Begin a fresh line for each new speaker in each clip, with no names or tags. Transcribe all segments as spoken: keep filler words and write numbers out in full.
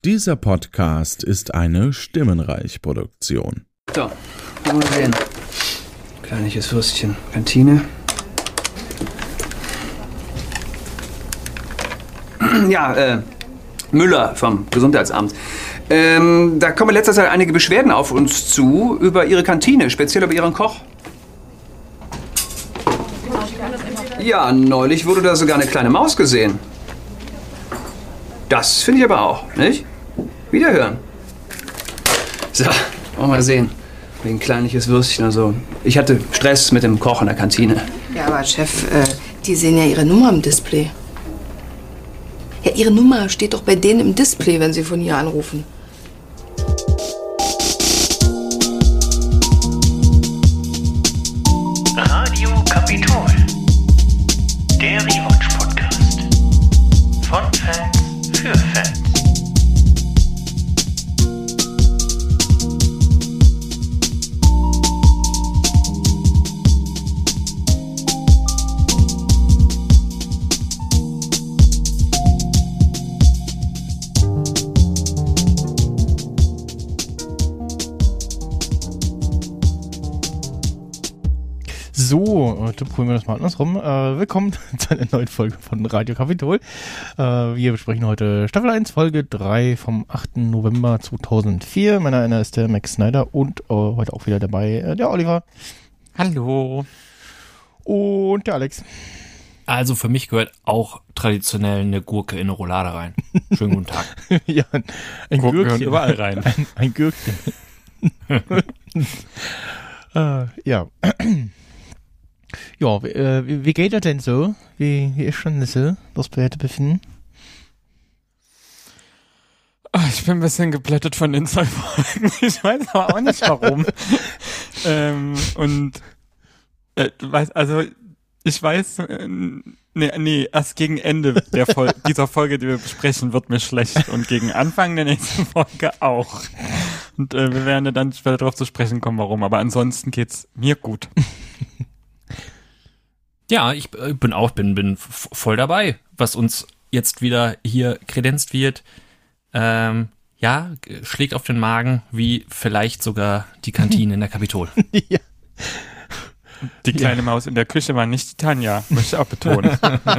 Dieser Podcast ist eine Stimmenreich-Produktion.
So, mal sehen. Kleines Würstchen, Kantine. Ja, äh, Müller vom Gesundheitsamt. Ähm, da kommen in letzter Zeit einige Beschwerden auf uns zu über Ihre Kantine, speziell über Ihren Koch. Ja, neulich wurde da sogar eine kleine Maus gesehen. Das finde ich aber auch, nicht? Wiederhören. So, wollen wir mal sehen. Wegen kleinliches Würstchen oder so. Ich hatte Stress mit dem Koch in der Kantine.
Ja, aber Chef, äh, die sehen ja Ihre Nummer im Display. Ja, Ihre Nummer steht doch bei denen im Display, wenn Sie von hier anrufen.
Radio Kapitol. Der Rewatch-Podcast. Von Fans für Fans.
So, heute probieren wir das mal andersrum. Äh, willkommen zu einer neuen Folge von Radio Kapitol. Äh, wir besprechen heute Staffel eins, Folge drei vom achten November zweitausendvier. Meiner einer ist der Max Snyder und äh, heute auch wieder dabei äh, der Oliver.
Hallo.
Und der Alex.
Also für mich gehört auch traditionell eine Gurke in eine Roulade rein. Schönen guten Tag.
Ja, ein, ein
Gurken
Gürkchen.
gehören überall rein.
Ein, ein Gürkchen. äh, ja. Ja, äh, wie, wie geht das denn so? Wie, wie ist schon das so, das wir heute befinden?
Ach, ich bin ein bisschen geblättet von den zwei Folgen. Ich weiß aber auch nicht warum. ähm, und äh, weiß, also ich weiß, äh, nee, nee, erst gegen Ende der Fol- dieser Folge, die wir besprechen, wird mir schlecht und gegen Anfang der nächsten Folge auch. Und äh, wir werden dann später darauf zu sprechen kommen, warum. Aber ansonsten geht's mir gut.
Ja, ich bin auch bin, bin voll dabei, was uns jetzt wieder hier kredenzt wird. Ähm, ja, schlägt auf den Magen, wie vielleicht sogar die Kantine in der Kapitol.
Ja.
Die kleine ja. Maus in der Küche war nicht die Tanja, möchte ich auch betonen.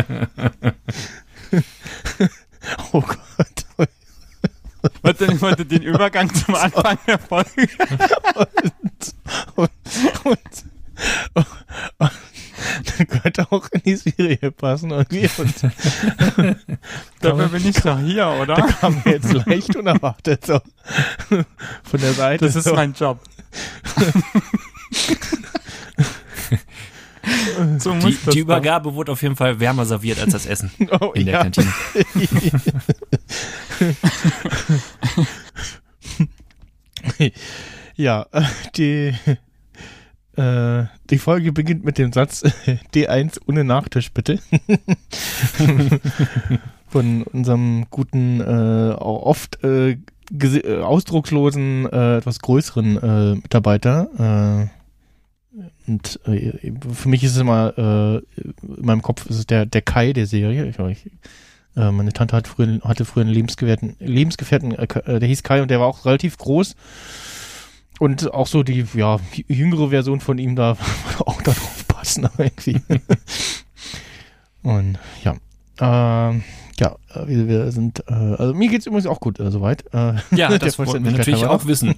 Oh Gott.
Warte, ich wollte den Übergang zum Anfang der Folge.
und, und, und, und, und dann könnte auch in die Serie passen irgendwie. Und
dafür bin ich doch hier, oder?
Da kam mir jetzt leicht unerwartet so von der Seite.
Das ist
so.
Mein Job. So
die die Übergabe dann. Wurde auf jeden Fall wärmer serviert als das Essen
oh,
in der
ja.
Kantine.
Ja, die Äh, die Folge beginnt mit dem Satz D eins ohne Nachtisch, bitte. Von unserem guten, äh, oft äh, gese- äh, ausdruckslosen, äh, etwas größeren äh, Mitarbeiter. Äh, und äh, für mich ist es immer, äh, in meinem Kopf ist es der, der Kai der Serie. Ich, ich, äh, meine Tante hat früher, hatte früher einen Lebensgefährten, Lebensgefährten äh, der hieß Kai und der war auch relativ groß. Und auch so die, ja, jüngere Version von ihm da auch darauf passen, aber irgendwie. Und ja, äh, ja, wir, wir sind, äh, also mir geht's übrigens auch gut, äh, soweit. Äh,
ja, das wollten wir natürlich auch wissen.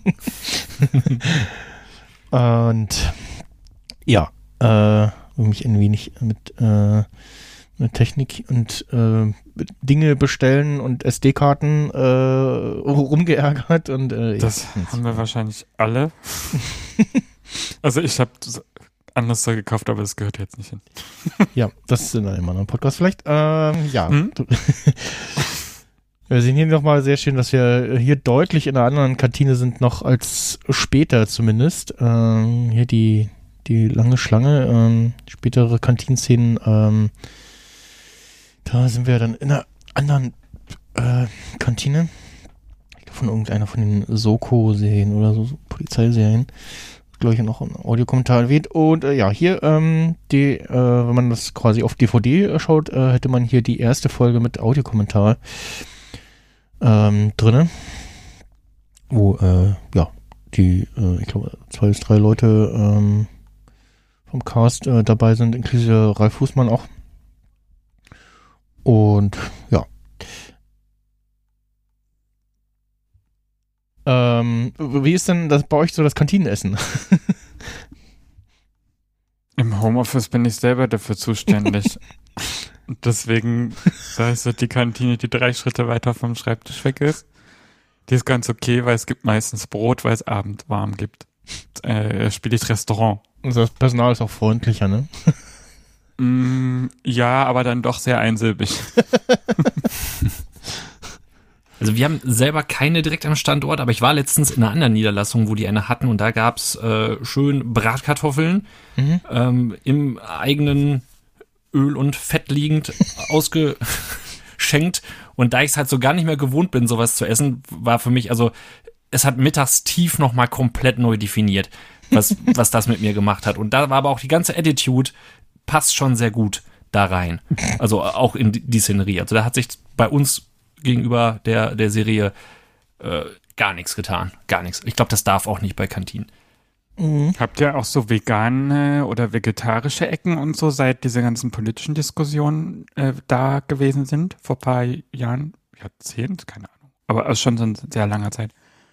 Und ja, äh, mich ein wenig mit, äh, mit Technik und äh, Dinge bestellen und S D-Karten äh, rumgeärgert und äh,
das
ja.
haben wir wahrscheinlich alle. Also ich habe anders Zeug gekauft, aber das gehört jetzt nicht hin.
Ja, das ist in einem anderen Podcast vielleicht. Ähm, ja. Hm? Wir sehen hier nochmal sehr schön, dass wir hier deutlich in einer anderen Kantine sind, noch als später zumindest. Ähm, hier die, die lange Schlange, ähm, spätere Kantinenszenen, ähm, da sind wir dann in einer anderen äh, Kantine. Ich glaube von irgendeiner von den Soko-Serien oder so, so Polizeiserien. Glaube ich noch ein Audiokommentar erwähnt. Und äh, ja, hier, ähm, die, äh, wenn man das quasi auf D V D schaut, äh, hätte man hier die erste Folge mit Audiokommentar. ähm, drinne, wo äh, ja die, äh, ich glaube, zwei bis drei Leute ähm, vom Cast äh, dabei sind, inklusive Ralf Fußmann auch. Und ja. Ähm, wie ist denn das bei euch so das Kantinenessen?
Im Homeoffice bin ich selber dafür zuständig. Deswegen, da ist so die Kantine, die drei Schritte weiter vom Schreibtisch weg ist. Die ist ganz okay, weil es gibt meistens Brot, weil es abend warm gibt. Äh, spiele ich Restaurant.
Also das Personal ist auch freundlicher, ne?
Mm, ja, aber dann doch sehr einsilbig.
Also wir haben selber keine direkt am Standort, aber ich war letztens in einer anderen Niederlassung, wo die eine hatten und da gab's äh, schön Bratkartoffeln mhm. ähm, im eigenen Öl und Fett liegend ausgeschenkt. Und da ich es halt so gar nicht mehr gewohnt bin, sowas zu essen, war für mich, also es hat mittags tief nochmal komplett neu definiert, was, was das mit mir gemacht hat. Und da war aber auch die ganze Attitude, passt schon sehr gut da rein. Also auch in die Szenerie. Also da hat sich bei uns gegenüber der, der Serie äh, gar nichts getan. Gar nichts. Ich glaube, das darf auch nicht bei Kantinen.
Mhm. Habt ihr auch so vegane oder vegetarische Ecken und so, seit diese ganzen politischen Diskussionen äh, da gewesen sind? Vor ein paar Jahren, Jahrzehnt, keine Ahnung. Aber also schon so in sehr langer Zeit.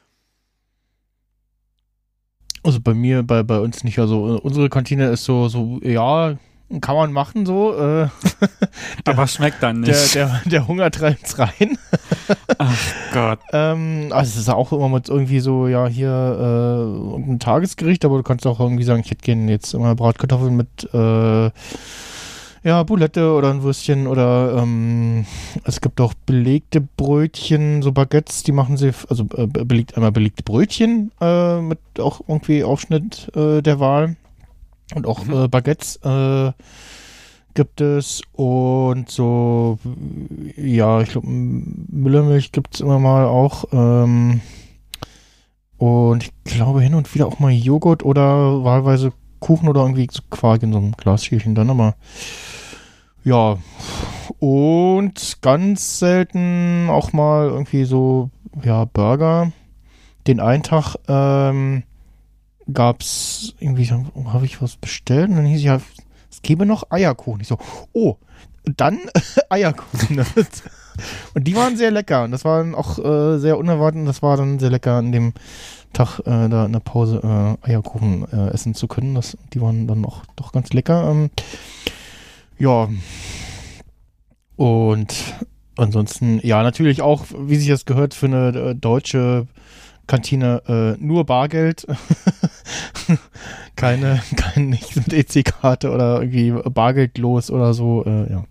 Also bei mir, bei, bei uns nicht. Also unsere Kantine ist so, so ja, kann man machen so. Äh,
der, aber schmeckt dann nicht.
Der, der, der Hunger treibt's rein.
Ach Gott.
ähm, also es ist auch immer mit irgendwie so, ja, hier äh, ein Tagesgericht, aber du kannst auch irgendwie sagen, ich hätte gerne jetzt immer Bratkartoffeln mit äh, ja, Boulette oder ein Würstchen oder ähm, es gibt auch belegte Brötchen, so Baguettes, die machen sie, also äh, belegt, einmal belegte Brötchen äh, mit auch irgendwie Aufschnitt äh, der Wahl. Und auch mhm. äh, Baguettes äh, gibt es und so, ja, ich glaube, Müllermilch gibt es immer mal auch. Ähm, und ich glaube hin und wieder auch mal Joghurt oder wahlweise Kuchen oder irgendwie so Quark in so einem Glasschälchen dann, aber ja. Und ganz selten auch mal irgendwie so, ja, Burger. Den einen Tag, ähm, gab's irgendwie, habe ich was bestellt und dann hieß es ja, es gäbe noch Eierkuchen. Ich so, oh, dann Eierkuchen. Und die waren sehr lecker und das waren auch äh, sehr unerwartet und das war dann sehr lecker an dem Tag äh, da in der Pause äh, Eierkuchen äh, essen zu können. Das, die waren dann auch doch ganz lecker. Ähm, ja. Und ansonsten, ja, natürlich auch, wie sich das gehört, für eine äh, deutsche Kantine äh, nur Bargeld. keine, kein, nicht mit E C-Karte oder irgendwie bargeldlos oder so, äh, ja.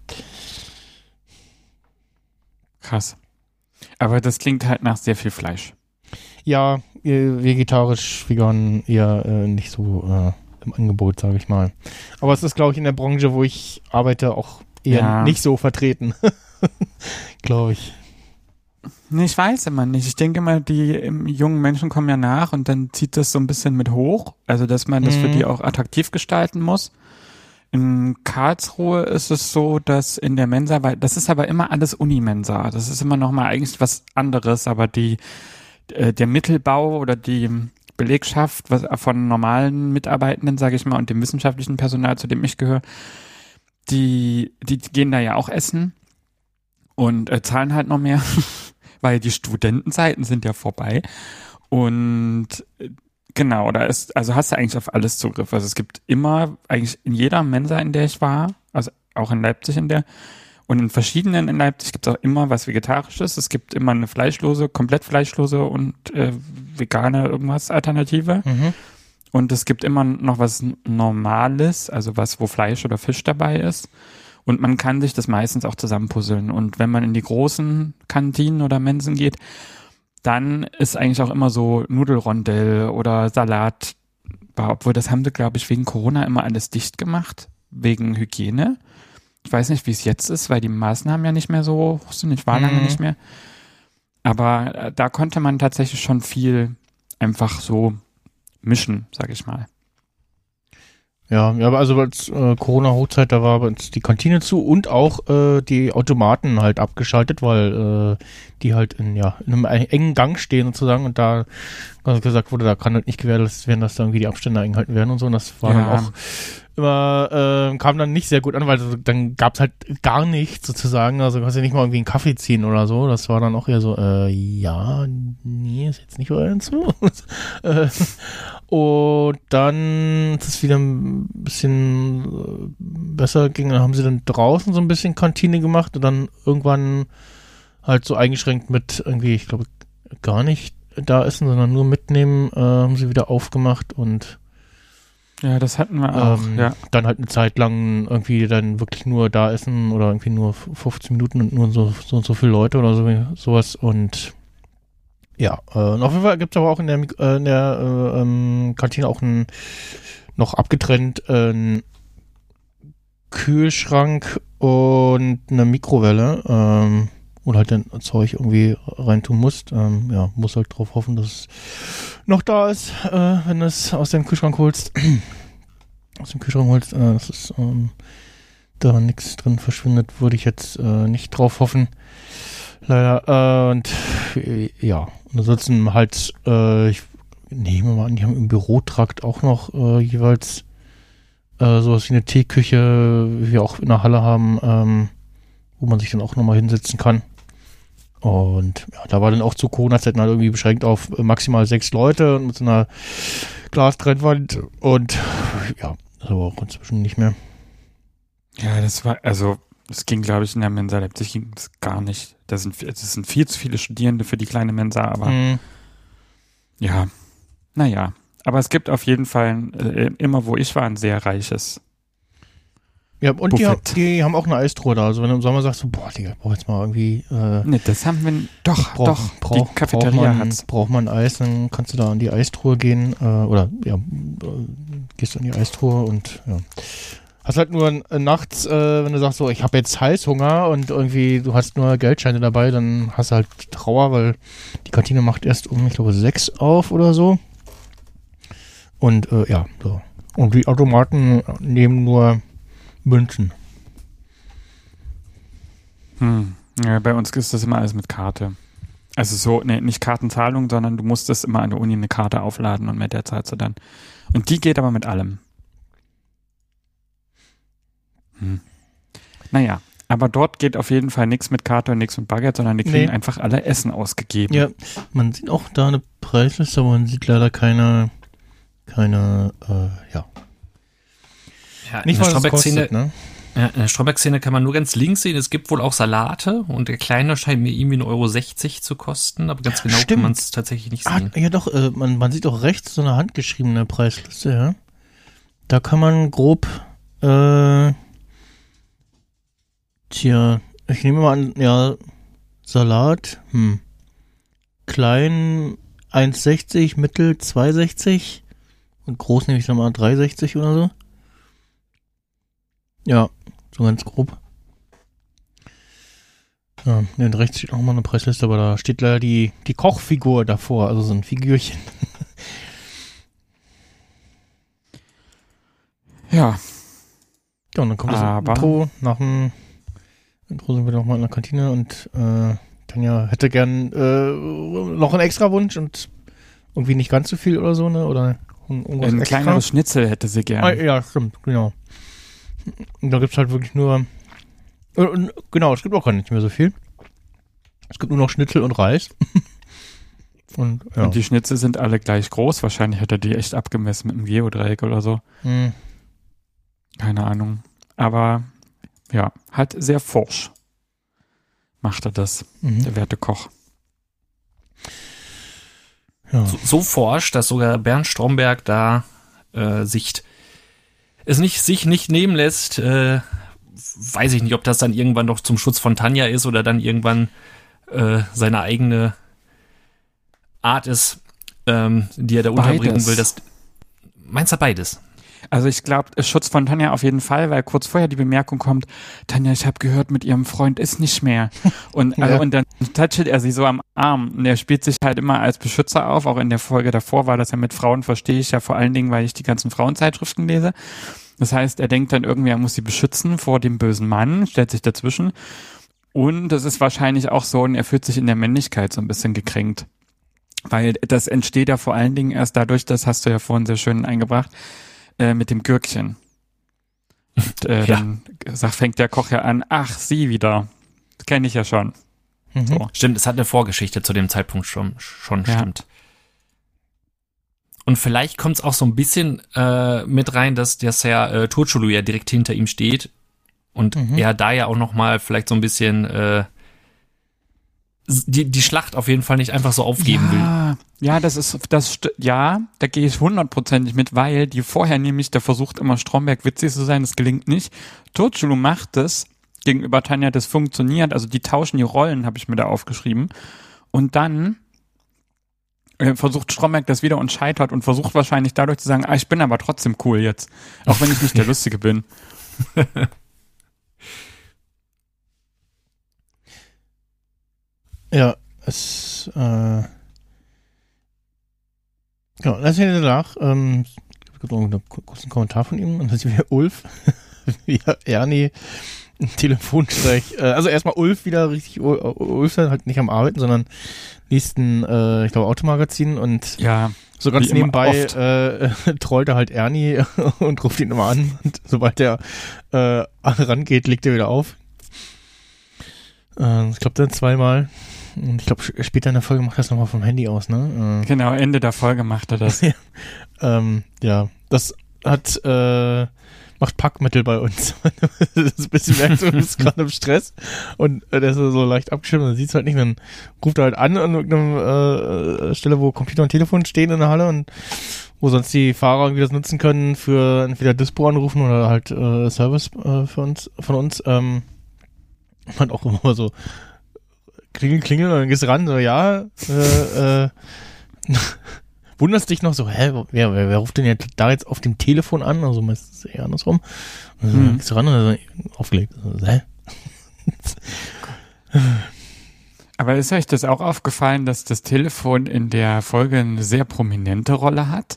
Krass. Aber das klingt halt nach sehr viel Fleisch.
Ja, vegetarisch, vegan eher äh, nicht so äh, im Angebot, sage ich mal. Aber es ist, glaube ich, in der Branche, wo ich arbeite, auch eher ja. nicht so vertreten. Glaube ich.
Nee, ich weiß immer nicht. Ich denke mal, die ähm, jungen Menschen kommen ja nach und dann zieht das so ein bisschen mit hoch. Also, dass man das mhm. für die auch attraktiv gestalten muss. In Karlsruhe ist es so, dass in der Mensa, weil das ist aber immer alles Unimensa. Das ist immer noch mal eigentlich was anderes, aber die äh, der Mittelbau oder die Belegschaft was, von normalen Mitarbeitenden, sage ich mal, und dem wissenschaftlichen Personal, zu dem ich gehöre, die die gehen da ja auch essen und äh, zahlen halt noch mehr, weil die Studentenzeiten sind ja vorbei und äh, genau, da ist, also hast du eigentlich auf alles Zugriff. Also es gibt immer, eigentlich in jeder Mensa, in der ich war, also auch in Leipzig in der, und in verschiedenen in Leipzig gibt es auch immer was Vegetarisches. Es gibt immer eine fleischlose, komplett fleischlose und äh, vegane irgendwas Alternative. Mhm. Und es gibt immer noch was Normales, also was, wo Fleisch oder Fisch dabei ist. Und man kann sich das meistens auch zusammenpuzzeln. Und wenn man in die großen Kantinen oder Mensen geht, dann ist eigentlich auch immer so Nudelrondell oder Salat, obwohl das haben sie, glaube ich, wegen Corona immer alles dicht gemacht, wegen Hygiene. Ich weiß nicht, wie es jetzt ist, weil die Maßnahmen ja nicht mehr so sind, ich war mhm. lange nicht mehr. Aber da konnte man tatsächlich schon viel einfach so mischen, sag ich mal.
Ja, ja, aber also als äh, Corona-Hochzeit, da war bei uns die Kantine zu und auch äh, die Automaten halt abgeschaltet, weil äh, die halt in, ja, in einem engen Gang stehen sozusagen und da also gesagt wurde, da kann halt nicht gewährleistet werden, dass da irgendwie die Abstände eingehalten werden und so und das war
Ja.
dann auch immer, äh, kam dann nicht sehr gut an, weil so, dann gab's halt gar nichts sozusagen, also du kannst ja nicht mal irgendwie einen Kaffee ziehen oder so, das war dann auch eher so, äh, ja, nee, ist jetzt nicht euer zu. äh, und dann ist es wieder ein bisschen äh, besser ging, dann haben sie dann draußen so ein bisschen Kantine gemacht und dann irgendwann halt so eingeschränkt mit irgendwie, ich glaube, gar nicht da essen, sondern nur mitnehmen, äh, haben sie wieder aufgemacht und
Ja, das hatten wir auch,
ähm,
ja.
dann halt eine Zeit lang irgendwie dann wirklich nur da essen oder irgendwie nur fünfzehn Minuten und nur so so und so viele Leute oder so sowas und ja, äh, und auf jeden Fall gibt es aber auch in der, Mik- äh, in der äh, ähm, Kantine auch ein, noch abgetrennt äh, einen Kühlschrank und eine Mikrowelle, ähm, wo du halt dein Zeug irgendwie reintun musst. Ähm, ja, musst halt drauf hoffen, dass es noch da ist, äh, wenn du es aus dem Kühlschrank holst. aus dem Kühlschrank holst, äh, dass es ähm, da nichts drin verschwindet, würde ich jetzt äh, nicht drauf hoffen. Leider. Äh, und äh, ja, und ansonsten halt, äh, ich nehme mal an, die haben im Bürotrakt auch noch äh, jeweils äh, sowas wie eine Teeküche, wie wir auch in der Halle haben, ähm, wo man sich dann auch nochmal hinsetzen kann. Und ja, da war dann auch zu Corona-Zeiten halt irgendwie beschränkt auf äh, maximal sechs Leute und mit so einer Glastrennwand und ja, also auch inzwischen nicht mehr.
Ja, das war, also, es ging, glaube ich, in der Mensa Leipzig ging es gar nicht. Da sind, es sind viel zu viele Studierende für die kleine Mensa, aber
Mhm.
ja, naja. Aber es gibt auf jeden Fall, äh, immer wo ich war, ein sehr reiches.
Ja, und die,
Buffett.
die haben auch eine Eistruhe da. Also wenn du im Sommer sagst, so, boah, Digga, ich brauch jetzt mal irgendwie, äh,
Ne, das haben wir, doch,
brauch,
doch,
brauch,
die Cafeteria
braucht man,
hat's.
braucht man Eis, dann kannst du da an die Eistruhe gehen, äh, oder, ja, äh, gehst an die Eistruhe und, ja. Hast halt nur äh, nachts, äh, wenn du sagst, so, ich habe jetzt Heißhunger und irgendwie, du hast nur Geldscheine dabei, dann hast du halt Trauer, weil die Kantine macht erst um, ich glaube, sechs auf oder so. Und, äh, ja, so. Und die Automaten nehmen nur Münzen.
Hm. Ja, bei uns ist das immer alles mit Karte. Also so, ne, nicht Kartenzahlung, sondern du musstest immer an der Uni eine Karte aufladen und mit der zahlst du dann. Und die geht aber mit allem. Hm. Naja, aber dort geht auf jeden Fall nichts mit Karte und nichts mit Baguette, sondern die kriegen
Nee.
einfach alle Essen ausgegeben.
Ja, man sieht auch da eine Preisliste, aber man sieht leider keine, keine, äh, ja.
Ja,
Nicht,
in der
was es
Stromberg-Szene
kostet, ne?
ja, in der Stromberg-Szene kann man nur ganz links sehen, es gibt wohl auch Salate und der kleine scheint mir irgendwie ein Euro sechzig zu kosten, aber ganz genau
Stimmt.
kann man es tatsächlich nicht
Ah,
sehen.
ja doch, äh, man, man sieht auch rechts so eine handgeschriebene Preisliste, ja. Da kann man grob, äh, tja, ich nehme mal an, ja, Salat, hm, klein eins sechzig, mittel zwei sechzig und groß nehme ich dann mal drei sechzig oder so. Ja, so ganz grob. Ja, und rechts steht auch mal eine Preisliste, aber da steht leider die, die Kochfigur davor, also so ein Figürchen.
Ja,
Ja, und dann kommt das
Aber-
Intro. Nach dem Intro sind wir nochmal in der Kantine und äh, Tanja hätte gern äh, noch einen extra Wunsch und irgendwie nicht ganz so viel oder so, ne? Oder ein, irgendwas
ein
extra.
kleineres Schnitzel hätte sie gern.
Ah, ja, stimmt, genau. Und da gibt's halt wirklich nur. Und, und, genau, es gibt auch gar nicht mehr so viel. Es gibt nur noch Schnitzel und Reis. und ja.
Und die Schnitzel sind alle gleich groß. Wahrscheinlich hat er die echt abgemessen mit einem Geodreieck oder so.
Hm.
Keine Ahnung. Aber ja, halt sehr forsch macht er das,
Mhm.
der werte Koch.
Ja.
So, so forsch, dass sogar Bernd Stromberg da äh, sich es nicht sich nicht nehmen lässt. Äh, weiß ich nicht, ob das dann irgendwann doch zum Schutz von Tanja ist oder dann irgendwann äh, seine eigene Art ist, ähm, die er da unterbringen
Beides.
will. Das, meinst du beides?
Also ich glaube, Schutz von Tanja auf jeden Fall, weil kurz vorher die Bemerkung kommt, Tanja, ich habe gehört, mit ihrem Freund ist nicht mehr. Und,
Ja.
also, und dann touchelt er sie so am Arm. Und er spielt sich halt immer als Beschützer auf. Auch in der Folge davor war das ja mit Frauen, verstehe ich ja vor allen Dingen, weil ich die ganzen Frauenzeitschriften lese. Das heißt, er denkt dann irgendwie, er muss sie beschützen vor dem bösen Mann, stellt sich dazwischen. Und es ist wahrscheinlich auch so, und er fühlt sich in der Männlichkeit so ein bisschen gekränkt. Weil das entsteht ja vor allen Dingen erst dadurch, das hast du ja vorhin sehr schön eingebracht, äh, mit dem Gürkchen. Und, äh,
Ja.
Dann sagt, fängt der Koch ja an, ach, sie wieder. Das kenne ich ja schon.
Mhm.
So.
Stimmt, es hat eine Vorgeschichte zu dem Zeitpunkt schon, schon
Ja.
stimmt. Und vielleicht kommt es auch so ein bisschen äh, mit rein, dass der Herr äh, Turchulu ja direkt hinter ihm steht und
Mhm.
er da ja auch noch mal vielleicht so ein bisschen äh, die, die Schlacht auf jeden Fall nicht einfach so aufgeben will.
Ja, ja, das ist, das, st- ja, da gehe ich hundertprozentig mit, weil die vorher nämlich, der versucht immer Stromberg witzig zu sein, das gelingt nicht. Turchulu macht das gegenüber Tanja, das funktioniert, also die tauschen die Rollen, habe ich mir da aufgeschrieben. Und dann äh, versucht Stromberg das wieder und scheitert und versucht wahrscheinlich dadurch zu sagen, ah, ich bin aber trotzdem cool jetzt, auch wenn ich nicht der Lustige bin.
Ja, es, äh, ja, das hier danach, ähm, es gibt noch einen kurzen Kommentar von ihm, und das ist wieder Ulf, wie Ernie ein Telefonstreich, äh, also erstmal Ulf wieder richtig, Ulf ist halt nicht am Arbeiten, sondern liest ein, äh, ich glaube, Automagazin und
Ja,
so ganz
wie immer
nebenbei
oft.
äh, trollt er halt Ernie und ruft ihn immer an, und sobald er äh, rangeht, legt er wieder auf. Äh, ich glaube dann zweimal. Und ich glaube, später in der Folge macht er das nochmal vom Handy aus, ne? Äh,
genau, Ende der Folge macht er das.
ähm, ja, das hat, äh, macht Packmittel bei uns. Das ist ein bisschen merkt, du bist gerade im Stress und äh, der ist so leicht abgeschirmt, dann siehst du halt nicht, dann ruft er halt an an irgendeiner äh, Stelle, wo Computer und Telefon stehen in der Halle und wo sonst die Fahrer irgendwie das nutzen können für entweder Dispo anrufen oder halt äh, Service äh, für uns, von uns. Ähm, man auch immer so klingel, klingel und dann gehst du ran, so ja, äh, äh, wunderst dich noch so, hä, wer, wer, wer ruft denn jetzt da jetzt auf dem Telefon an? Also meistens eher andersrum. Und dann
Mhm.
gehst du ran und dann aufgelegt. Also, hä?
Aber ist euch das auch aufgefallen, dass das Telefon in der Folge eine sehr prominente Rolle hat?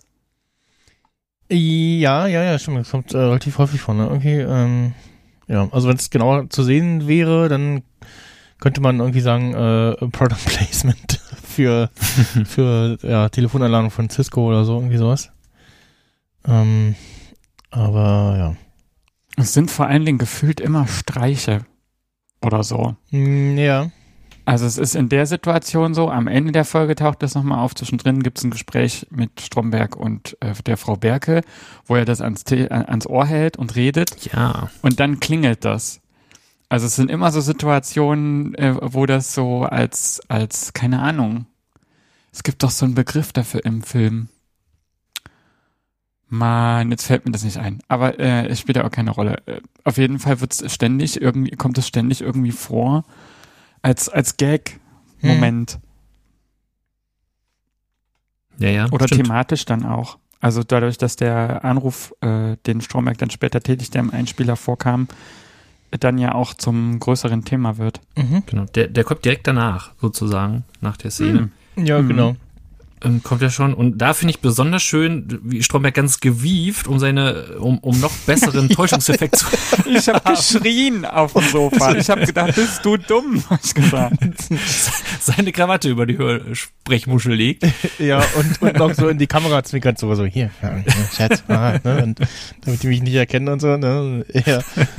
Ja, ja, ja, stimmt. Das kommt äh, relativ häufig vor, ne? Okay, ähm, ja, also wenn es genauer zu sehen wäre, dann könnte man irgendwie sagen, äh, Product Placement für, für ja, Telefonanlagen von Cisco oder so, irgendwie sowas. Ähm, aber ja.
Es sind vor allen Dingen gefühlt immer Streiche oder so.
Mm, ja.
Also es ist in der Situation so, am Ende der Folge taucht das nochmal auf, zwischendrin gibt es ein Gespräch mit Stromberg und äh, der Frau Berke, wo er das ans, Te- ans Ohr hält und redet
Ja.
und dann klingelt das. Also es sind immer so Situationen, äh, wo das so als, als, keine Ahnung, es gibt doch so einen Begriff dafür im Film. Mann, jetzt fällt mir das nicht ein. Aber äh, es spielt ja auch keine Rolle. Äh, auf jeden Fall wird's ständig irgendwie, kommt es ständig irgendwie vor, als, als Gag-Moment.
Ja, ja.
Oder
stimmt.
thematisch dann auch. Also dadurch, dass der Anruf, äh, den Stromberg dann später tätigt, der im Einspieler vorkam, dann ja auch zum größeren Thema wird.
Mhm.
Genau. Der, der kommt direkt danach, sozusagen, nach der Szene.
Ja,
Mhm.
genau.
Ähm, kommt ja schon. Und da finde ich besonders schön, wie Stromberg ganz gewieft, um seine, um, um noch besseren Täuschungseffekt zu
Ich habe geschrien auf dem Sofa. Ich habe gedacht, bist du dumm, hab ich gesagt.
seine Krawatte über die Hör- Sprechmuschel legt.
Ja, und, und noch so in die Kamera zwinkert, so, so hier, ja, ja, Schatz, ah, ne, und damit die mich nicht erkennen und so, ne, ja.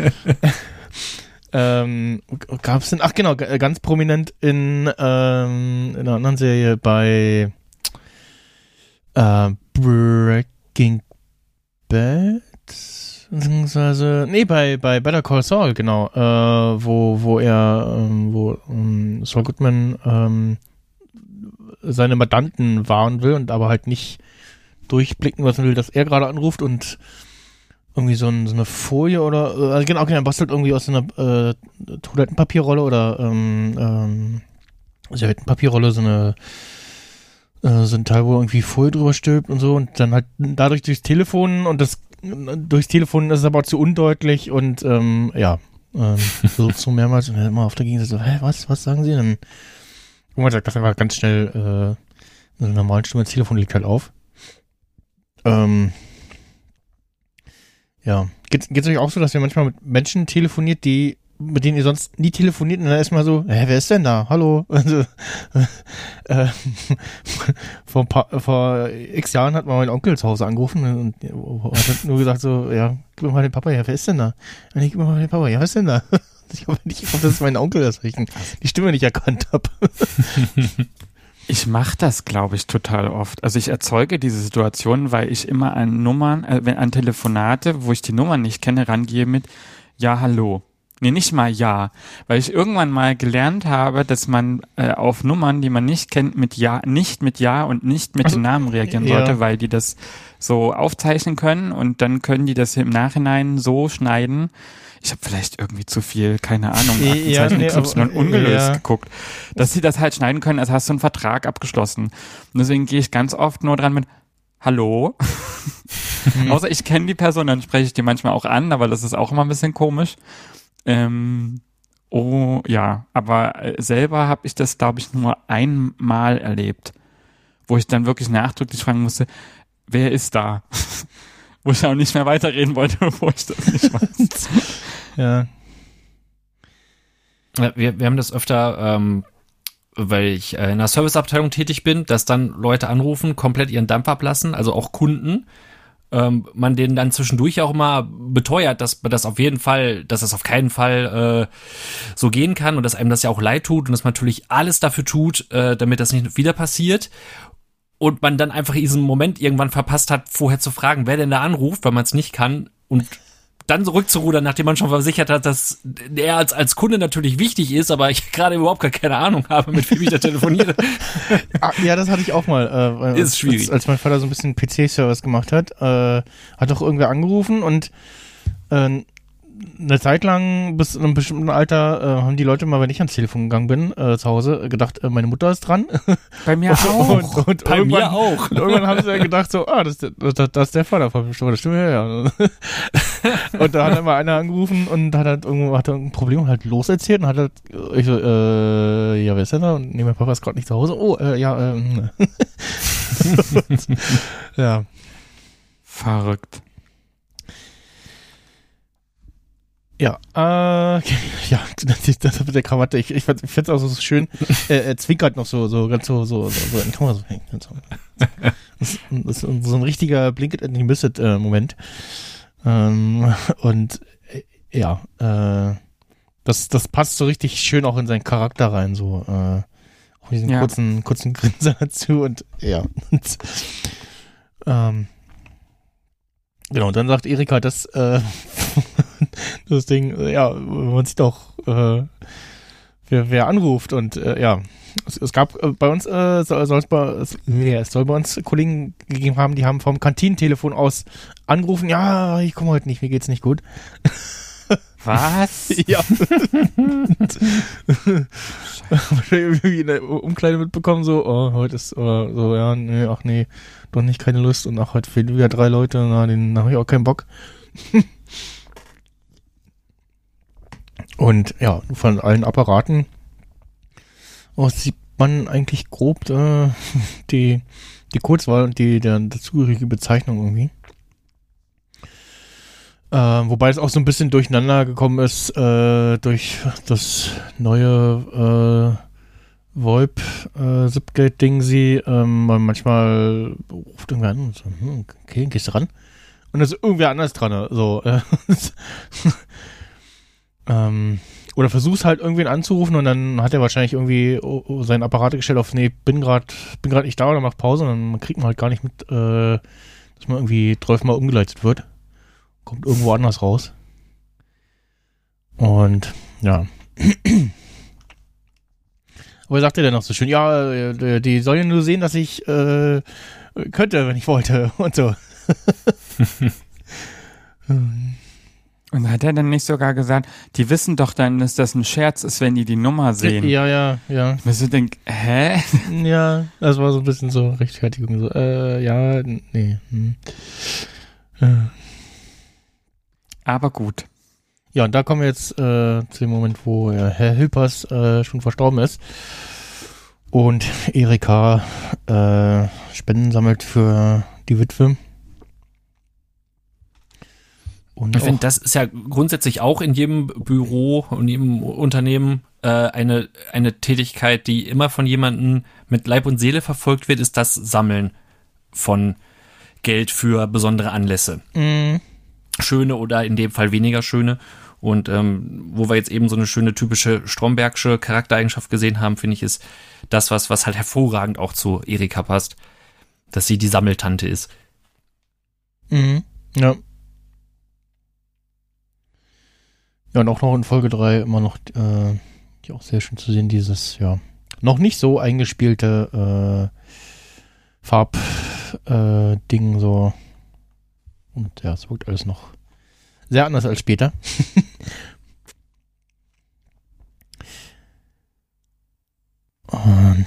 ähm, gab's denn, ach genau, g- ganz prominent in, ähm, in einer anderen Serie bei äh, Breaking Bad, beziehungsweise, nee, bei, bei Better Call Saul, genau, äh, wo, wo er, ähm, wo ähm, Saul Goodman, ähm, seine Mandanten warnen will und aber halt nicht durchblicken lassen will, dass er gerade anruft und irgendwie so, ein, so eine Folie oder, äh, genau, okay, er bastelt irgendwie aus so einer äh, Toilettenpapierrolle oder ähm, ähm, Serviettenpapierrolle so eine äh, so ein Teil, wo irgendwie Folie drüber stülpt und so und dann halt dadurch durchs Telefon und das durchs Telefon ist es aber zu undeutlich und ähm, ja, ähm, versucht so mehrmals und dann immer auf der Gegenseite so, hä, was, was sagen Sie denn? Irgendwann sagt das einfach ganz schnell, äh, in einer normalen Stimme, das Telefon liegt halt auf. Ähm, ja, geht es euch auch so, dass ihr manchmal mit Menschen telefoniert, die mit denen ihr sonst nie telefoniert und dann ist mal so, hä, wer ist denn da? Hallo? Also, äh, vor, ein paar, vor x Jahren hat mal mein Onkel zu Hause angerufen und hat nur gesagt so, ja, gib mir mal den Papa her, wer ist denn da? Und ich gib mir mal den Papa, ja, wer ist denn da? Ich hoffe nicht, dass es mein Onkel ist, weil ich die Stimme nicht erkannt habe.
Ich mache das, glaube ich, total oft. Also ich erzeuge diese Situation, weil ich immer an Nummern, äh, an Telefonate, wo ich die Nummer nicht kenne, rangehe mit ja, hallo. Nee, nicht mal ja, weil ich irgendwann mal gelernt habe, dass man äh, auf Nummern, die man nicht kennt, mit ja, nicht mit ja und nicht mit
also,
den Namen reagieren
ja.
sollte, weil die das so aufzeichnen können und dann können die das im Nachhinein so schneiden. Ich habe vielleicht irgendwie zu viel, keine Ahnung,
ja,
Aktenzeichen
nee,
X Y
aber,
ungelöst
ja.
geguckt, dass sie das halt schneiden können, als hast du einen Vertrag abgeschlossen. Und deswegen gehe ich ganz oft nur dran mit Hallo. Mhm. Außer ich kenne die Person, dann spreche ich die manchmal auch an, aber das ist auch immer ein bisschen komisch. Ähm, oh, ja, aber äh, selber habe ich das, glaube ich, nur einmal erlebt, wo ich dann wirklich nachdrücklich fragen musste, wer ist da? Wo ich auch nicht mehr weiterreden wollte, bevor ich das nicht weiß.
Ja.
Wir, wir haben das öfter, ähm, weil ich äh, in der Serviceabteilung tätig bin, dass dann Leute anrufen, komplett ihren Dampf ablassen, also auch Kunden. Ähm, man denen dann zwischendurch auch immer beteuert, dass man das auf jeden Fall, dass das auf keinen Fall äh, so gehen kann und dass einem das ja auch leid tut und dass man natürlich alles dafür tut, äh, damit das nicht wieder passiert. Und man dann einfach diesen Moment irgendwann verpasst hat, vorher zu fragen, wer denn da anruft, weil man es nicht kann und dann zurückzurudern, nachdem man schon versichert hat, dass er als, als Kunde natürlich wichtig ist, aber ich gerade überhaupt gar keine Ahnung habe, mit wem ich da telefoniere.
Ja, das hatte ich auch mal. Äh,
ist schwierig.
Als, als mein Vater so ein bisschen P C-Service gemacht hat, äh, hat doch irgendwer angerufen und äh, eine Zeit lang, bis in einem bestimmten Alter, äh, haben die Leute mal, wenn ich ans Telefon gegangen bin, äh, zu Hause, gedacht, äh, meine Mutter ist dran.
Bei mir
und,
auch.
Und, und
Bei mir auch.
Und irgendwann haben sie dann gedacht, so, ah, das, das, das ist der Vater von der Stimme, Stimme her, ja. Und da hat immer einer angerufen und hat halt irgendwo hat ein Problem halt loserzählt und hat halt, ich so, äh, ja, wer ist denn da? Und nee, mein Papa ist gerade nicht zu Hause. Oh, äh, ja, ähm. Ja.
Verrückt.
Ja, äh, ja, das, das mit der Krawatte, ich, ich finde es auch so schön, er, er zwinkert noch so, so ganz so, so, so, so in die Kamera so. Das, das ist so ein richtiger Blink-It-and-You-Miss-It-Moment. Ähm, und, äh, ja, äh, das, das passt so richtig schön auch in seinen Charakter rein, so, äh, auch diesen
ja.
kurzen, kurzen Grinser dazu und, ja, und, ähm, genau, und dann sagt Erika, dass, äh, das Ding, ja, man sieht doch, äh, wer, wer anruft und äh, ja, es, es gab äh, bei uns, äh, soll, soll es, bei, es, ja, es soll bei uns Kollegen gegeben haben, die haben vom Kantinentelefon aus angerufen, ja, ich komme heute nicht, mir geht's nicht gut.
Was?
Ja. Irgendwie in der Umkleide mitbekommen, so, oh, heute ist, oh, so, ja, nee, ach nee, doch nicht, keine Lust und ach, heute fehlen wieder drei Leute, na, den habe ich auch keinen Bock. Und ja, von allen Apparaten aus sieht man eigentlich grob äh, die, die Kurzwahl und die der dazugehörige Bezeichnung irgendwie. Äh, wobei es auch so ein bisschen durcheinander gekommen ist äh, durch das neue äh, VoIP äh, Zipgate-Ding sie. Ähm, manchmal ruft irgendwer an und so, hm, okay, gehst du ran? Und da ist irgendwer anders dran. So, äh, Ähm, oder versuchst halt irgendwen anzurufen und dann hat er wahrscheinlich irgendwie oh, oh, seinen Apparat gestellt auf, nee, bin gerade bin gerade nicht da oder mach Pause und dann kriegt man halt gar nicht mit, äh, dass man irgendwie zwölfmal umgeleitet wird. Kommt irgendwo anders raus. Und, ja. Aber er sagte dann noch so schön, ja, die sollen ja nur sehen, dass ich äh, könnte, wenn ich wollte und so.
Und hat er dann nicht sogar gesagt, die wissen doch dann, dass das ein Scherz ist, wenn die die Nummer sehen?
Ja, ja, ja.
Ich so denk, hä?
Ja, das war so ein bisschen so Rechtfertigung. So, äh, ja, nee. Hm. Äh.
aber gut.
Ja, und da kommen wir jetzt äh, zu dem Moment, wo äh, Herr Hilpers äh, schon verstorben ist und Erika äh, Spenden sammelt für die Witwe. Und
ich
auch-
finde, das ist ja grundsätzlich auch in jedem Büro und jedem Unternehmen äh, eine, eine Tätigkeit, die immer von jemandem mit Leib und Seele verfolgt wird, ist das Sammeln von Geld für besondere Anlässe.
Mhm.
Schöne oder in dem Fall weniger schöne. Und ähm, wo wir jetzt eben so eine schöne typische Strombergsche Charaktereigenschaft gesehen haben, finde ich, ist das, was, was halt hervorragend auch zu Erika passt, dass sie die Sammeltante ist.
Mhm. Ja. Ja, und auch noch in Folge drei immer noch, äh, die auch sehr schön zu sehen, dieses, ja, noch nicht so eingespielte äh, Farb-Ding, äh, Ding, so. Und ja, es wirkt alles noch sehr anders als später. Und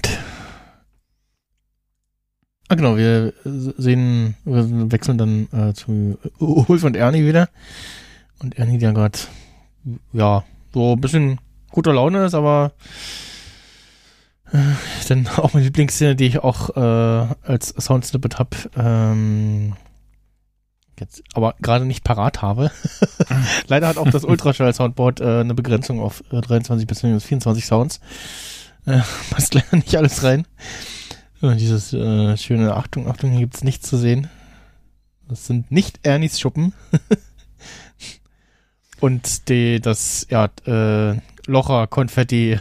ah genau, wir sehen, wir wechseln dann äh, zu Ulf und Ernie wieder. Und Ernie, der gerade, ja, so ein bisschen guter Laune ist, aber äh, dann auch meine Lieblingsszene, die ich auch äh, als Soundsnippet habe, ähm, jetzt aber gerade nicht parat habe. Leider hat auch das Ultraschall-Soundboard äh, eine Begrenzung auf äh, dreiundzwanzig bis vierundzwanzig Sounds. Äh, passt leider nicht alles rein. Und dieses äh, schöne Achtung, Achtung, hier gibt's nichts zu sehen. Das sind nicht Ernies Schuppen. Und die, das, ja, äh, Locher-Konfetti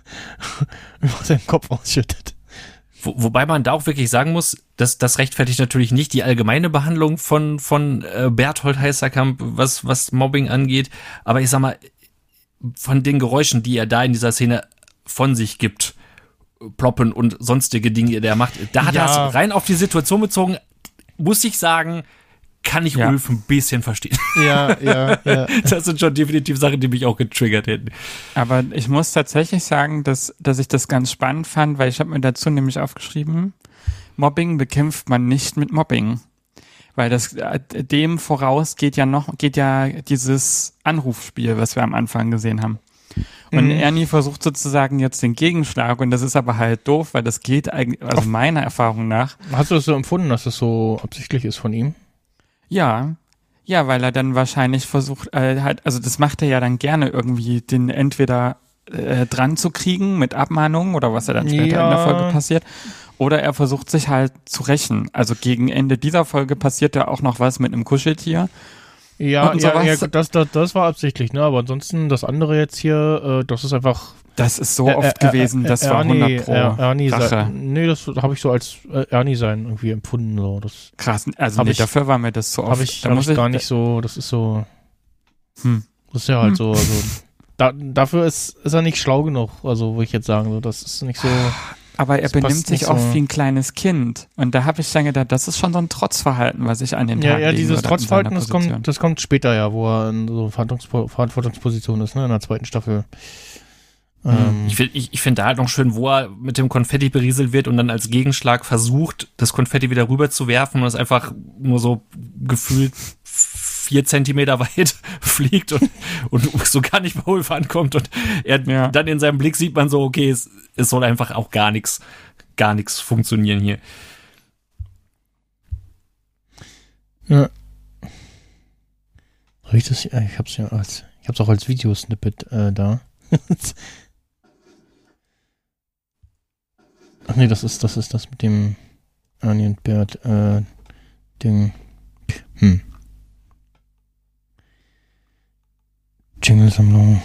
aus seinem Kopf ausschüttet.
Wo, wobei man da auch wirklich sagen muss, dass das rechtfertigt natürlich nicht die allgemeine Behandlung von, von äh, Berthold Heisterkamp, was, was Mobbing angeht. Aber ich sag mal, von den Geräuschen, die er da in dieser Szene von sich gibt, ploppen und sonstige Dinge, die er macht, da hat
Ja.
er es rein auf die Situation bezogen, muss ich sagen, kann ich
Ja.
Ulf ein bisschen verstehen.
Ja, ja, ja.
Das sind schon definitiv Sachen, die mich auch getriggert hätten.
Aber ich muss tatsächlich sagen, dass, dass ich das ganz spannend fand, weil ich habe mir dazu nämlich aufgeschrieben, Mobbing bekämpft man nicht mit Mobbing. Weil das dem voraus geht ja noch, geht ja dieses Anrufspiel, was wir am Anfang gesehen haben. Und
Mhm.
Ernie versucht sozusagen jetzt den Gegenschlag und das ist aber halt doof, weil das geht eigentlich, also meiner Erfahrung nach,
Hast du das so empfunden, dass das so absichtlich ist von ihm?
ja, ja, weil er dann wahrscheinlich versucht, äh, halt, also das macht er ja dann gerne irgendwie, den entweder äh, dran zu kriegen mit Abmahnungen oder was er dann später
Ja.
in der Folge passiert, oder er versucht sich halt zu rächen. Also gegen Ende dieser Folge passiert ja auch noch was mit einem Kuscheltier.
Ja,
Und
ja,
sowas.
ja das, das, das war absichtlich, ne? Aber ansonsten, das andere jetzt hier, äh, das ist einfach
Das ist so
Äh,
oft
äh,
gewesen,
äh,
das
äh,
war
Ernie,
hundert Pro
äh, Ernie
Rache.
sein. Nee, das habe ich so als äh, Ernie sein irgendwie empfunden. So. Das
Krass, also
Hab
nee,
ich-
dafür war mir das so oft.
habe ich,
Da
hab
muss
ich gar nicht so, das ist so,
Hm.
das ist ja halt
Hm.
so, also, da, dafür ist, ist er nicht schlau genug, also wo ich jetzt sagen, so, das ist nicht so,
Aber er
Das
benimmt
passt
sich
nicht
auch
so.
wie ein kleines Kind. Und da habe ich dann gedacht, das ist schon so ein Trotzverhalten, was ich an den
ja,
Tag
ja,
legen
dieses
würde in
Trotzverhalten,
seiner
das
Position.
kommt, das kommt später ja, wo er in so Verantwortungspo- Verantwortungsposition ist, ne, in der zweiten Staffel. Ähm,
Ich finde ich, ich find da halt noch schön, wo er mit dem Konfetti berieselt wird und dann als Gegenschlag versucht, das Konfetti wieder rüber zu werfen und es einfach nur so gefühlt vier Zentimeter weit fliegt und, und so gar nicht bei Ulf ankommt und er
Ja.
dann in seinem Blick sieht man so, okay, es, es soll einfach auch gar nichts, gar nichts funktionieren hier.
Ja. Hab ich das? Ich hab's ja als, ich hab's auch als Videosnippet äh, da. Ach nee, das ist, das ist das mit dem Ernie und Bert äh, Ding. Hm. Jingle-Sammlung.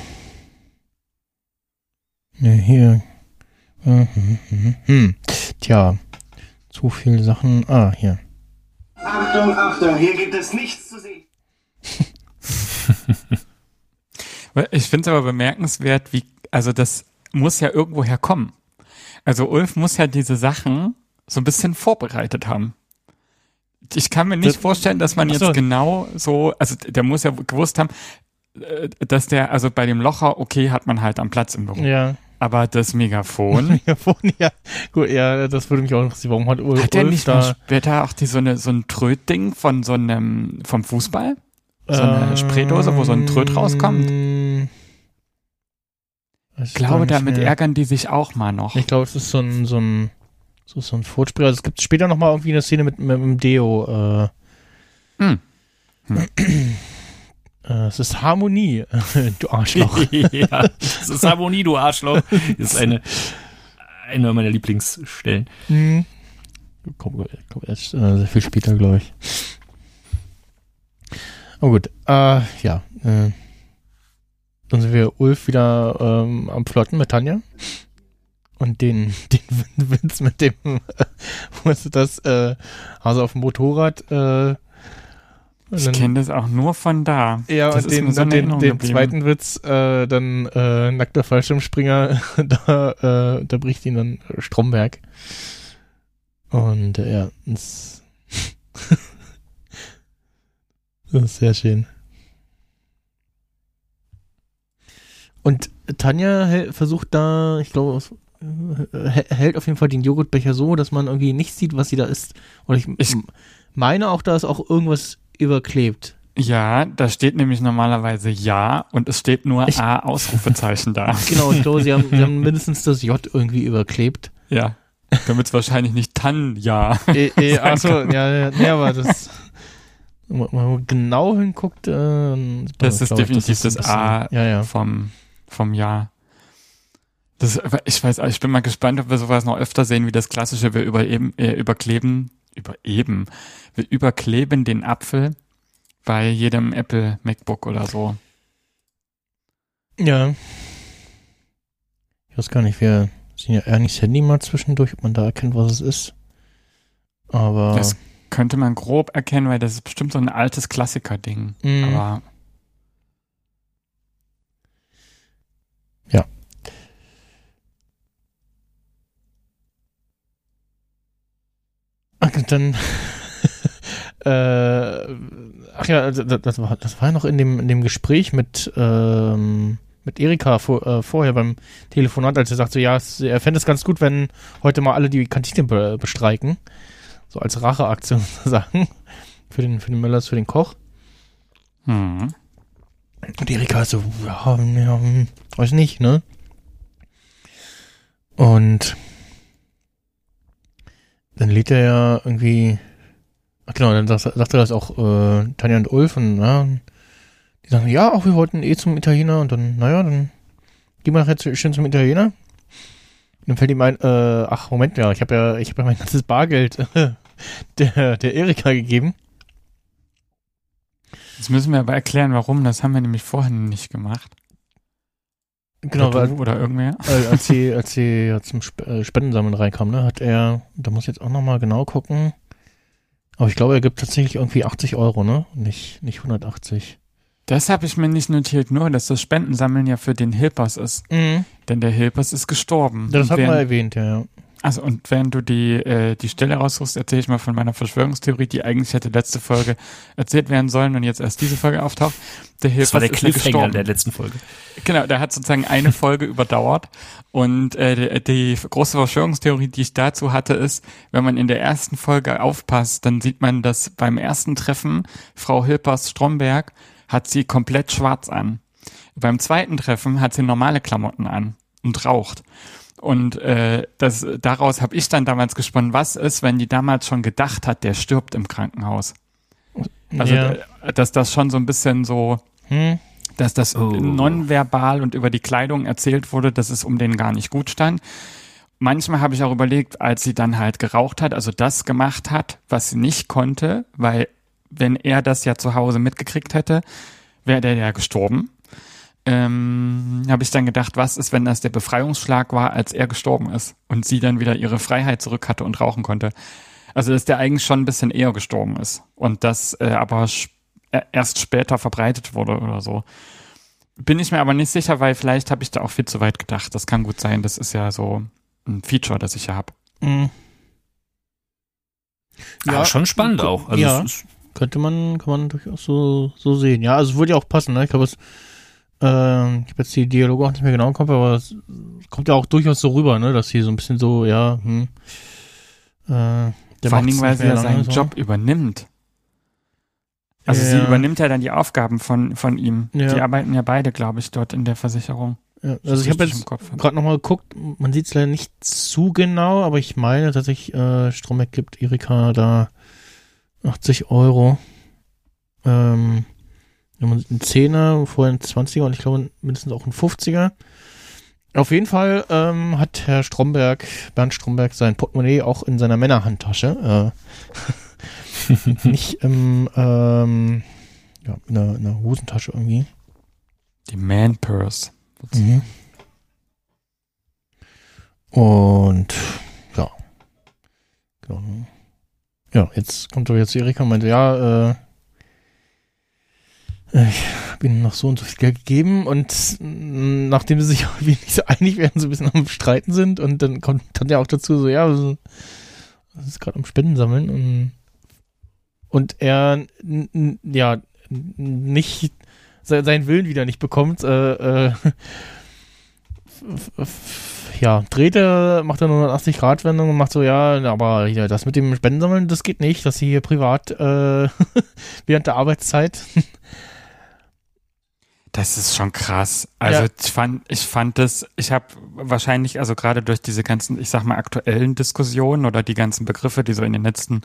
Ne, hier. Hm, hm, hm, hm. Tja, zu viele Sachen. Ah, hier.
Achtung, Achtung, hier gibt es nichts zu sehen.
Ich finde es aber bemerkenswert, wie, also das muss ja irgendwo herkommen. Also Ulf muss ja diese Sachen so ein bisschen vorbereitet haben. Ich kann mir nicht
Das-
vorstellen, dass man
Ach
jetzt
so.
genau so, also der muss ja gewusst haben, äh, dass der, also bei dem Locher, okay, hat man halt am Platz im Büro.
Ja.
Aber das Megafon,
Megafon, ja. Gut, ja, das würde mich auch interessieren. Warum hat Ulf,
hat der
Ulf
nicht
da...
mal später auch die, so, eine, so ein Trötding von so einem, vom Fußball? So eine
Ähm,
Spraydose, wo so ein Tröd rauskommt. Ich glaube, damit
mehr.
ärgern die sich auch mal noch.
Ich glaube, es ist so ein, so ein, so, so ein Furchtspray. Also es gibt später nochmal irgendwie eine Szene mit, mit, mit dem Deo. Äh,
Hm. Hm.
äh, es ist Harmonie, du Arschloch.
Ja, das ist Harmonie, du Arschloch. Das ist eine, eine meiner Lieblingsstellen.
Hm. Kommt komm erst äh, sehr viel später, glaube ich. Oh gut, äh, ja. Äh, dann sind wir Ulf wieder ähm, am Flotten mit Tanja. Und den, den Witz mit dem, äh, wo ist das, äh, also auf dem Motorrad, äh,
Ich kenne das auch nur von da.
Ja,
das
und den,
so
und den, den zweiten Witz, äh, dann äh, nackter Fallschirmspringer, da, äh, da bricht ihn dann Stromberg. Und äh, ja, das, das ist sehr schön. Und Tanja hält, versucht da, ich glaube, hält auf jeden Fall den Joghurtbecher so, dass man irgendwie nicht sieht, was sie da isst. Und ich,
ich
meine auch, da ist auch irgendwas überklebt.
Ja, da steht nämlich normalerweise Ja und es steht nur ich, A Ausrufezeichen da.
Genau, ich glaube, sie haben, sie haben mindestens das J irgendwie überklebt.
Ja, damit es wahrscheinlich nicht Tanja
äh, äh, Achso, ja, ja, nee, aber das, wenn man genau hinguckt, äh,
das ist definitiv ich, das, das A
bisschen, ja, ja.
vom, vom Ja. Das, ich weiß, ich bin mal gespannt, ob wir sowas noch öfter sehen, wie das klassische, wir über eben, äh, überkleben, über eben, wir überkleben den Apfel bei jedem Apple MacBook oder so.
Ja. Ich weiß gar nicht, wir sehen ja eher nicht das Handy mal zwischendurch, ob man da erkennt, was es ist. Aber.
Das könnte man grob erkennen, weil das ist bestimmt so ein altes Klassiker-Ding. Mhm. Aber.
Ja. Ach, dann. äh, ach ja, das, das, war, das war ja noch in dem, in dem Gespräch mit, ähm, mit Erika vor, äh, vorher beim Telefonat, als er sagte, ja, es, er fände es ganz gut, wenn heute mal alle die Kantine be, bestreiken. So als Racheaktion sozusagen. Für den, für den Möllers, für den Koch.
Hm.
Und Erika so, ja, ja, weiß nicht, ne? Und dann lädt er ja irgendwie. Ach genau, dann sagt, sagt er das auch äh, Tanja und Ulf und ja, die sagen, ja, auch wir wollten eh zum Italiener und dann, naja, dann gehen wir nachher zu, schön zum Italiener. Und dann fällt ihm ein, äh, ach Moment, ja, ich habe ja, ich habe ja mein ganzes Bargeld äh, der, der Erika gegeben.
Jetzt müssen wir aber erklären, warum, das haben wir nämlich vorhin nicht gemacht.
Genau,
oder,
weil,
du, oder irgendwer.
Äh, als sie, als sie ja zum Sp- äh, Spendensammeln reinkam, ne, hat er, da muss ich jetzt auch nochmal genau gucken, aber ich glaube, er gibt tatsächlich irgendwie achtzig Euro, ne? Nicht, nicht hundertachtzig.
Das habe ich mir nicht notiert, nur, dass das Spendensammeln ja für den Hilpers ist.
Mhm.
Denn der Hilpers ist gestorben.
Das hat man erwähnt, ja, ja.
Also, und während du die, äh, die Stelle raussuchst, erzähle ich mal von meiner Verschwörungstheorie, die eigentlich hätte letzte Folge erzählt werden sollen und jetzt erst diese Folge auftaucht. Der Hilpers
das war der
ist
Cliffhanger
gestorben.
der letzten Folge.
Genau, der hat sozusagen eine Folge überdauert und äh, die, die große Verschwörungstheorie, die ich dazu hatte, ist, wenn man in der ersten Folge aufpasst, dann sieht man, dass beim ersten Treffen Frau Hilpers-Stromberg hat sie komplett schwarz an. Beim zweiten Treffen hat sie normale Klamotten an und raucht. Und äh, das, daraus habe ich dann damals gesponnen, was ist, wenn die damals schon gedacht hat, der stirbt im Krankenhaus. Also,
ja.
äh, dass das schon so ein bisschen so,
hm?
dass das
oh.
nonverbal und über die Kleidung erzählt wurde, dass es um den gar nicht gut stand. Manchmal habe ich auch überlegt, als sie dann halt geraucht hat, also das gemacht hat, was sie nicht konnte, weil wenn er das ja zu Hause mitgekriegt hätte, wäre der ja gestorben. Ähm, habe ich dann gedacht, was ist, wenn das der Befreiungsschlag war, als er gestorben ist und sie dann wieder ihre Freiheit zurück hatte und rauchen konnte. Also, dass der eigentlich schon ein bisschen eher gestorben ist und das äh, aber sp- erst später verbreitet wurde oder so. Bin ich mir aber nicht sicher, weil vielleicht habe ich da auch viel zu weit gedacht. Das kann gut sein, das ist ja so ein Feature, das ich ja habe.
Mhm.
Ja, aber schon spannend auch. Also
ja,
es ist
könnte man, kann man durchaus so, so sehen. Ja, also es würde ja auch passen, ne? Ich glaube, es Ähm, ich habe jetzt die Dialoge auch nicht mehr genau im Kopf, aber es kommt ja auch durchaus so rüber, ne, dass sie so ein bisschen so, ja, hm, äh, der
Vor allen
macht's
Dingen, weil
nicht
sie ja
mehr lange
seinen
so.
Job übernimmt. Also
Ja.
sie übernimmt ja dann die Aufgaben von, von ihm.
Ja.
Die arbeiten ja beide, glaube ich, dort in der Versicherung.
Ja, also ich habe
Richtig
jetzt
im Kopf.
gerade nochmal geguckt, man sieht es leider nicht zu genau, aber ich meine tatsächlich, äh, Stromberg gibt Erika da achtzig Euro. Ähm, wenn man einen Zehner, vorher einen zwanziger und ich glaube mindestens auch einen fünfziger. Auf jeden Fall ähm, hat Herr Stromberg, Bernd Stromberg, sein Portemonnaie auch in seiner Männerhandtasche. Äh, nicht im, ähm, ja, in der, in der Hosentasche irgendwie.
Die Man Purse.
Mhm. Und ja. Genau. Ja, jetzt kommt doch jetzt Erika und meinte, ja, äh, ich habe ihnen noch so und so viel Geld gegeben und mh, nachdem sie sich irgendwie nicht so einig werden, so ein bisschen am Streiten sind und dann kommt dann ja auch dazu so, ja, das ist gerade am Spenden sammeln und, und er n, n, ja nicht se, seinen Willen wieder nicht bekommt, äh, äh, ja, dreht er, macht er eine hundertachtzig-Grad-Wendung und macht so, ja, aber hier, das mit dem Spendensammeln, das geht nicht, dass sie hier privat äh, während der Arbeitszeit.
Das ist schon krass. Also
Ja.
ich fand, ich fand das, ich habe wahrscheinlich, also gerade durch diese ganzen, ich sag mal, aktuellen Diskussionen oder die ganzen Begriffe, die so in den letzten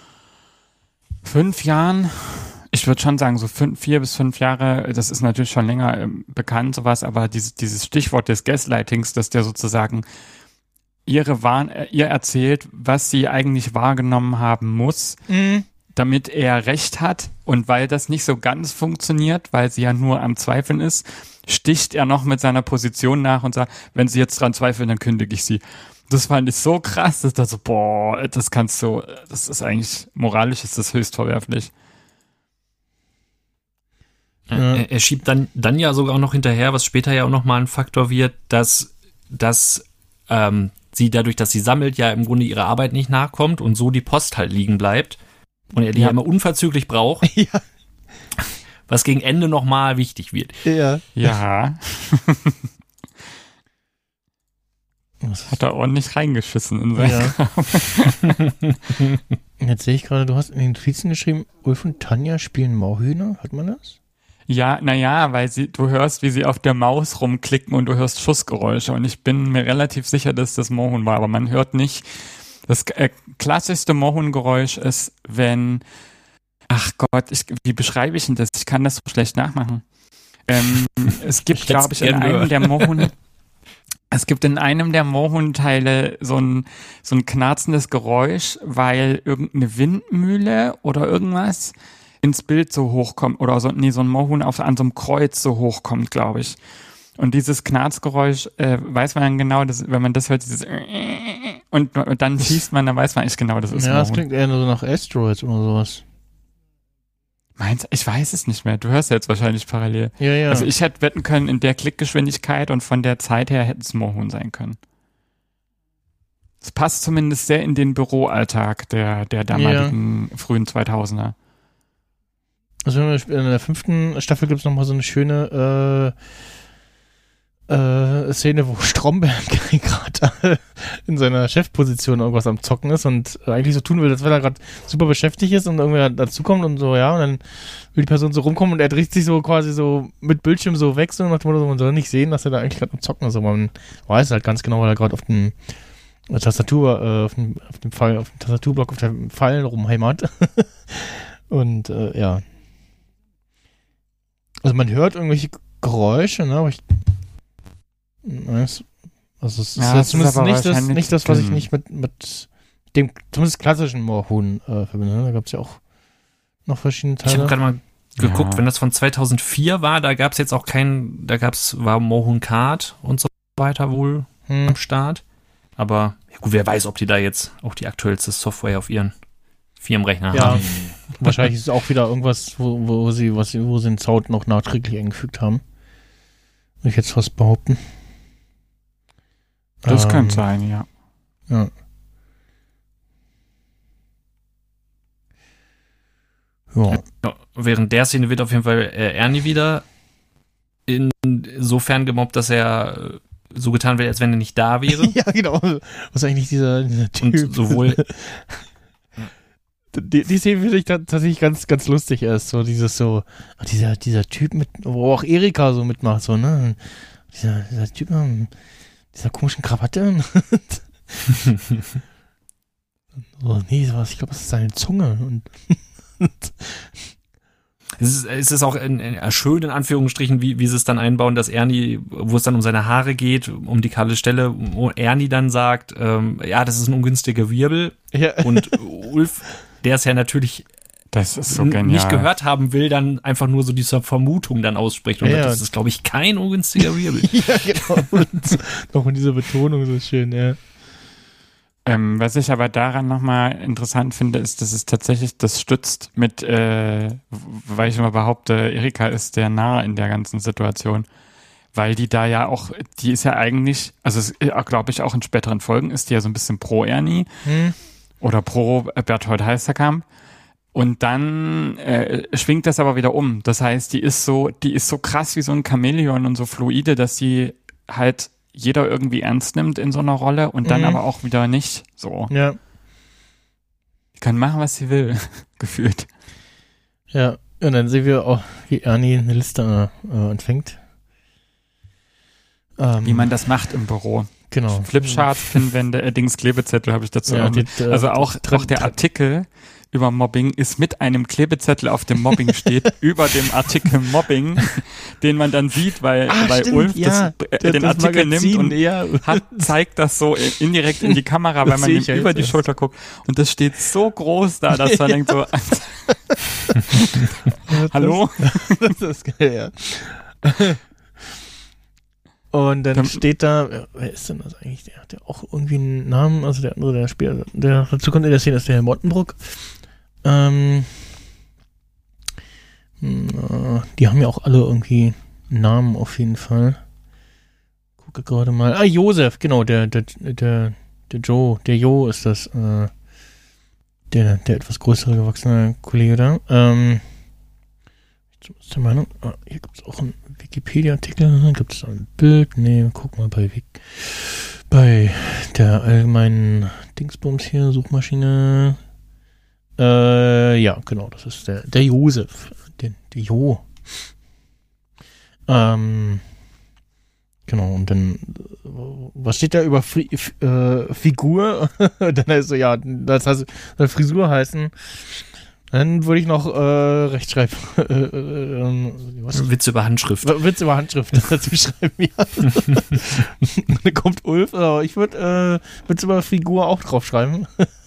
fünf Jahren, ich würde schon sagen, so fünf, vier bis fünf Jahre, das ist natürlich schon länger ähm, bekannt, sowas, aber dieses, dieses Stichwort des Gaslightings, dass der sozusagen ihre Wahn, äh, ihr erzählt, was sie eigentlich wahrgenommen haben muss,
Mhm.
damit er Recht hat, und weil das nicht so ganz funktioniert, weil sie ja nur am Zweifeln ist, sticht er noch mit seiner Position nach und sagt, wenn sie jetzt dran zweifeln, dann kündige ich sie. Das fand ich so krass, dass da so, boah, das kannst du, das ist eigentlich, moralisch ist das höchst verwerflich.
Ja.
Er, er schiebt dann, dann ja sogar auch noch hinterher, was später ja auch nochmal ein Faktor wird, dass, dass ähm, sie dadurch, dass sie sammelt, ja im Grunde ihrer Arbeit nicht nachkommt und so die Post halt liegen bleibt und er die ja,
Ja.
immer unverzüglich braucht,
Ja.
was gegen Ende nochmal wichtig wird.
Ja.
Ja,
Was
hat er ordentlich reingeschissen in sein.
Ja. Jetzt sehe ich gerade, du hast in den Notizen geschrieben, Ulf und Tanja spielen Mauhühner. Hat man das?
Ja, naja, weil sie, du hörst, wie sie auf der Maus rumklicken und du hörst Schussgeräusche, und ich bin mir relativ sicher, dass das Mohun war, aber man hört nicht. Das äh, klassischste Mohun-Geräusch ist, wenn, ach Gott, ich, wie beschreibe ich denn das? Ich kann das so schlecht nachmachen. Ähm, es gibt,
Ich hätt's
glaube ich, in
gern
einem
gehört.
der Mohun, es gibt in einem der Mohun-Teile so ein, so ein knarzendes Geräusch, weil irgendeine Windmühle oder irgendwas ins Bild so hochkommt, oder so, nee, so ein Mohun auf, an so einem Kreuz so hochkommt, glaube ich. Und dieses Knarzgeräusch, äh, weiß man dann genau, dass, wenn man das hört, dieses und, und dann schießt man, dann weiß man echt genau, das ist
Ja, das
Mohun.
klingt eher nur so nach Asteroids oder sowas.
Meinst, ich weiß es nicht mehr. Du hörst ja jetzt wahrscheinlich parallel.
Ja, ja.
Also ich hätte wetten können, in der Klickgeschwindigkeit und von der Zeit her hätte es Mohun sein können. Es passt zumindest sehr in den Büroalltag der, der damaligen frühen zweitausender.
Also in der fünften Staffel gibt es nochmal so eine schöne äh, äh, Szene, wo Stromberg gerade in seiner Chefposition irgendwas am Zocken ist und eigentlich so tun will, als wenn er gerade super beschäftigt ist und irgendwer dazukommt und so, ja, und dann will die Person so rumkommen und er dreht sich so quasi so mit Bildschirm so weg, so nach dem Motto, man soll nicht sehen, dass er da eigentlich gerade am Zocken ist, aber man weiß halt ganz genau, weil er gerade auf dem Tastatur, äh, auf dem, auf dem Pfeil, auf dem Tastaturblock auf der Pfeilen rumheimert. Und äh, ja. Also man hört irgendwelche Geräusche, ne, aber ich weiß, also es ist
Ja,
ja,
das ist
zumindest
aber
nicht, das,
wahrscheinlich
nicht das, was ich
dünn.
nicht mit, mit dem zumindest klassischen Mohun äh, verbinde. Ne? Da gab es ja auch noch verschiedene
Ich
Teile.
habe gerade mal geguckt,
Ja.
wenn das von zweitausendvier war, da gab es jetzt auch kein, da gab's, war Mohun Card und so weiter wohl
hm.
am Start. Aber ja gut, wer weiß, ob die da jetzt auch die aktuellste Software auf ihren Firmenrechner
Ja,
haben.
wahrscheinlich ist es auch wieder irgendwas, wo, wo sie, was sie, wo sie den Sound noch nachträglich eingefügt haben. Würde ich jetzt fast behaupten.
Das
Ähm,
könnte sein, ja.
Ja. Ja.
Ja, während der Szene wird auf jeden Fall äh, Ernie wieder insofern gemobbt, dass er äh, so getan wird, als wenn er nicht da wäre.
Ja, genau. Was ist eigentlich dieser, dieser Typ?
Und sowohl
Die, die Szene finde ich ta- tatsächlich ganz, ganz lustig erst. So dieses so, ach, dieser, dieser Typ mit, wo auch Erika so mitmacht, so, ne? Dieser, dieser Typ mit dieser komischen Krawatte. So, nee, sowas, ich glaube, das ist seine Zunge. Und
Es ist, es ist auch in, in, schön in Anführungsstrichen, wie, wie sie es dann einbauen, dass Ernie, wo es dann um seine Haare geht, um die kahle Stelle, wo Ernie dann sagt, ähm, ja, das ist ein ungünstiger Wirbel.
Ja.
Und Ulf, der es ja natürlich
Das ist so
n-
genial.
nicht gehört haben will, dann einfach nur so diese Vermutung dann ausspricht. Und
Ja.
sagt, das ist, glaube ich, kein ungünstiger Wirbel.
ja, genau. Und auch in dieser Betonung so schön, ja.
Ähm, was ich aber daran nochmal interessant finde, ist, dass es tatsächlich das stützt mit, äh, weil ich immer behaupte, Erika ist der Narr in der ganzen Situation. Weil die da ja auch, die ist ja eigentlich, also glaube ich auch in späteren Folgen ist die ja so ein bisschen pro Ernie
Hm.
oder pro Berthold Heisterkamp. Und dann äh, schwingt das aber wieder um. Das heißt, die ist so, die ist so krass wie so ein Chamäleon und so fluide, dass sie halt jeder irgendwie ernst nimmt in so einer Rolle und dann
Mhm.
aber auch wieder nicht so.
Ja,
Die kann machen, was sie will, gefühlt.
ja. Und dann sehen wir auch, wie Ernie eine Liste äh, empfängt. Ähm,
Wie man das macht im Büro.
genau.
Flipchart, Pinwände, äh, Dings, Klebezettel habe ich dazu.
Ja,
auch mit.
die- äh,
also auch,
drin-
auch der Artikel über Mobbing ist mit einem Klebezettel, auf dem Mobbing steht, über dem Artikel Mobbing, den man dann sieht, weil,
Ah,
weil
stimmt,
Ulf
ja.
das, äh,
Das-
den
das
Artikel
Magazin,
nimmt und
ja.
hat, zeigt das so indirekt in die Kamera, weil
Das
man
sehe
ihm
ich ja
über
jetzt
die
erst.
Schulter guckt. Und das steht so groß da, dass man denkt so, hallo?
Das ist geil, ja. Und dann
Dann-
steht da, wer- wer ist denn das eigentlich? Der hat ja auch irgendwie einen Namen, also der andere, der spielt, der dazu kommt in der Szene, ist der Herr Mottenbrock. Ähm, na, die haben ja auch alle irgendwie Namen auf jeden Fall. Gucke gerade mal. Ah, Josef, genau, der, der, der, der Joe, der Jo ist das, äh, der, der etwas größere gewachsene Kollege da. Ähm, ich bin der Meinung, ah, hier gibt es auch einen Wikipedia-Artikel, gibt es ein Bild? Nee, guck mal bei Wik bei der allgemeinen Dingsbums hier, Suchmaschine. Äh, ja, genau, das ist der, der Josef, der, der Jo. Ähm, genau, und dann, äh, was steht da über Fri F äh, Figur? Dann heißt so, ja, das heißt, soll Frisur heißen. Dann würde ich noch äh, Rechtschreib... Äh, äh, was?
Witz über Handschrift.
Witz über Handschrift dazu schreiben, ja. Dann kommt Ulf, aber ich würde äh, Witz über Figur auch draufschreiben.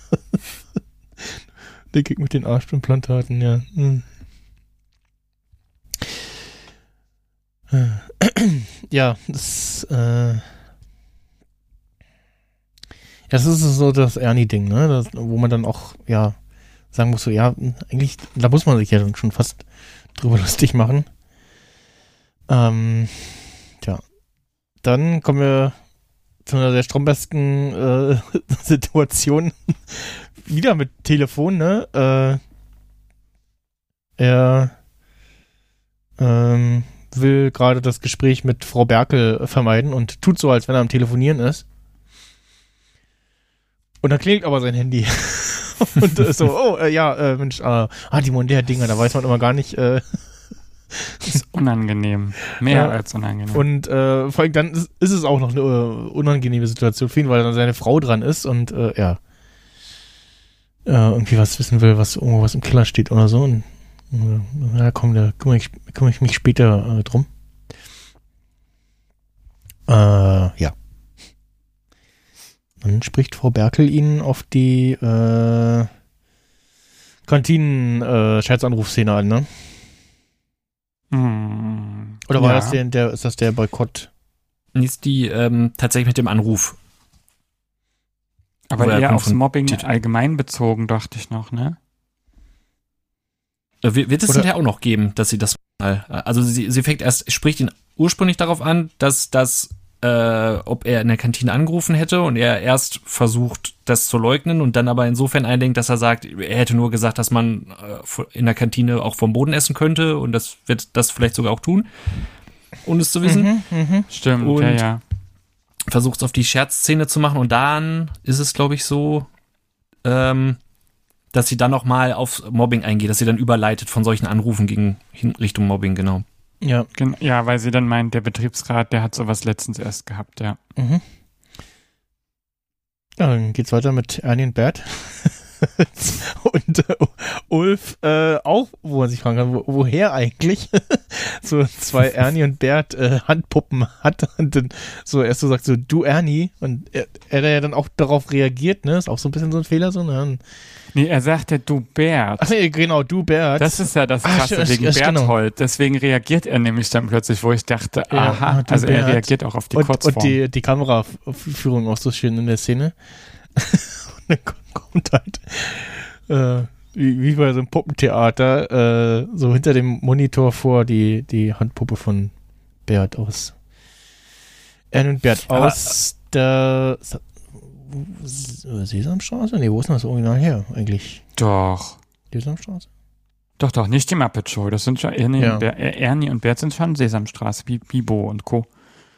Der Kick mit den Arschimplantaten, ja. Hm. Ja, das, äh, das ist so das Ernie-Ding, ne? Das, wo man dann auch, ja, sagen muss, so, ja, eigentlich, da muss man sich ja dann schon fast drüber lustig machen. Ähm, tja. Dann kommen wir zu einer der strombesten äh, Situation. Wieder mit Telefon, ne? Äh, er ähm, will gerade das Gespräch mit Frau Berkel vermeiden und tut so, als wenn er am Telefonieren ist. Und dann klingelt aber sein Handy. Und äh, so, oh, äh, ja, äh, Mensch, äh, ah, die Mondär-Dinger, da weiß man immer gar nicht. Äh,
Das ist unangenehm. Mehr
Ja.
als unangenehm.
und äh, vor allem dann ist, ist es auch noch eine äh, unangenehme Situation für ihn, weil dann seine Frau dran ist und äh, ja, äh, irgendwie was wissen will, was irgendwo was im Keller steht oder so. Und äh, ja, komm, da kümmere ich, kümmere ich mich später äh, drum. Äh, ja. Dann spricht Frau Berkel ihn auf die äh, Kantinen-Scherzanrufszene an, ne?
Hm,
Oder war
ja.
das der, der, ist das der Boykott?
Ist die ähm, tatsächlich mit dem Anruf.
Aber
Oder
eher aufs
konfrontiert-
Mobbing allgemein bezogen, dachte ich noch, ne?
Äh, Wird wird es
Oder-
hinterher auch noch geben, dass sie das mal, äh, also sie, sie fängt erst, spricht ihn ursprünglich darauf an, dass das, äh, ob er in der Kantine angerufen hätte und er erst versucht, das zu leugnen und dann aber insofern einlenkt, dass er sagt, er hätte nur gesagt, dass man äh, in der Kantine auch vom Boden essen könnte und das wird das vielleicht sogar auch tun, ohne es zu wissen.
Mhm, mhm.
Stimmt,
Und-
ja, ja.
Versucht es auf die Scherzszene zu machen und dann ist es, glaube ich, so, ähm, dass sie dann nochmal auf Mobbing eingeht, dass sie dann überleitet von solchen Anrufen gegen hin, Richtung Mobbing, genau.
Ja.
Gen- Ja, weil sie dann meint, der Betriebsrat, der hat sowas letztens erst gehabt, ja.
Mhm. Ja, dann geht's weiter mit Ernie und Bert. Und äh, Ulf äh, auch, wo man sich fragen kann, wo, woher eigentlich so zwei Ernie und Bert äh, Handpuppen hat und dann so erst so sagt so, du Ernie, und er, er ja dann auch darauf reagiert, ne, ist auch so ein bisschen so ein Fehler, so, ne?
Nee, er sagte, du Bert.
Ach nee, genau, du Bert.
Das ist ja das
Ach,
Krasse
stimmt,
wegen
stimmt, genau.
Berthold. Deswegen reagiert er nämlich dann plötzlich, wo ich dachte,
Ja,
aha,
du
also er
Bert.
reagiert auch auf die
und,
Kurzform.
und die, die Kameraführung auch so schön in der Szene. Und dann kommt halt äh, wie, wie bei so einem Puppentheater äh, so hinter dem Monitor vor die, die Handpuppe von Bert aus. Ernie und Bert
Aber,
aus der Sa- Sesamstraße? Nee, wo ist denn das Original her eigentlich?
Doch.
Die Sesamstraße?
Doch, doch, nicht die Muppet Show. Das sind schon Ernie,
Ja.
und, Ber- äh, Ernie und Bert sind schon Sesamstraße, Bi- Bibo und Co.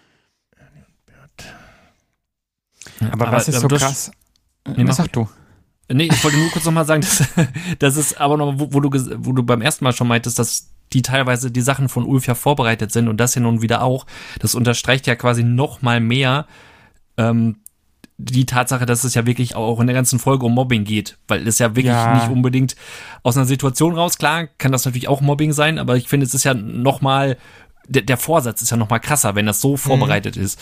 Aber, was ist so
du hast-
krass?
Nee,
Nee,
mach
sag du.
Nee, ich wollte nur kurz nochmal sagen, dass, das ist aber noch, wo, wo, du, ges- wo du beim ersten Mal schon meintest, dass die teilweise die Sachen von Ulf ja vorbereitet sind und das hier nun wieder auch. Das unterstreicht ja quasi noch mal mehr ähm, die Tatsache, dass es ja wirklich auch in der ganzen Folge um Mobbing geht, weil es ja wirklich
Ja.
nicht unbedingt aus einer Situation raus, klar, kann das natürlich auch Mobbing sein, aber ich finde, es ist ja noch mal, der, der Vorsatz ist ja noch mal krasser, wenn das so vorbereitet ist.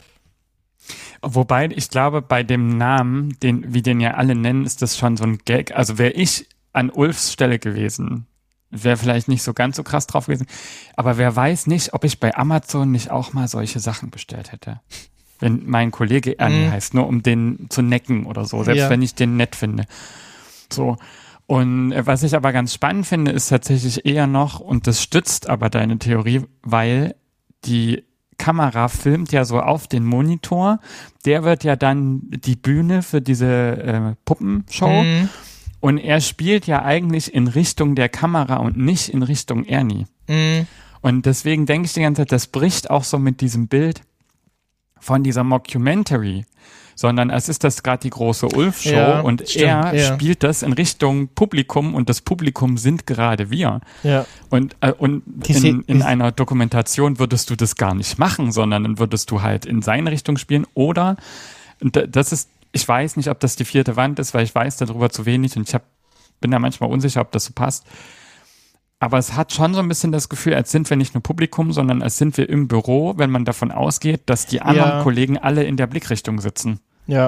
Wobei, ich glaube, bei dem Namen, den, wie den ja alle nennen, ist das schon so ein Gag. Also wäre ich an Ulfs Stelle gewesen, wäre vielleicht nicht so ganz so krass drauf gewesen. Aber wer weiß nicht, ob ich bei Amazon nicht auch mal solche Sachen bestellt hätte. Wenn mein Kollege Ernie
Mhm.
heißt, nur um den zu necken oder so, selbst
Ja.
wenn ich den nett finde. So. Und äh, was ich aber ganz spannend finde, ist tatsächlich eher noch, und das stützt aber deine Theorie, weil die Kamera filmt ja so auf den Monitor. Der wird ja dann die Bühne für diese äh, Puppenshow.
Mhm.
Und er spielt ja eigentlich in Richtung der Kamera und nicht in Richtung Ernie.
Mhm.
Und deswegen denke ich die ganze Zeit, das bricht auch so mit diesem Bild von dieser Mockumentary, sondern es ist das gerade die große Ulf-Show
Ja,
und
stimmt,
er
ja.
spielt das in Richtung Publikum und das Publikum sind gerade wir.
Ja.
Und, äh, und
Die
in,
Se-
in
die-
einer Dokumentation würdest du das gar nicht machen, sondern dann würdest du halt in seine Richtung spielen oder, und da- das ist, ich weiß nicht, ob das die vierte Wand ist, weil ich weiß darüber zu wenig und ich hab, bin da manchmal unsicher, ob das so passt. Aber es hat schon so ein bisschen das Gefühl, als sind wir nicht nur Publikum, sondern als sind wir im Büro, wenn man davon ausgeht, dass die anderen
Ja.
Kollegen alle in der Blickrichtung sitzen.
Ja.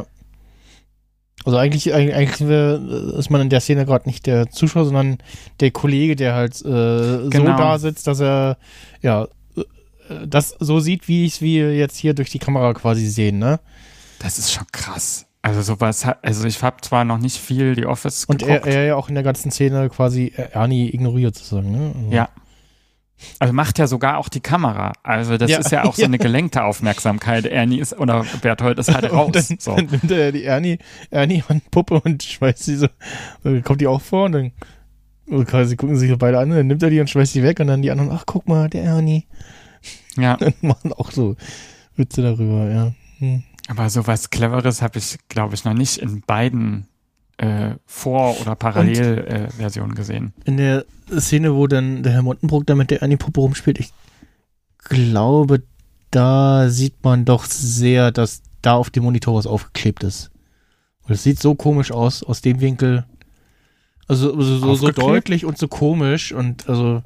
Also eigentlich, eigentlich, eigentlich sind wir- ist man in der Szene gerade nicht der Zuschauer, sondern der Kollege, der halt äh, so
Genau.
da sitzt, dass er ja äh, das so sieht, wie ich es wir jetzt hier durch die Kamera quasi sehen, ne?
Das ist schon krass. Also sowas hat, also ich habe zwar noch nicht viel die Office
Und er,
geguckt.
er ja auch in der ganzen Szene quasi Ernie ignoriert sozusagen, ne? Also,
Ja. Also macht ja sogar auch die Kamera. Also das
Ja.
ist ja auch so eine gelenkte Aufmerksamkeit. Ernie ist, oder Berthold ist halt raus.
Und dann,
So.
dann nimmt er die Ernie, Ernie Handpuppe und schmeißt sie so, dann kommt die auch vor und dann und quasi gucken sich so beide an, dann nimmt er die und schmeißt sie weg und dann die anderen, ach guck mal, der Ernie.
Ja,
Dann machen auch so Witze darüber, ja. Hm.
aber sowas Cleveres habe ich, glaube ich, noch nicht in beiden äh, Vor- oder Parallelversionen äh, Versionen gesehen.
In der Szene, wo dann der Herr Montenbrook da mit der Ernie-Puppe rumspielt, ich glaube, da sieht man doch sehr, dass da auf dem Monitor was aufgeklebt ist. Und es sieht so komisch aus, aus dem Winkel. Also, also so, so
Aufgeklebt?
deutlich und so komisch und also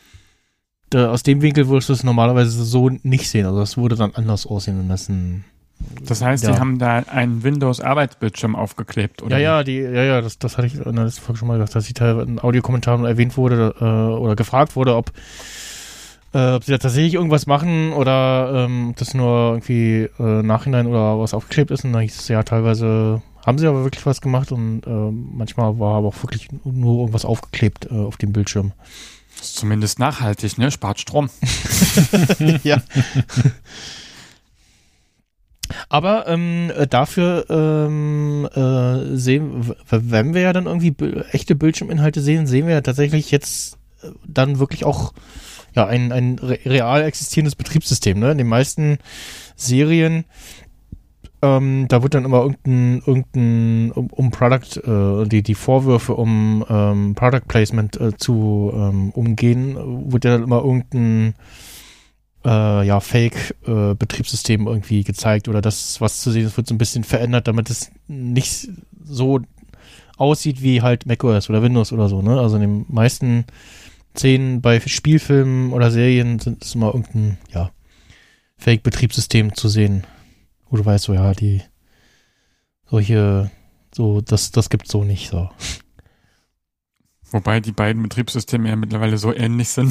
da, aus dem Winkel würdest du es normalerweise so nicht sehen. Also das würde dann anders aussehen, wenn das ein
Das heißt,
Ja.
die haben da einen Windows-Arbeitsbildschirm aufgeklebt, oder?
Ja, ja, die, ja, ja, das, das hatte ich in der letzten Folge schon mal gesagt, dass sie teilweise in Audiokommentaren erwähnt wurde äh, oder gefragt wurde, ob, äh, ob sie da tatsächlich irgendwas machen oder ähm, ob das nur irgendwie äh, Nachhinein oder was aufgeklebt ist. Und dann hieß es ja, teilweise haben sie aber wirklich was gemacht und äh, manchmal war aber auch wirklich nur irgendwas aufgeklebt äh, auf dem Bildschirm.
Ist zumindest nachhaltig, ne? Spart Strom.
Ja. Aber ähm, äh, dafür ähm, äh, sehen, w- wenn wir ja dann irgendwie b- echte Bildschirminhalte sehen, sehen wir ja tatsächlich jetzt äh, dann wirklich auch ja ein, ein re real existierendes Betriebssystem. Ne? In den meisten Serien ähm, da wird dann immer irgendein, irgendein um, um Product, äh, die, die Vorwürfe um ähm, Product Placement äh, zu ähm, umgehen, wird ja dann immer irgendein äh, ja, Fake-Betriebssystem äh, irgendwie gezeigt oder das, was zu sehen ist, wird so ein bisschen verändert, damit es nicht so aussieht wie halt macOS oder Windows oder so, ne? Also in den meisten Szenen bei Spielfilmen oder Serien sind es immer irgendein, ja, Fake-Betriebssystem zu sehen. Wo du weißt, so, ja, die solche, so, das, das gibt's so nicht, so.
Wobei die beiden Betriebssysteme ja mittlerweile so ähnlich sind.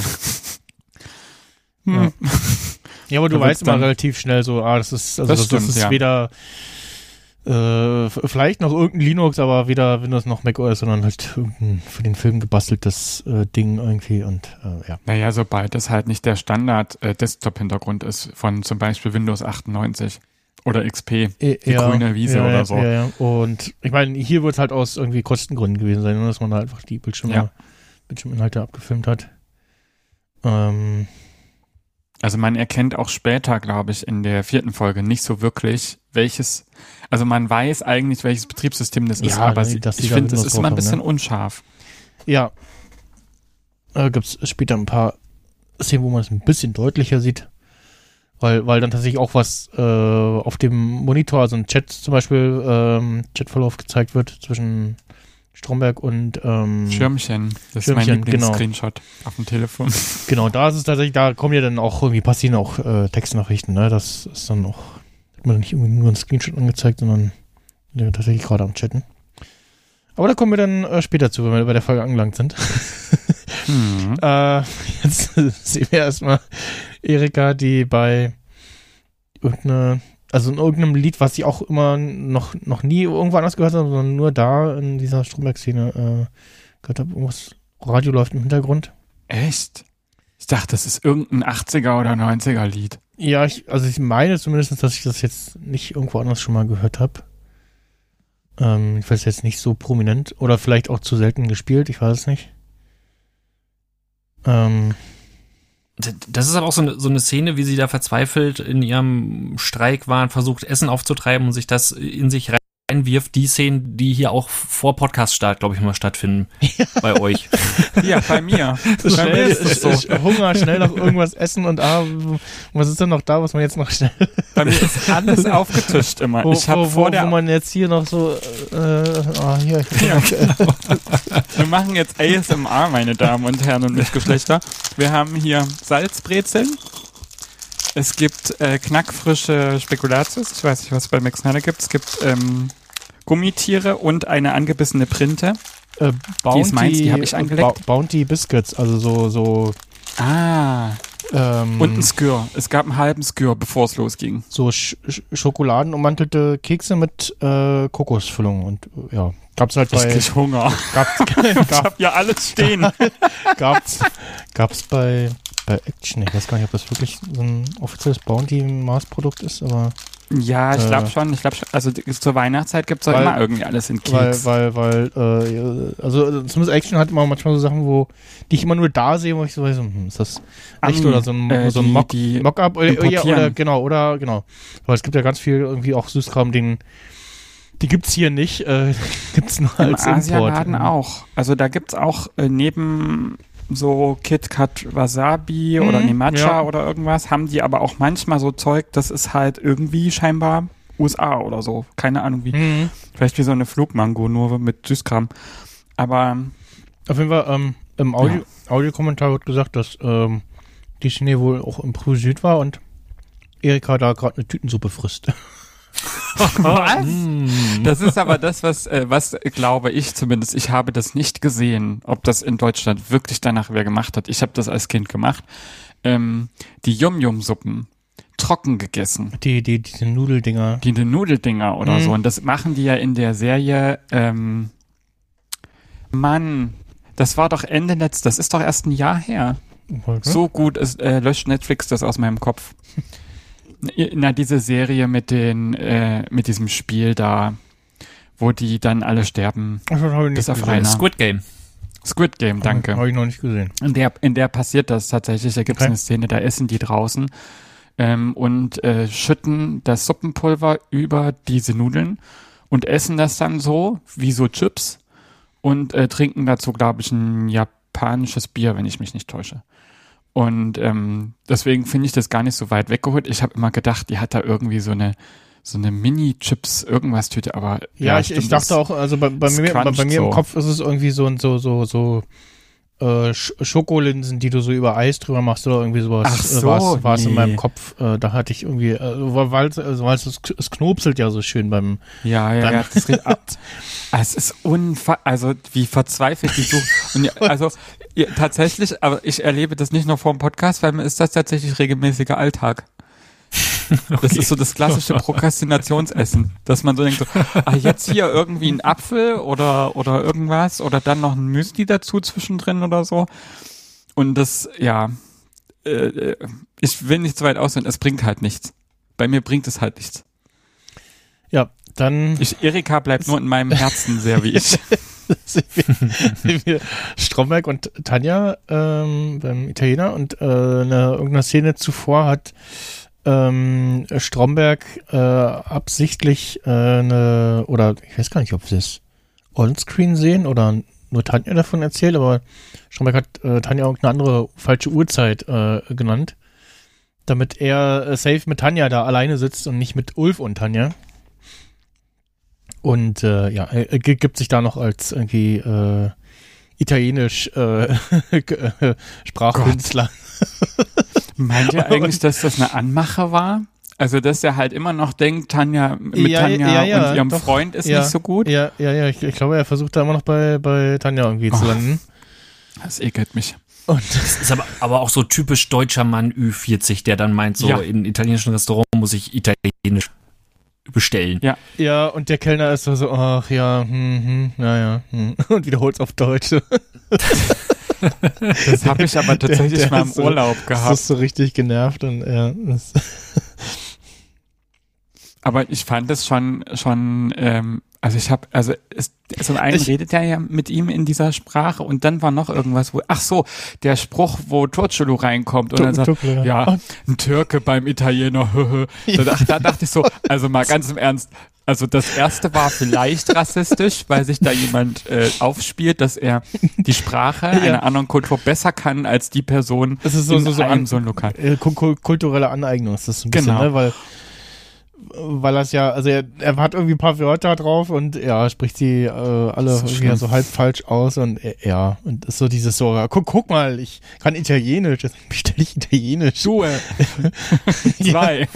hm. ja. ja, aber du
Da
weißt immer
dann,
relativ schnell so, ah, das ist, also
das,
das,
stimmt,
das ist
ja.
weder äh, vielleicht noch irgendein Linux, aber weder Windows noch macOS, sondern halt irgendein für den Film gebasteltes äh, Ding irgendwie und äh, ja.
Naja, sobald es halt nicht der Standard-Desktop-Hintergrund ist von zum Beispiel Windows achtundneunzig oder X P, die
ja,
grüne Wiese
ja,
oder so.
Ja, ja. Und ich meine, hier wird halt aus irgendwie Kostengründen gewesen sein, dass man da einfach die Bildschirme,
Ja.
Bildschirminhalte abgefilmt hat. Ähm,
Also man erkennt auch später, glaube ich, in der vierten Folge nicht so wirklich, welches, also man weiß eigentlich, welches Betriebssystem das ist,
Ja,
aber
nee,
sie,
dass die
ich
da
finde, es
Windows
ist immer ein
drauf haben,
bisschen
ne?
unscharf.
ja. Da gibt es später ein paar Szenen, wo man es ein bisschen deutlicher sieht. Weil, weil dann tatsächlich auch was äh, auf dem Monitor, also ein Chat zum Beispiel, ähm, Chatverlauf gezeigt wird zwischen Stromberg und ähm,
Schirmchen, das
Schirmchen,
ist mein
genau.
Lieblings-Screenshot auf dem Telefon.
Genau, da ist es tatsächlich, da kommen ja dann auch irgendwie passieren auch äh, Textnachrichten, ne? Das ist dann auch, hat man nicht irgendwie nur ein Screenshot angezeigt, sondern ja, tatsächlich gerade am Chatten. Aber da kommen wir dann äh, später zu, wenn wir bei der Folge angelangt sind.
Mhm.
äh, jetzt sehen wir erstmal Erika, die bei irgendeiner, also in irgendeinem Lied, was ich auch immer noch, noch nie irgendwo anders gehört habe, sondern nur da in dieser Stromberg-Szene äh, gehört habe, irgendwas, Radio läuft im Hintergrund.
Echt? Ich dachte, das ist irgendein achtziger oder neunziger Lied.
Ja, ich, also ich meine zumindest, dass ich das jetzt nicht irgendwo anders schon mal gehört habe. Ähm, ich weiß jetzt nicht so prominent oder vielleicht auch zu selten gespielt, ich weiß es nicht. Ähm,
Das ist aber auch so eine, so eine Szene, wie sie da verzweifelt in ihrem Streik waren, versucht Essen aufzutreiben und sich das in sich reinwirft. Die Szenen, die hier auch vor Podcast-Start, glaube ich, mal stattfinden bei euch.
Ja, bei mir.
so
bei
schnell,
mir ist es so.
ich, ich, Hunger, schnell noch irgendwas essen und ah, was ist denn noch da, was man jetzt noch schnell...
Bei mir ist alles aufgetischt immer.
Wo,
ich habe
wo,
vor
wo,
der...
wo man jetzt hier noch so... Äh, ah, hier, ich
Ja, genau. Wir machen jetzt A S M R, meine Damen und Herren und Mitgeschlechter. Wir haben hier Salzbrezeln. Es gibt äh, knackfrische Spekulatius. Ich weiß nicht, was es bei Max Snyder gibt. Es gibt ähm, Gummitiere und eine angebissene Printe.
Äh, Bounty,
Die ist meins, die hab ich angelegt.
Bounty Biscuits, also so... so
Ah.
ähm,
Und ein Skür. Es gab einen halben Skür, bevor es losging.
so Sch Sch schokoladenummantelte Kekse mit äh, Kokosfüllung und äh, ja, gab's halt bei
Richtig Hunger.
gab's,
Ich
gab,
hab ja alles stehen.
gab's gab's bei bei Action, ich weiß gar nicht, ob das wirklich so ein offizielles Bounty-Maßprodukt ist, aber
Ja, ich glaube
Äh,
schon. Ich glaube schon. Also die- zur Weihnachtszeit gibt's doch
weil-
immer irgendwie alles in
weil
Keks.
weil weil äh, also äh, zumindest Action hat immer manchmal so Sachen, wo die ich immer nur da sehe, wo ich so weiß, hm, ist das echt
Am,
oder so ein,
äh,
so ein
die-
Mock,
die
Mock-up oder, ja,
importieren.
oder genau oder genau, weil es gibt ja ganz viel irgendwie auch Süßkram, den die gibt's hier nicht, äh, gibt's nur
Im
als Import.
Asialaden auch. Also da gibt's auch äh, neben so KitKat Wasabi
Mhm,
oder Nemacha
ja.
oder irgendwas, haben die aber auch manchmal so Zeug, das ist halt irgendwie scheinbar U S A oder so. Keine Ahnung wie.
Mhm.
Vielleicht wie so eine Flugmango, nur mit Süßkram. Aber
Auf jeden Fall, ähm, im Audio, Audiokommentar wird gesagt, dass ähm, die Szene wohl auch im Prü Süd war und Erika da gerade eine Tütensuppe frisst.
was? Das ist aber das, was, äh, was glaube ich zumindest, ich habe das nicht gesehen, ob das in Deutschland wirklich danach wer gemacht hat. Ich habe das als Kind gemacht. Ähm, die Yum-Yum-Suppen trocken gegessen.
Die, die, diese Nudeldinger.
Die Nudeldinger oder
Mhm.
so. Und das machen die ja in der Serie, ähm, Mann, das war doch Ende Netz, das ist doch erst ein Jahr her. So gut ist, äh, löscht Netflix das aus meinem Kopf. Na, diese Serie mit den, äh, mit diesem Spiel da, wo die dann alle sterben.
Ach, das habe ich
Bis
nicht
auf
gesehen.
einer.
Squid Game.
Squid Game, danke.
Habe ich noch nicht gesehen.
In der, in der passiert das tatsächlich. Da gibt es
Okay.
eine Szene, da essen die draußen ähm, und äh, schütten das Suppenpulver über diese Nudeln und essen das dann so, wie so Chips und äh, trinken dazu, glaube ich, ein japanisches Bier, wenn ich mich nicht täusche. Und ähm, deswegen finde ich das gar nicht so weit weggeholt. Ich habe immer gedacht, die hat da irgendwie so eine so eine Mini-Chips irgendwas Tüte, aber
ja,
ja
ich, ich dachte auch, also bei, bei mir, bei, bei mir
so.
im Kopf ist es irgendwie so so so so äh, Sch- Schokolinsen, die du so über Eis drüber machst oder irgendwie sowas.
Ach so,
äh, war es
nee.
in meinem Kopf. Äh, da hatte ich irgendwie, äh, weil es also, weil's- es, es knopselt ja so schön beim.
Ja, ja,
beim
ja. Das riecht ab. Es ist unfassbar, also wie verzweifelt die sucht. Und ja, also ja, tatsächlich, aber ich erlebe das nicht nur vor dem Podcast, weil mir ist das tatsächlich regelmäßiger Alltag. Das
Okay.
ist so das klassische Prokrastinationsessen, dass man so denkt, so, ah, jetzt hier irgendwie ein Apfel oder, oder irgendwas oder dann noch ein Müsli dazu zwischendrin oder so. Und das, ja, äh, ich will nicht zu weit ausholen, es bringt halt nichts. Bei mir bringt es halt nichts.
Ja, dann
Ich, Erika bleibt nur in meinem Herzen sehr wie ich.
sind wir, sind wir Stromberg und Tanja ähm, beim Italiener und äh, eine, irgendeine Szene zuvor hat ähm, Stromberg äh, absichtlich äh, eine, oder ich weiß gar nicht, ob sie es onscreen sehen oder nur Tanja davon erzählt, aber Stromberg hat äh, Tanja irgendeine andere falsche Uhrzeit äh, genannt, damit er äh, safe mit Tanja da alleine sitzt und nicht mit Ulf und Tanja. Und äh, ja, er g- gibt sich da noch als irgendwie äh, italienisch äh, Sprachkünstler.
Meint ihr eigentlich, dass das eine Anmache war? Also, dass er halt immer noch denkt, Tanja, mit
Ja,
Tanja
ja, ja,
und ihrem
doch.
Freund ist
Ja,
nicht so gut?
Ja, ja, ja. Ich, ich glaube, er versucht da immer noch bei, bei Tanja irgendwie zu
Oh.
landen.
Das ekelt mich.
Und
Das ist aber, aber auch so typisch deutscher Mann Ü vierzig, der dann meint, so
Ja.
in italienischen Restaurant muss ich italienisch bestellen.
Ja.
ja, und der Kellner ist so, so ach ja, hm, hm, naja, hm. Und wiederholt es auf Deutsch.
Das habe ich aber tatsächlich
Der- der
mal im
ist so-
Urlaub
Das
gehabt.
ist so richtig genervt und ja. Das,
Aber ich fand es schon, schon, ähm, also ich habe, also es, zum einen
Ich-
redet er ja mit ihm in dieser Sprache und dann war noch irgendwas, wo, ach so, der Spruch, wo Torcello reinkommt und dann sagt,
Tuckle, ja.
ja, ein Türke beim Italiener, höhö. Da, dach- da dachte ich so, also mal ganz im Ernst, also das erste war vielleicht rassistisch, weil sich da jemand äh, aufspielt, dass er die Sprache einer anderen Kultur besser kann als die Person
Es ist so,
in
so, so,
einem
ein,
so ein Lokal.
äh, kul- kul- kulturelle Aneignung ist das so ein bisschen,
Genau.
ne? Weil, weil das ja, also er, er hat irgendwie ein paar Wörter drauf und ja, spricht sie äh, alle
Das ist
irgendwie
schlimm.
so halb falsch aus und äh, ja, und ist so dieses so, ja, guck, guck mal, ich kann Italienisch, jetzt bestelle ich Italienisch.
Du, äh, zwei.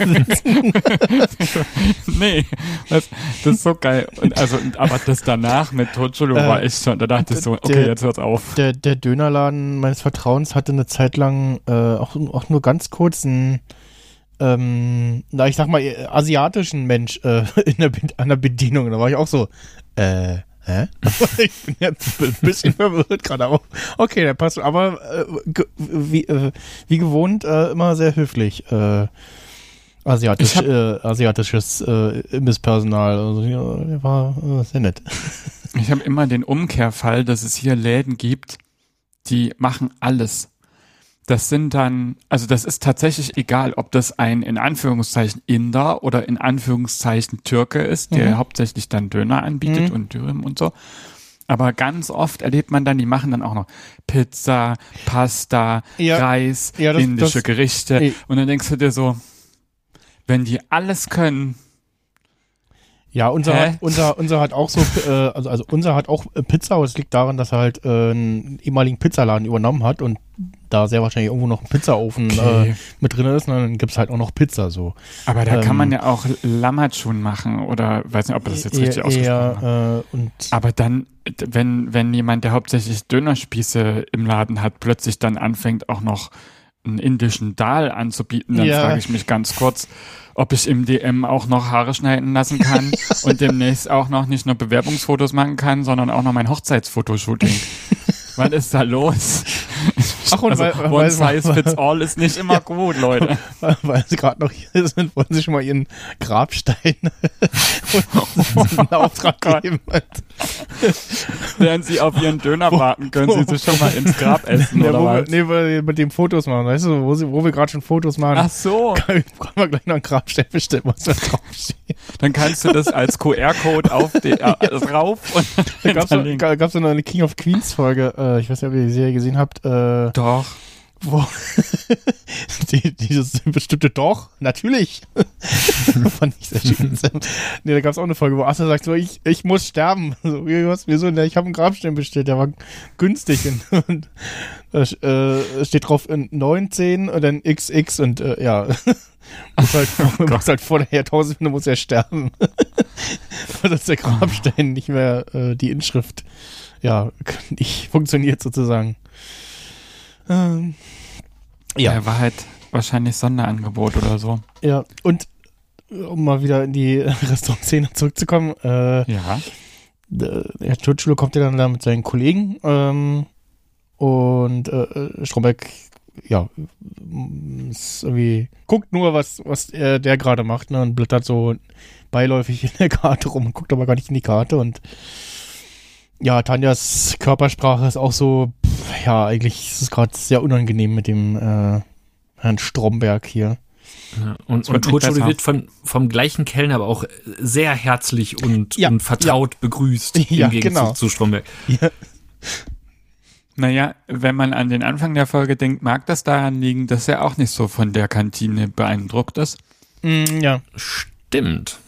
Nee, das, das ist so geil. Und also, und, aber das danach mit Torcello
Äh,
war echt schon, da dachte ich so, okay,
der-
jetzt hört's auf.
Der, der Dönerladen meines Vertrauens hatte eine Zeit lang äh, auch, auch nur ganz kurz einen, ähm, na, ich sag mal, äh, asiatischen Mensch äh, in der, Be- an der Bedienung. Da war ich auch so, äh, hä? Ich bin jetzt ein bisschen verwirrt gerade, aber okay, der passt. Aber äh, ge wie, äh, wie gewohnt äh, immer sehr höflich. Äh, asiatisch,
Ich hab-
äh, asiatisches äh, Imbisspersonal. Also, ja, der war äh, sehr nett.
Ich habe immer den Umkehrfall, dass es hier Läden gibt, die machen alles. Das sind dann, also das ist tatsächlich egal, ob das ein in Anführungszeichen Inder oder in Anführungszeichen Türke ist, der
Mhm.
hauptsächlich dann Döner anbietet
Mhm.
und Dürüm und so. Aber ganz oft erlebt man dann, die machen dann auch noch Pizza, Pasta,
Ja.
Reis,
Ja, das-
indische
das-
Gerichte.
Nee.
Und dann denkst du dir so, wenn die alles können,
Ja, unser
Hä?
hat, unser, unser hat auch so, äh, also, also unser hat auch äh, Pizza, aber es liegt daran, dass er halt äh, einen ehemaligen Pizzaladen übernommen hat und da sehr wahrscheinlich irgendwo noch ein Pizzaofen
Okay.
äh, mit drin ist, und dann gibt's halt auch noch Pizza so.
aber da
Ähm,
kann man ja auch Lammatschun machen oder weiß nicht, ob das jetzt richtig
Eher-
ausgesprochen
eher,
hat.
äh, und
Aber dann, wenn, wenn jemand, der hauptsächlich Dönerspieße im Laden hat, plötzlich dann anfängt auch noch einen indischen Dal anzubieten, dann
Ja.
frage ich mich ganz kurz, ob ich im D M auch noch Haare schneiden lassen kann und demnächst auch noch nicht nur Bewerbungsfotos machen kann, sondern auch noch mein Hochzeitsfotoshooting. Was ist da los? Ich
Ach, und
also
weil,
one
weil,
size
weil,
fits all ist nicht immer
Ja.
gut, Leute.
weil, weil sie gerade noch hier sind, wollen sie schon mal ihren Grabstein in Auftrag
Gott.
geben.
Während sie auf ihren Döner warten, können sie sich schon mal ins Grab essen,
Ja,
oder
wo wir,
was?
nee, weil- mit dem Fotos machen, weißt du, wo, sie, wo wir gerade schon Fotos machen.
Ach so,
Können wir gleich noch einen Grabstein bestimmen, was da draufsteht.
dann kannst du das als Q R-Code auf die, äh, drauf und
Da gab's
hinterlegen.
noch, gab's noch eine King of Queens Folge, äh, ich weiß nicht, ob ihr die Serie gesehen habt, äh,
Doch.
wo die, dieses bestimmte Doch, natürlich. Fand ich sehr schön. Nee, da gab's auch eine Folge, wo Assa sagt so, ich, ich muss sterben. So, wie, was, wieso? Ne, ich habe einen Grabstein bestellt, der war günstig und, und äh, steht drauf in neunzehn und dann X X und äh, ja, muss halt,
Oh
muss halt vor der Jahrtausendwende muss er sterben. Dass der Grabstein nicht mehr äh, die Inschrift ja nicht funktioniert sozusagen. Ähm, ja.
Er war halt wahrscheinlich Sonderangebot oder so.
Ja, und äh, um mal wieder in die Restaurantszene zurückzukommen, äh,
Ja.
der Turtschule kommt ja dann da mit seinen Kollegen ähm, und äh, Stromberg, ja, ist irgendwie, guckt nur, was, was er, der gerade macht, ne, und blättert so beiläufig in der Karte rum und guckt aber gar nicht in die Karte und ja, Tanjas Körpersprache ist auch so, pff, ja, eigentlich ist es gerade sehr unangenehm mit dem äh, Herrn Stromberg hier.
Ja, und
wird
und Totschule
nicht besser.
wird von, vom gleichen Kellner aber auch sehr herzlich und,
Ja,
und vertraut begrüßt
Ja,
im Gegensatz
genau.
zu Stromberg.
Ja,
Naja, wenn man an den Anfang der Folge denkt, mag das daran liegen, dass er auch nicht so von der Kantine beeindruckt ist.
mm, ja.
Stimmt.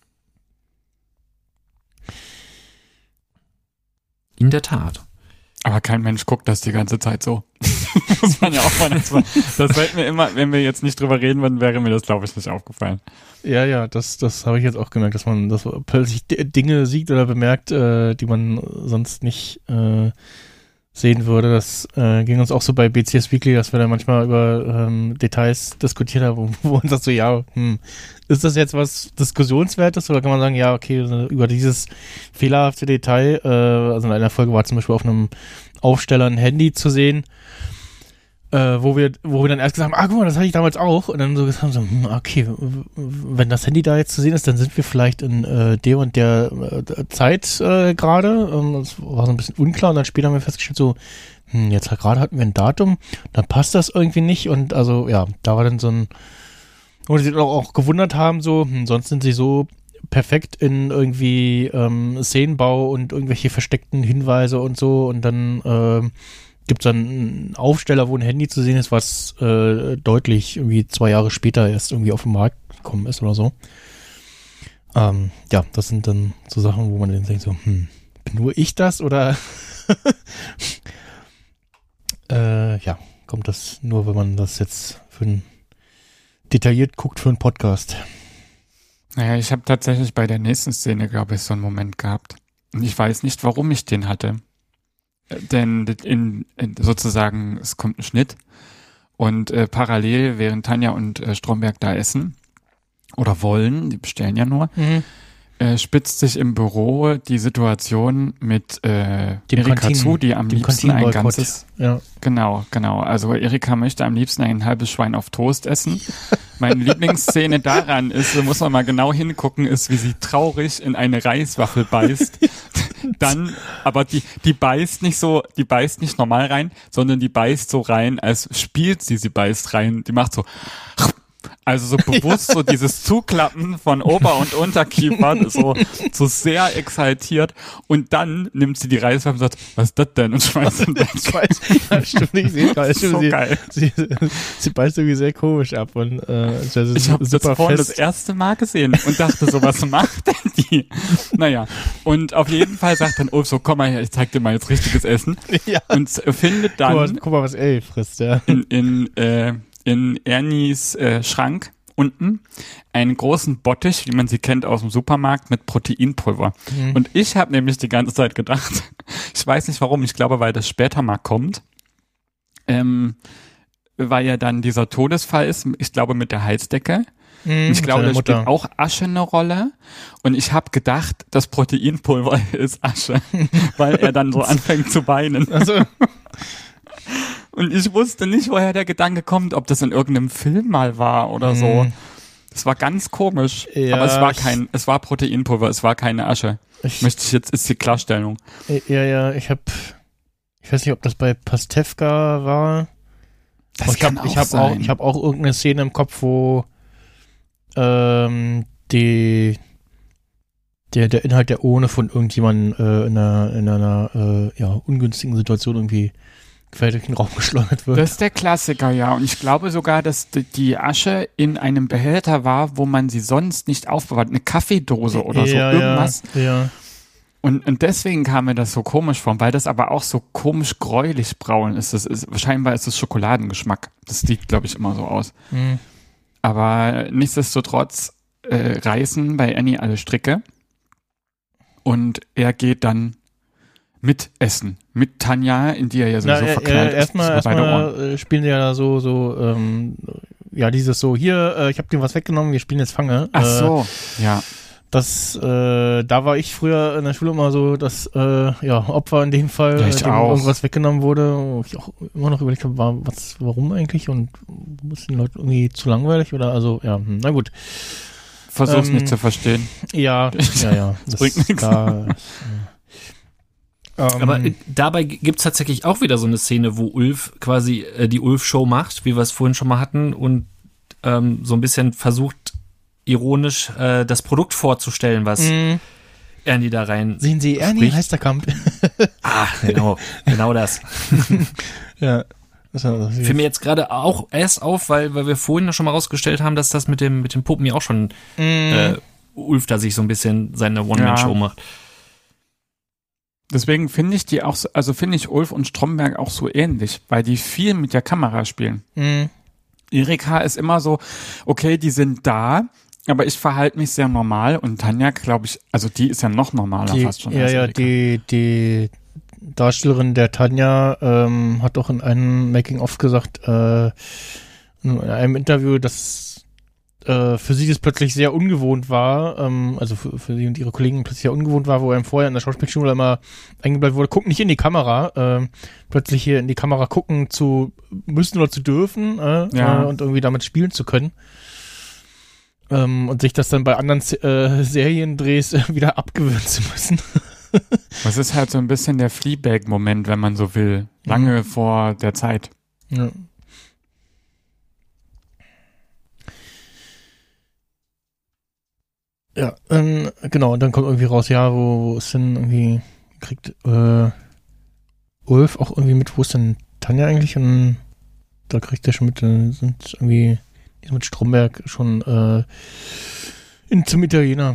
In der Tat.
Aber kein Mensch guckt das die ganze Zeit so. Muss man ja auch mal das, das fällt mir immer, wenn wir jetzt nicht drüber reden würden, wäre mir das, glaube ich, nicht aufgefallen.
Ja, ja, das, das habe ich jetzt auch gemerkt, dass man dass man plötzlich D- Dinge sieht oder bemerkt, äh, die man sonst nicht äh, sehen würde. Das äh, ging uns auch so bei B C S Weekly, dass wir da manchmal über ähm, Details diskutiert haben, wo, wo uns das so, ja, hm, ist das jetzt was Diskussionswertes oder kann man sagen, ja, okay, so über dieses fehlerhafte Detail, äh, also in einer Folge war zum Beispiel auf einem Aufsteller ein Handy zu sehen, äh, wo wir, wo wir dann erst gesagt haben, ah, guck mal, das hatte ich damals auch. Und dann so gesagt haben, so, hm, okay, w- w- wenn das Handy da jetzt zu sehen ist, dann sind wir vielleicht in äh, der und der äh, Zeit äh, gerade. Ähm, das war so ein bisschen unklar. Und dann später haben wir festgestellt, so, hm, jetzt gerade hatten wir ein Datum, dann passt das irgendwie nicht. Und also, ja, da war dann so ein, wo sie sich auch, auch gewundert haben, so, hm, sonst sind sie so perfekt in irgendwie ähm, Szenenbau und irgendwelche versteckten Hinweise und so. Und dann ähm, gibt es dann einen Aufsteller, wo ein Handy zu sehen ist, was äh, deutlich irgendwie zwei Jahre später erst irgendwie auf den Markt gekommen ist oder so. Ähm, ja, das sind dann so Sachen, wo man dann denkt so, hm, bin nur ich das oder äh, ja, kommt das nur, wenn man das jetzt für ein, detailliert guckt für einen Podcast.
Naja, ich habe tatsächlich bei der nächsten Szene, glaube ich, so einen Moment gehabt. Und ich weiß nicht, warum ich den hatte. Denn in, in sozusagen, es kommt ein Schnitt und äh, parallel, während Tanja und äh, Stromberg da essen oder wollen, die bestellen ja nur,
Mhm.
äh, spitzt sich im Büro die Situation mit äh,
Dem
Erika
Kantinen-
zu, die am
dem
liebsten ein
Kantinenboykott.
ganzes,
Ja.
genau, genau, also Erika möchte am liebsten ein halbes Schwein auf Toast essen. Meine Lieblingsszene daran ist, da muss man mal genau hingucken, ist, wie sie traurig in eine Reiswaffel beißt. Dann, aber die, die beißt nicht so, die beißt nicht normal rein, sondern die beißt so rein, als spielt sie, sie beißt rein. Die macht so, also so bewusst so dieses Zuklappen von Ober- und Unterkiefer, so, so sehr exaltiert. Und dann nimmt sie die Reiswaffel und sagt, was ist das denn? Und schmeißt sie weg.
Ich weiß, ja, stimmt, ich sehe gerade.
Das ist so
sie,
geil.
Sie, sie beißt irgendwie sehr komisch ab und äh, das ist
Ich habe das
super
vorhin das
fest.
erste Mal gesehen und dachte so, was macht denn die? Naja, und auf jeden Fall sagt dann, oh, so komm mal her, ich zeig dir mal jetzt richtiges Essen.
Ja.
Und findet
Guck mal,
dann
guck mal, was Ellie frisst, ja.
in, in, äh, in Ernies äh, Schrank unten einen großen Bottich, wie man sie kennt aus dem Supermarkt, mit Proteinpulver.
Mhm.
Und ich habe nämlich die ganze Zeit gedacht, ich weiß nicht warum, ich glaube, weil das später mal kommt, ähm, weil ja dann dieser Todesfall ist, ich glaube mit der Heizdecke. Und ich glaube, da spielt auch Asche eine Rolle. Und ich habe gedacht, das Proteinpulver ist Asche, weil er dann so anfängt zu weinen.
Also,
Und ich wusste nicht, woher der Gedanke kommt, ob das in irgendeinem Film mal war oder so.
Mm.
Es war ganz komisch.
Ja,
aber es war
ich-
kein, es war Proteinpulver, es war keine Asche.
Ich,
Möchte ich jetzt, ist die Klarstellung.
ja, ja, ich habe, ich weiß nicht, ob das bei Pastewka war.
Das
Aber ich
kann
habe
auch
ich hab auch,
sein.
ich habe auch irgendeine Szene im Kopf, wo ähm, die der der Inhalt der Urne von irgendjemandem äh, in einer in einer äh, ja ungünstigen Situation irgendwie quer durch den Raum geschleudert wird.
Das ist der Klassiker, ja. Und ich glaube sogar, dass die- die Asche in einem Behälter war, wo man sie sonst nicht aufbewahrt. Eine Kaffeedose oder so,
ja,
irgendwas.
Ja, ja.
Und, und deswegen kam mir das so komisch vor, weil das aber auch so komisch gräulich braun ist. Das ist wahrscheinlich ist es Schokoladengeschmack. Das sieht, glaube ich, immer so aus.
Hm.
Aber nichtsdestotrotz äh, reißen bei Annie alle Stricke. Und er geht dann mit essen. Mit Tanja, in die er ja
Na,
sowieso
äh,
verknallt
äh,
ist.
erstmal
bis über beide Ohren.
erstmal äh, spielen die ja da so so ähm, ja dieses so hier äh, ich habe dir was weggenommen, wir spielen jetzt Fange.
Ach
Äh,
so, ja.
Das, äh, da war ich früher in der Schule immer so, das äh, ja, Opfer in dem Fall,
Ja,
äh,
ich
dem
auch.
irgendwas weggenommen wurde, wo ich auch immer noch überlegt habe, war, was, warum eigentlich und ist den Leuten irgendwie zu langweilig oder also, ja, hm, na gut.
Versuch's
ähm,
nicht zu verstehen.
Ja, ja, ja.
Das bringt nichts.
Da, äh, ähm,
Aber äh, dabei gibt's tatsächlich auch wieder so eine Szene, wo Ulf quasi äh, die Ulf-Show macht, wie wir es vorhin schon mal hatten, und ähm, so ein bisschen versucht, ironisch äh, das Produkt vorzustellen, was
mh,
Ernie da rein
sehen Sie, Ernie
spricht.
Heisterkamp.
Ah, genau, genau das.
Ja. Das war- das
Fiel mir jetzt gerade auch erst auf, weil, weil wir vorhin ja schon mal rausgestellt haben, dass das mit dem, mit dem Puppen ja auch schon
mh,
äh, Ulf da sich so ein bisschen seine One-Man-Show
Ja.
macht.
Deswegen finde ich die auch, so, also finde ich Ulf und Stromberg auch so ähnlich, weil die viel mit der Kamera spielen.
mh,
Erika ist immer so, okay, die sind da, aber ich verhalte mich sehr normal und Tanja, glaube ich, also die ist ja noch normaler
die,
fast schon.
ja,
als
ja,
Erika.
die, die Darstellerin der Tanja ähm, hat auch in einem Making-of gesagt, äh, in einem Interview, dass äh, für sie das plötzlich sehr ungewohnt war, ähm, also für, für sie und ihre Kollegen plötzlich sehr ungewohnt war, wo einem vorher in der Schauspielschule immer eingeblendet wurde, guck nicht in die Kamera, ähm, plötzlich hier in die Kamera gucken zu müssen oder zu dürfen äh,
Ja.
äh, und irgendwie damit spielen zu können. Ähm, und sich das dann bei anderen äh, Seriendrehs äh, wieder abgewöhnen zu müssen.
Das ist halt so ein bisschen der Fleabag-Moment, wenn man so will. Lange vor der Zeit.
Ja. Ja, ähm, genau, und dann kommt irgendwie raus, ja, wo, wo ist denn irgendwie, kriegt äh, Ulf auch irgendwie mit, wo ist denn Tanja eigentlich? Und da kriegt er schon mit, äh, sind irgendwie, die ist mit Stromberg schon äh, in, zum Italiener.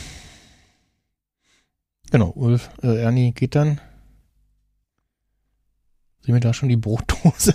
Genau, Ulf, äh, Ernie geht dann. Sehen wir da schon die Brotdose?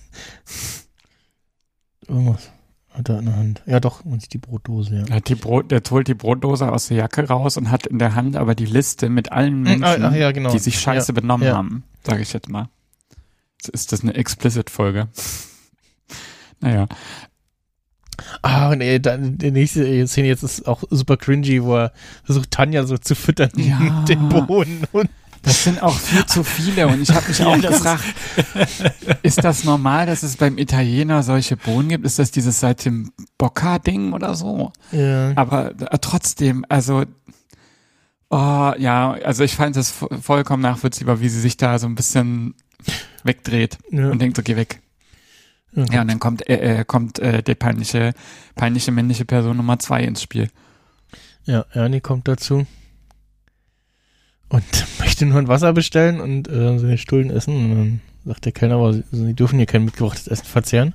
Irgendwas hat er in der Hand. Ja doch, man sieht die Brotdose, ja.
Er, hat die Brot, der holt die Brotdose aus der Jacke raus und hat in der Hand aber die Liste mit allen Menschen,
Ach, ja, genau.
die sich scheiße
Ja,
benommen
ja.
haben, sage ich jetzt mal. Jetzt ist das eine Explicit-Folge? Naja.
Ah, nee, dann die nächste Szene jetzt ist auch super cringy, wo er versucht, Tanja so zu füttern
Ja.
mit den Bohnen. Und
Das sind auch viel zu viele und ich habe mich
Ja,
auch
das
gefragt, ist das normal, dass es beim Italiener solche Bohnen gibt? Ist das dieses seit dem Bocca-Ding oder so?
ja.
Aber äh, trotzdem, also oh, ja, also ich fand das vo- vollkommen nachvollziehbar, wie sie sich da so ein bisschen wegdreht
Ja.
und denkt, so geh weg.
Ja,
Ja, und dann kommt äh, äh, kommt äh, die peinliche, peinliche männliche Person Nummer zwei ins Spiel.
Ja, Ernie kommt dazu und möchte nur ein Wasser bestellen und äh, seine Stullen essen. Und dann sagt der Kellner, aber sie, sie dürfen hier kein mitgebrachtes Essen verzehren.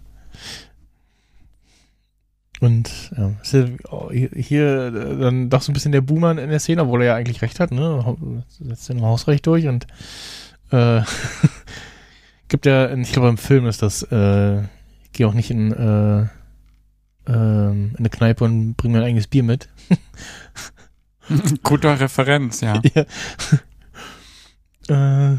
Und ja, ist ja oh, hier, hier äh, dann doch so ein bisschen der Boomer in der Szene, obwohl er ja eigentlich recht hat, ne? Setzt ja im Hausrecht durch und äh, gibt ja, in, ich glaube im Film ist das, äh, ich gehe auch nicht in, äh, ähm, in eine Kneipe und bringe mein eigenes Bier mit.
Guter Referenz, ja.
Ja. äh.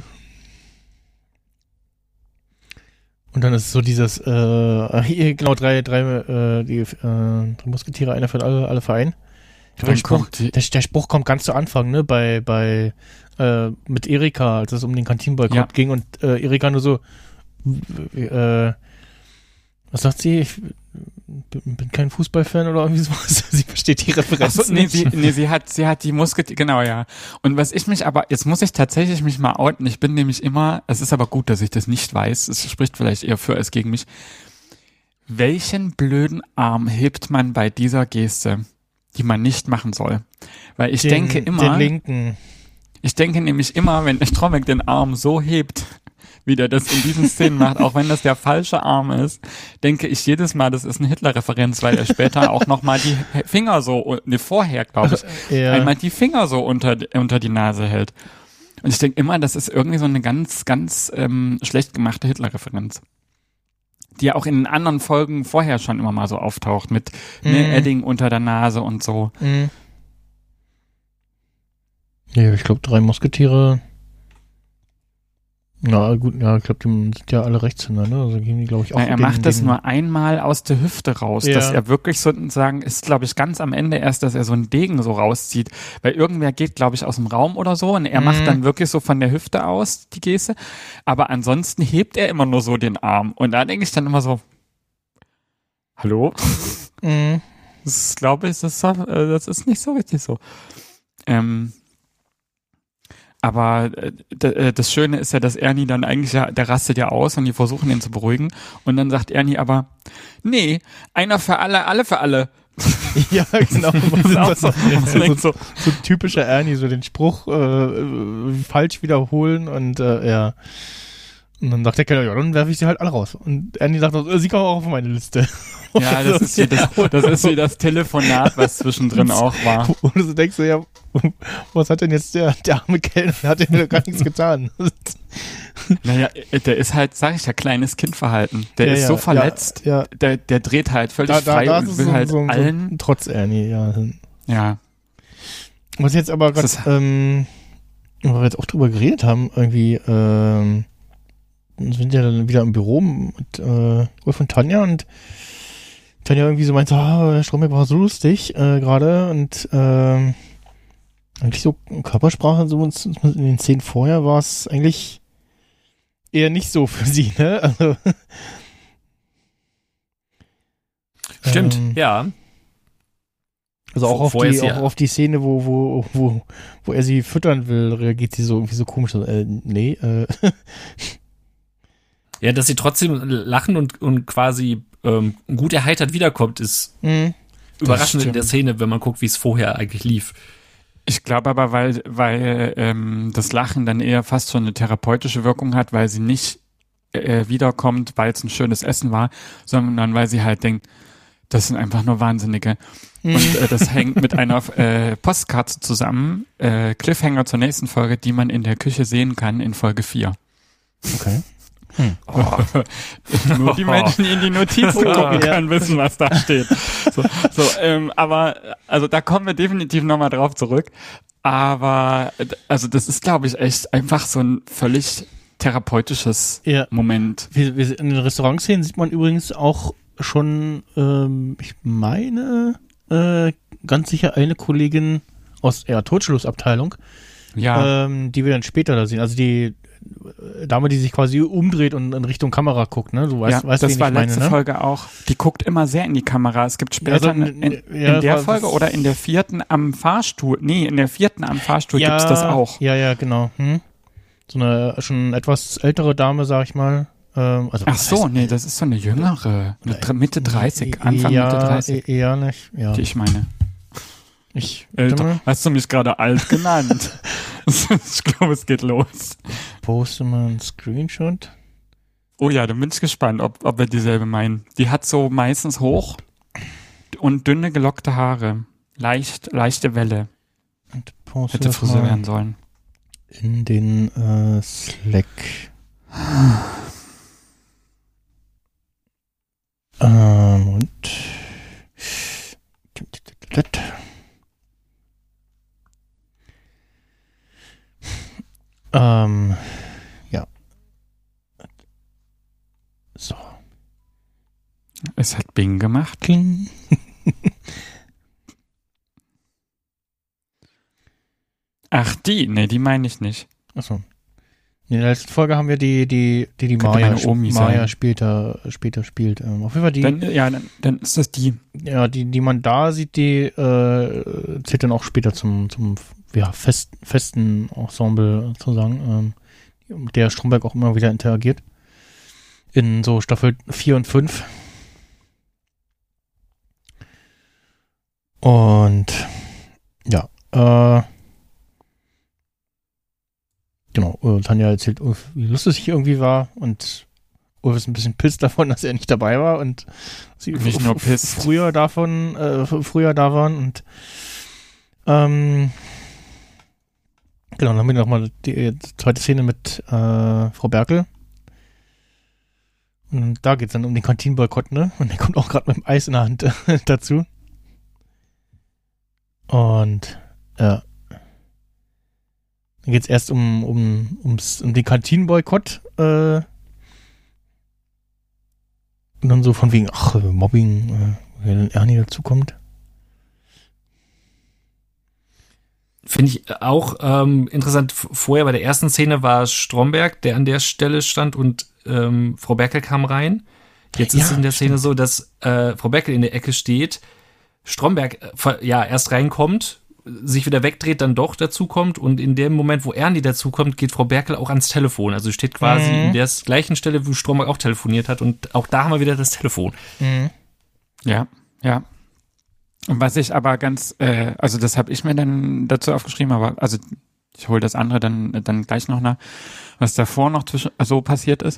Und dann ist so dieses, äh, hier, genau, drei, drei, äh, die, äh, drei Musketiere, einer für alle, alle Verein. Ich glaub,
Dann
der, Spruch,
kommt die-
der, der Spruch kommt ganz zu Anfang, ne, bei, bei, äh, mit Erika, als es um den Kantinenboykott
Ja.
ging und äh, Erika nur so, äh, was sagt sie? Ich bin kein Fußballfan oder irgendwie sowas. Sie versteht die Referenz
Ach so, nee,
nicht.
sie, nee, sie hat, sie hat die Musketiere, genau, ja. Und was ich mich aber, jetzt muss ich tatsächlich mich mal outen. Ich bin nämlich immer, es ist aber gut, dass ich das nicht weiß. Es spricht vielleicht eher für als gegen mich. Welchen blöden Arm hebt man bei dieser Geste, die man nicht machen soll? Weil ich
den,
denke immer,
den linken.
ich denke nämlich immer, wenn Stromberg den Arm so hebt, wie der das in diesen Szenen macht, auch wenn das der falsche Arm ist, denke ich jedes Mal, das ist eine Hitler-Referenz, weil er später auch nochmal die Finger so, ne, vorher, glaube ich,
Ja.
einmal die Finger so unter, unter die Nase hält. Und ich denke immer, das ist irgendwie so eine ganz, ganz ähm, schlecht gemachte Hitler-Referenz, die ja auch in anderen Folgen vorher schon immer mal so auftaucht, mit
Mhm.
ne, Edding unter der Nase und so.
Mhm. Ja, ich glaube, drei Musketiere. Na gut, ja, ich glaube, die sind ja alle Rechtshänder, ne? Also gehen die, glaube ich, auch
Na, er
den-
macht das
den-
nur einmal aus der Hüfte raus,
Ja.
dass er wirklich sozusagen, ist glaube ich ganz am Ende erst, dass er so einen Degen so rauszieht, weil irgendwer geht glaube ich aus dem Raum oder so und er
Mhm.
macht dann wirklich so von der Hüfte aus die Geste, aber ansonsten hebt er immer nur so den Arm und da denke ich dann immer so, hallo?
Mhm.
Das glaube ich, das ist, äh, das ist nicht so richtig so. Ähm, Aber äh, d- äh, das Schöne ist ja, dass Ernie dann eigentlich, ja, der rastet ja aus und die versuchen ihn zu beruhigen. Und dann sagt Ernie aber, nee, einer für alle, alle für alle.
Ja, genau.
Das ist auch so,
so,
so,
so, so typischer Ernie, so den Spruch äh, äh, falsch wiederholen und äh, ja. Und dann sagt der Kellner, ja, dann werfe ich sie halt alle raus. Und Ernie sagt, äh, sie kommen auch auf meine Liste.
Ja, das ist wie das, das ist wie das Telefonat, was zwischendrin auch war.
Und du denkst so, ja, was hat denn jetzt der, der arme Kellner? Der hat ja gar nichts getan.
Naja, der ist halt, sag ich ja, kleines Kindverhalten. Der
Ja,
ist
ja,
so verletzt,
Ja, ja.
Der, der dreht halt völlig
Da, da,
frei
da
und
ist
will
so,
halt
so, so
allen,
trotz Ernie, ja.
ja.
Was jetzt aber gerade,
Das ist-
ähm, wo wir jetzt auch drüber geredet haben, irgendwie, ähm, sind ja dann wieder im Büro mit äh, Ulf und Tanja und Tanja irgendwie so meint, so, ah, der Stromberg war so lustig äh, gerade und ähm, eigentlich so Körpersprache so uns in den Szenen vorher war es eigentlich eher nicht so für sie, ne? Also
Stimmt,
ähm,
ja.
Also auch
Vor-
auf,
vorher
die,
ist ja-
auch auf die Szene, wo, wo, wo, wo er sie füttern will, reagiert sie so irgendwie so komisch. So, äh, nee, äh.
Ja, dass sie trotzdem lachen und, und quasi ähm, gut erheitert wiederkommt, ist
Mhm.
überraschend in
stimmt.
der Szene, wenn man guckt, wie es vorher eigentlich lief.
Ich glaube aber, weil, weil ähm, das Lachen dann eher fast schon eine therapeutische Wirkung hat, weil sie nicht äh, wiederkommt, weil es ein schönes Essen war, sondern weil sie halt denkt, das sind einfach nur Wahnsinnige. Und äh, das hängt mit einer äh, Postkarte zusammen, äh, Cliffhanger zur nächsten Folge, die man in der Küche sehen kann in Folge vier.
Okay.
Nur die Menschen, die in die Notizen gucken können, wissen, was da steht. So, so ähm, aber also da kommen wir definitiv nochmal drauf zurück. Aber äh, also das ist, glaube ich, echt einfach so ein völlig therapeutisches
Ja.
Moment.
Wir, wir, in den Restaurantszenen sieht man übrigens auch schon, ähm, ich meine, äh, ganz sicher eine Kollegin aus der Totschlussabteilung,
Ja,
ähm, die wir dann später da sehen. Also die äh, Dame, die sich quasi umdreht und in Richtung Kamera guckt, ne? Du weißt,
ja
weißt
das
wen
war
ich meine,
letzte
ne?
Folge auch. Die guckt immer sehr in die Kamera. Es gibt später
Ja, so,
in, in,
ja,
in der
war-
Folge oder in der vierten am Fahrstuhl, nee, in der vierten am Fahrstuhl
Ja,
gibt's das auch.
Ja, ja, genau. Hm? So eine schon etwas ältere Dame, sag ich mal. Ähm, also,
Ach
was
so,
heißt-
nee, das ist so eine jüngere, eine dr- Mitte dreißig, Anfang
ja,
Mitte dreißig,
e- Eher nicht, ja.
die ich meine.
Ich
Älter. Hast du mich gerade alt genannt? Ich glaube, es geht los.
poste mal einen Screenshot.
Oh ja, dann bin ich gespannt, ob, ob wir dieselbe meinen. Die hat so meistens hoch und dünne gelockte Haare. Leicht, leichte Welle.
Und poste
Hätte
das
Friseur
mal
werden sollen.
in den äh, Slack. Ähm, und ähm, ja. So.
Es hat Bing gemacht.
Kling.
Ach, die? Nee, die meine ich nicht.
Achso. In der letzten Folge haben wir die, die, die, die
Könnte
Maya,
meine Omi
Maya
sein.
später, später spielt. Ähm, auf jeden Fall die,
Dann, ja, dann, dann ist das die.
ja, die, die man da sieht, die äh, zählt dann auch später zum, zum ja, fest, festen Ensemble sozusagen, ähm, mit der Stromberg auch immer wieder interagiert. In so Staffel vier und fünf. Und ja, äh, genau, äh, Tanja erzählt Ulf, wie lustig ich irgendwie war und Ulf ist ein bisschen pisst davon, dass er nicht dabei war und sie
Nicht nur
f-
pisst.
früher davon, äh, f- früher da waren und ähm, genau, dann haben wir nochmal die zweite Szene mit äh, Frau Berkel. Und da geht's dann um den Kantinenboykott, ne? Und der kommt auch gerade mit dem Eis in der Hand äh, dazu. Und ja. Dann geht's erst um, um, ums, um den Kantinenboykott. Äh, und dann so von wegen, ach, Mobbing, äh, wenn Ernie dazukommt.
Finde ich auch ähm, interessant. Vorher bei der ersten Szene war Stromberg, der an der Stelle stand und ähm, Frau Berkel kam rein. Jetzt ist
Ja,
in der Szene
stimmt.
so, dass äh, Frau Berkel in der Ecke steht, Stromberg äh, ja erst reinkommt, sich wieder wegdreht, dann doch dazukommt und in dem Moment, wo Ernie dazukommt, geht Frau Berkel auch ans Telefon. Also steht quasi
Mhm.
in der gleichen Stelle, wo Stromberg auch telefoniert hat und auch da haben wir wieder das Telefon.
Mhm.
Ja, ja. Und was ich aber ganz, äh, also das habe ich mir dann dazu aufgeschrieben, aber also ich hole das andere dann dann gleich noch nach, was davor noch zwischen, so passiert ist.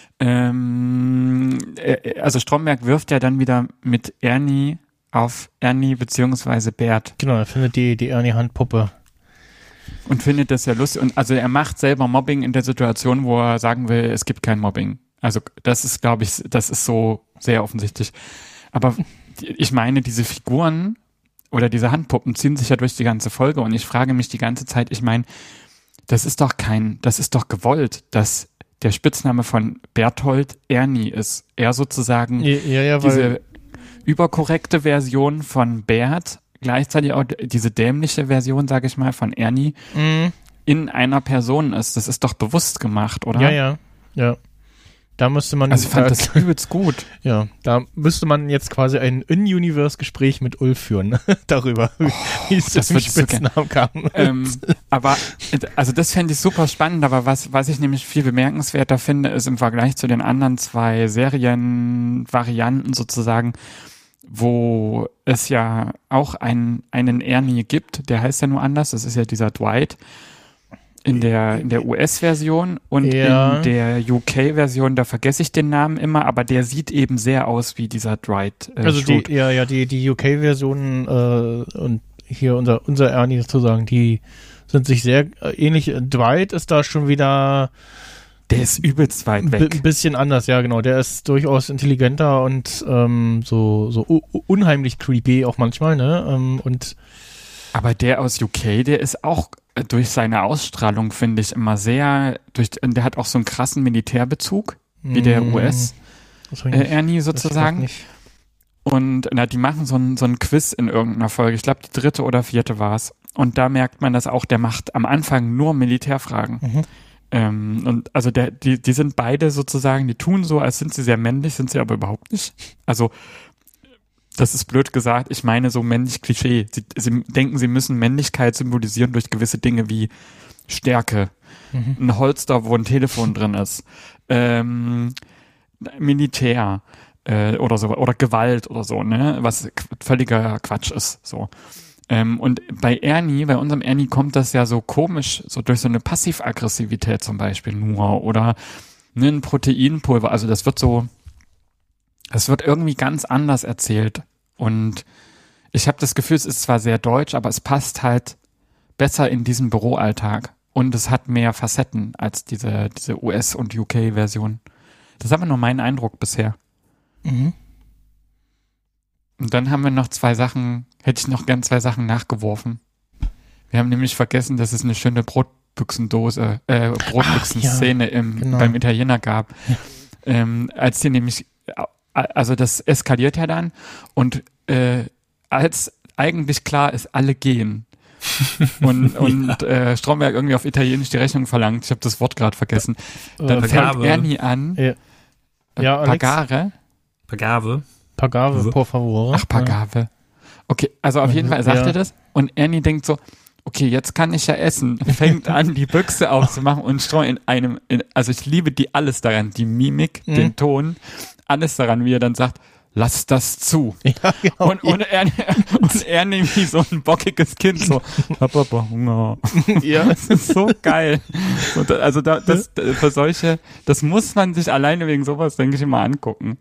Ähm, äh, also Stromberg wirft ja dann wieder mit Ernie auf Ernie beziehungsweise Bert
Genau, er findet die, die Ernie-Handpuppe.
und findet das ja lustig. Und also er macht selber Mobbing in der Situation, wo er sagen will, es gibt kein Mobbing. Also das ist, glaube ich, das ist so sehr offensichtlich. Aber ich meine, diese Figuren oder diese Handpuppen ziehen sich ja durch die ganze Folge und ich frage mich die ganze Zeit, ich meine, das ist doch kein, das ist doch gewollt, dass der Spitzname von Berthold Ernie ist. Er sozusagen
Ja, ja, ja, weil
diese überkorrekte Version von Bert, gleichzeitig auch diese dämliche Version, sage ich mal, von Ernie
Mhm.
in einer Person ist. Das ist doch bewusst gemacht, oder?
Ja, ja, ja. Da müsste man,
Also ich fand
äh,
das übelst gut.
ja, da müsste man jetzt quasi ein In-Universe-Gespräch mit Ulf führen, darüber, wie es
das
zu dem
würd ich so gern.
Spitznamen kam.
ähm, aber, also das fände ich super spannend, aber was, was ich nämlich viel bemerkenswerter finde, ist im Vergleich zu den anderen zwei Serienvarianten sozusagen, wo es ja auch einen, einen Ernie gibt, der heißt ja nur anders, das ist ja dieser Dwight, in der, in der U S-Version und
Ja.
in der U K-Version, da vergesse ich den Namen immer, aber der sieht eben sehr aus wie dieser Dwight. Äh,
Also die,
Schrute.
ja, ja, die, die U K-Version äh, und hier unser, unser Ernie sozusagen, die sind sich sehr äh, ähnlich. Dwight ist da schon wieder
Der ist übelst weit
ein
weg.
bisschen anders, ja genau. Der ist durchaus intelligenter und ähm, so, so u- unheimlich creepy auch manchmal, ne? Ähm, und
Aber der aus U K, der ist auch äh, durch seine Ausstrahlung, finde ich, immer sehr, durch, der hat auch so einen krassen Militärbezug, wie der
Mm,
U S
das hab ich
äh,
nicht-
Ernie
das weiß ich
sozusagen.
nicht.
Und na, die machen so ein, so ein Quiz in irgendeiner Folge. Ich glaube, die dritte oder vierte war's. Und da merkt man das auch, der macht am Anfang nur Militärfragen.
Mhm.
Ähm, und also der, die, die sind beide sozusagen, die tun so, als sind sie sehr männlich, sind sie aber überhaupt nicht. Also das ist blöd gesagt, ich meine so männlich Klischee. Sie, sie denken, sie müssen Männlichkeit symbolisieren durch gewisse Dinge wie Stärke,
Mhm.
ein Holster, wo ein Telefon drin ist, ähm, Militär äh, oder so, oder Gewalt oder so, ne, was qu- völliger Quatsch ist, so. Ähm, und bei Ernie, bei unserem Ernie kommt das ja so komisch, so durch so eine Passivaggressivität zum Beispiel nur oder ne, ein Proteinpulver, also das wird so, es wird irgendwie ganz anders erzählt und ich habe das Gefühl, es ist zwar sehr deutsch, aber es passt halt besser in diesen Büroalltag und es hat mehr Facetten als diese, diese U S- und U K-Version. Das ist aber nur mein Eindruck bisher.
Mhm.
Und dann haben wir noch zwei Sachen, hätte ich noch gern zwei Sachen nachgeworfen. Wir haben nämlich vergessen, dass es eine schöne Brotbüchsendose, äh, Brotbüchsenszene im,
genau.
beim Italiener gab. Ähm, als die nämlich, also das eskaliert ja dann und äh, als eigentlich klar ist, alle gehen, und, und äh, Stromberg irgendwie auf Italienisch die Rechnung verlangt. Ich habe das Wort gerade vergessen. Dann
Äh,
fängt
Pagave.
Ernie an.
Ja.
Äh,
Ja, Alex?
Pagare?
Pagave.
Pagave, por favor.
Ach, Pagave. Okay, also auf jeden Fall sagt
Ja.
er das und Ernie denkt so, okay, jetzt kann ich ja essen. Fängt an, die Büchse aufzumachen und Strom in einem, in, also ich liebe die alles daran, die Mimik,
Mhm.
den Ton, alles daran, wie er dann sagt, lass das zu.
Ja, genau.
Und, und, Ernie, und Ernie wie so ein bockiges Kind, so, ich hab aber Hunger.
Ja.
Das ist so geil. So, da, also da, das, für solche, das muss man sich alleine wegen sowas, denke ich, immer angucken.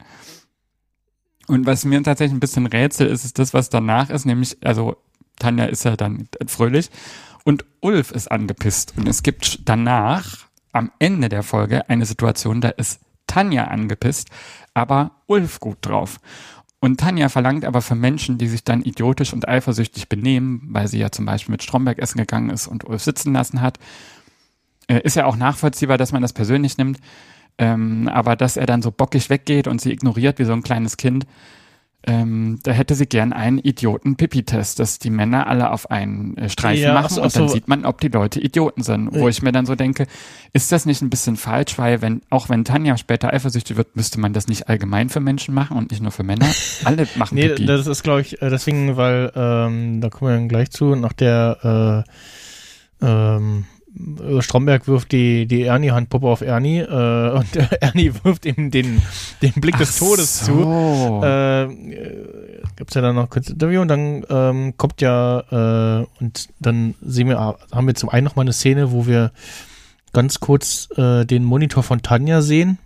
Und was mir tatsächlich ein bisschen Rätsel ist, ist das, was danach ist, nämlich, also Tanja ist ja dann fröhlich und Ulf ist angepisst. Und es gibt danach, am Ende der Folge, eine Situation, da ist Tanja angepisst, aber Ulf gut drauf. Und Tanja verlangt aber für Menschen, die sich dann idiotisch und eifersüchtig benehmen, weil sie ja zum Beispiel mit Stromberg essen gegangen ist und Ulf sitzen lassen hat, äh, ist ja auch nachvollziehbar, dass man das persönlich nimmt, ähm, aber dass er dann so bockig weggeht und sie ignoriert wie so ein kleines Kind, ähm, da hätte sie gern einen Idioten-Pipi-Test, dass die Männer alle auf einen äh, Streifen
Ja,
machen
ach so,
und
ach
dann
so.
sieht man, ob die Leute Idioten sind. Wo
Ja.
ich mir dann so denke, ist das nicht ein bisschen falsch, weil wenn auch wenn Tanja später eifersüchtig wird, müsste man das nicht allgemein für Menschen machen und nicht nur für Männer? Alle machen
Nee,
Pipi.
das ist, glaube ich, äh, deswegen, weil, ähm, da kommen wir dann gleich zu, nach der, äh, ähm, Stromberg wirft die, die Ernie-Handpuppe auf Ernie, äh, und Ernie wirft ihm den, den Blick des Todes zu.
so.
Äh, äh, gibt's ja dann noch kurz Interview und dann ähm, kommt ja, äh, und dann sehen wir, haben wir zum einen noch mal eine Szene, wo wir ganz kurz äh, den Monitor von Tanja sehen.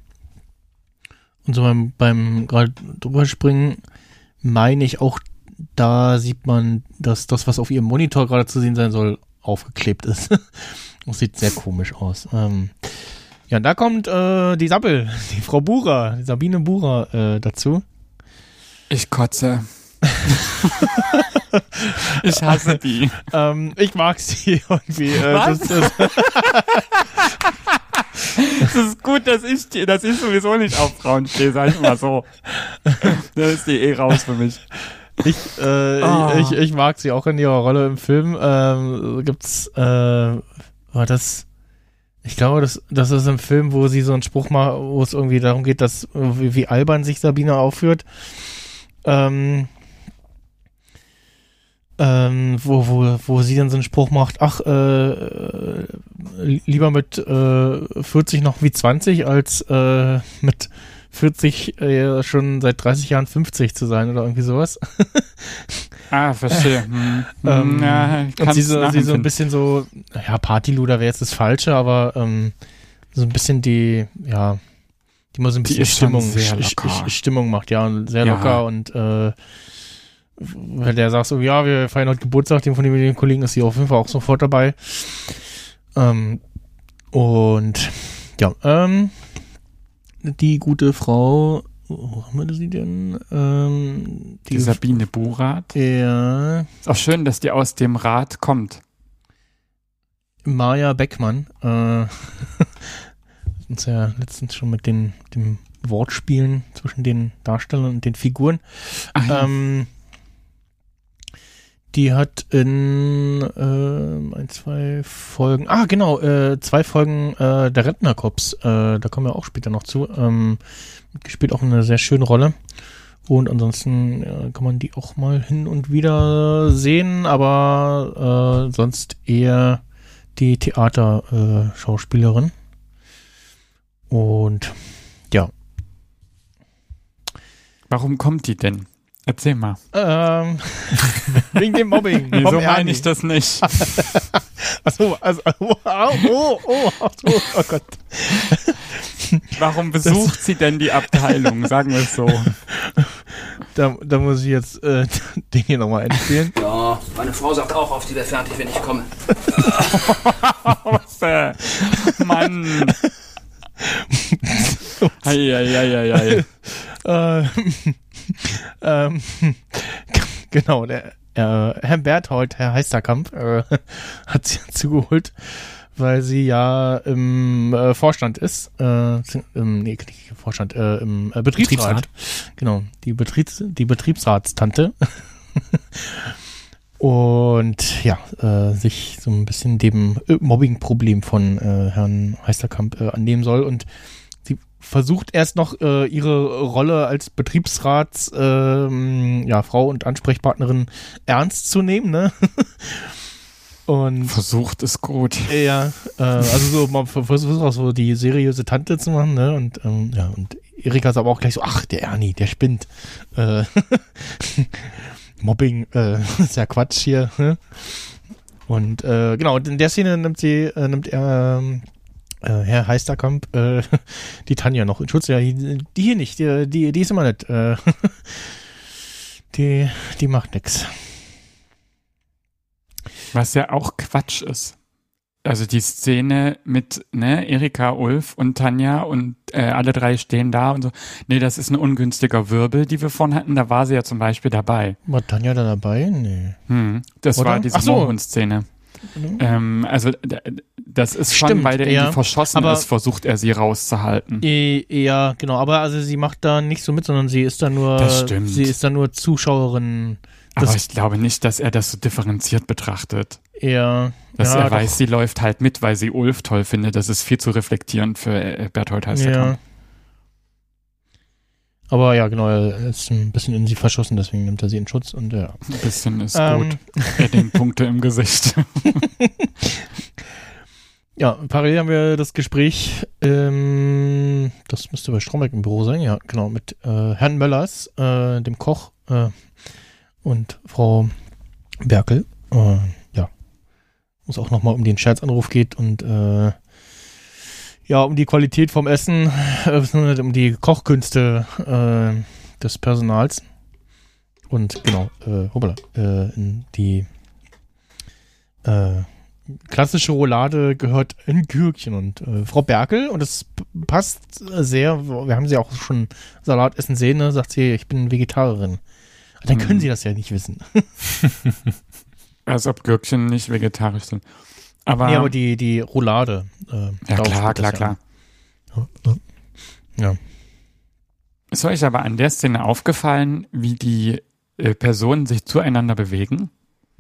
Und so beim, beim gerade drüber springen, meine ich auch, da sieht man, dass das, was auf ihrem Monitor gerade zu sehen sein soll, aufgeklebt ist. Das sieht sehr komisch aus. Ähm, ja, und da kommt äh, die Sappel, die Frau Bucher, die Sabine Bucher äh, dazu.
Ich kotze. Ich hasse die.
Ähm, ich mag sie irgendwie. Äh,
Was?
Das, das,
Es ist gut, dass ich, dass ich sowieso nicht auf Frauen stehe, sag ich mal so. Da ist die eh raus für mich.
ich, äh,
Oh.
ich, ich mag sie auch in ihrer Rolle im Film. Ähm, gibt's, äh, war das, ich glaube, das, das ist ein Film, wo sie so einen Spruch macht, wo es irgendwie darum geht, dass, wie, wie albern sich Sabine aufführt. Ähm, ähm, wo, wo, wo sie dann so einen Spruch macht, ach, äh, äh, lieber mit äh, vierzig noch wie zwanzig, als äh, mit vierzig äh, schon seit dreißig Jahren fünfzig zu sein oder irgendwie sowas.
Ah, verstehe. Hm.
Ähm,
ja, ich
und
kann's
sie so, sie so ein
nachempfinden.
bisschen so, ja, Partyluder wäre jetzt das Falsche, aber ähm, so ein bisschen die, ja, die mal so ein
Die
bisschen
ist schon
Stimmung,
sehr
Sch-
locker.
Sch- Stimmung macht, ja, und sehr
Ja.
locker und äh, wenn der sagt so, ja, wir feiern heute Geburtstag, den von den, den Kollegen ist sie auf jeden Fall auch sofort dabei. Ähm, und ja, ähm, die gute Frau, wo haben wir sie denn? Ähm,
Die Sabine Burat.
Ja,
Ist auch schön, dass die aus dem Rat kommt.
Maja Beckmann, äh, uns ja letztens schon mit den, dem Wortspielen zwischen den Darstellern und den Figuren.
Ach ja.
Ähm, die hat in ähm, ein, zwei Folgen, ah genau, äh, zwei Folgen äh, der Rentnerkorps, äh, da kommen wir auch später noch zu, ähm, gespielt auch eine sehr schöne Rolle. Und ansonsten ja, kann man die auch mal hin und wieder sehen, aber äh, sonst eher die Theaterschauspielerin. Äh, und ja.
Warum kommt die denn? Erzähl mal.
Ähm, wegen dem Mobbing.
Nee,
vom
so meine
Ernie.
ich das nicht.
Achso, also, oh, oh, oh, ach so, oh Gott.
Warum besucht sie denn die Abteilung? Sagen wir es so.
Da, da muss ich jetzt äh, den hier nochmal einspielen.
Ja, meine Frau sagt auch auf, die wäre fertig, wenn ich komme.
Was, äh, Mann. Eieieiei.
Äh, ähm, genau, der äh, Herr Berthold, Herr Heisterkamp, äh, hat sie zugeholt, weil sie ja im äh, Vorstand ist. Äh, im, nee, nicht im Vorstand, äh, im äh, Betriebsrat.
Betriebsrat.
Genau, die, Betriebs, die Betriebsratstante. Und ja, äh, sich so ein bisschen dem äh, Mobbing-Problem von äh, Herrn Heisterkamp äh, annehmen soll. Und sie versucht erst noch äh, ihre Rolle als Betriebsrats ähm, ja, Frau und Ansprechpartnerin ernst zu nehmen, ne? Und
versucht ist gut.
Ja, äh, also so, man versucht auch so die seriöse Tante zu machen, ne? Und ähm, ja, und Erika ist aber auch gleich so, ach, der Ernie, der spinnt. Äh, Mobbing, äh, ist ja Quatsch hier. Ne? Und äh, genau, in der Szene nimmt sie, äh, nimmt er, äh, Herr Heisterkamp, äh, die Tanja noch in Schutz. Ja, die, die hier nicht, die, die, die ist immer nett. Äh, die, die macht nix.
Was ja auch Quatsch ist. Also die Szene mit ne, Erika, Ulf und Tanja und äh, alle drei stehen da und so. Nee, das ist ein ungünstiger Wirbel, die wir vorhin hatten. Da war sie ja zum Beispiel dabei.
War Tanja da dabei? Nee.
Hm, das
Oder?
war diese
Ach so.
Mohrenszene. Mhm. Ähm, also d- das ist schon,
Stimmt,
weil der
ja.
irgendwie verschossen
Aber
ist, versucht er sie rauszuhalten.
E- ja, genau. Aber also sie macht da nicht so mit, sondern sie ist da nur,
Das stimmt.
sie ist da nur Zuschauerin.
Aber
Das
ich glaube nicht, dass er das so differenziert betrachtet.
eher,
Dass
ja,
er weiß,
doch.
sie läuft halt mit, weil sie Ulf toll findet. Das ist viel zu reflektierend für äh, Berthold Heisterkamp.
Ja. Aber ja, genau, er ist ein bisschen in sie verschossen, deswegen nimmt er sie in Schutz und ja.
Ein bisschen ist
Ähm.
gut. Edding-Punkte im Gesicht.
Ja, parallel haben wir das Gespräch, ähm, das müsste bei Stromberg im Büro sein, ja, genau, mit äh, Herrn Möllers, äh, dem Koch äh, und Frau Berkel. Äh, ja, wo es auch nochmal um den Scherzanruf geht und äh, ja, um die Qualität vom Essen, äh, um die Kochkünste äh, des Personals. Und genau, äh, hoppala, äh, in die äh, klassische Roulade gehört ein Gürkchen und äh, Frau Berkel, und das p- passt sehr, wir haben sie auch schon Salat essen sehen, ne, sagt sie, ich bin Vegetarierin. Dann können
Mhm.
sie das ja nicht wissen.
Als ob Gürkchen nicht vegetarisch sind. Aber,
Nee, aber die, die Roulade. Äh,
ja,
darauf
klar,
steht das
klar,
ja.
klar.
Ja.
Ist euch aber an der Szene aufgefallen, wie die äh, Personen sich zueinander bewegen?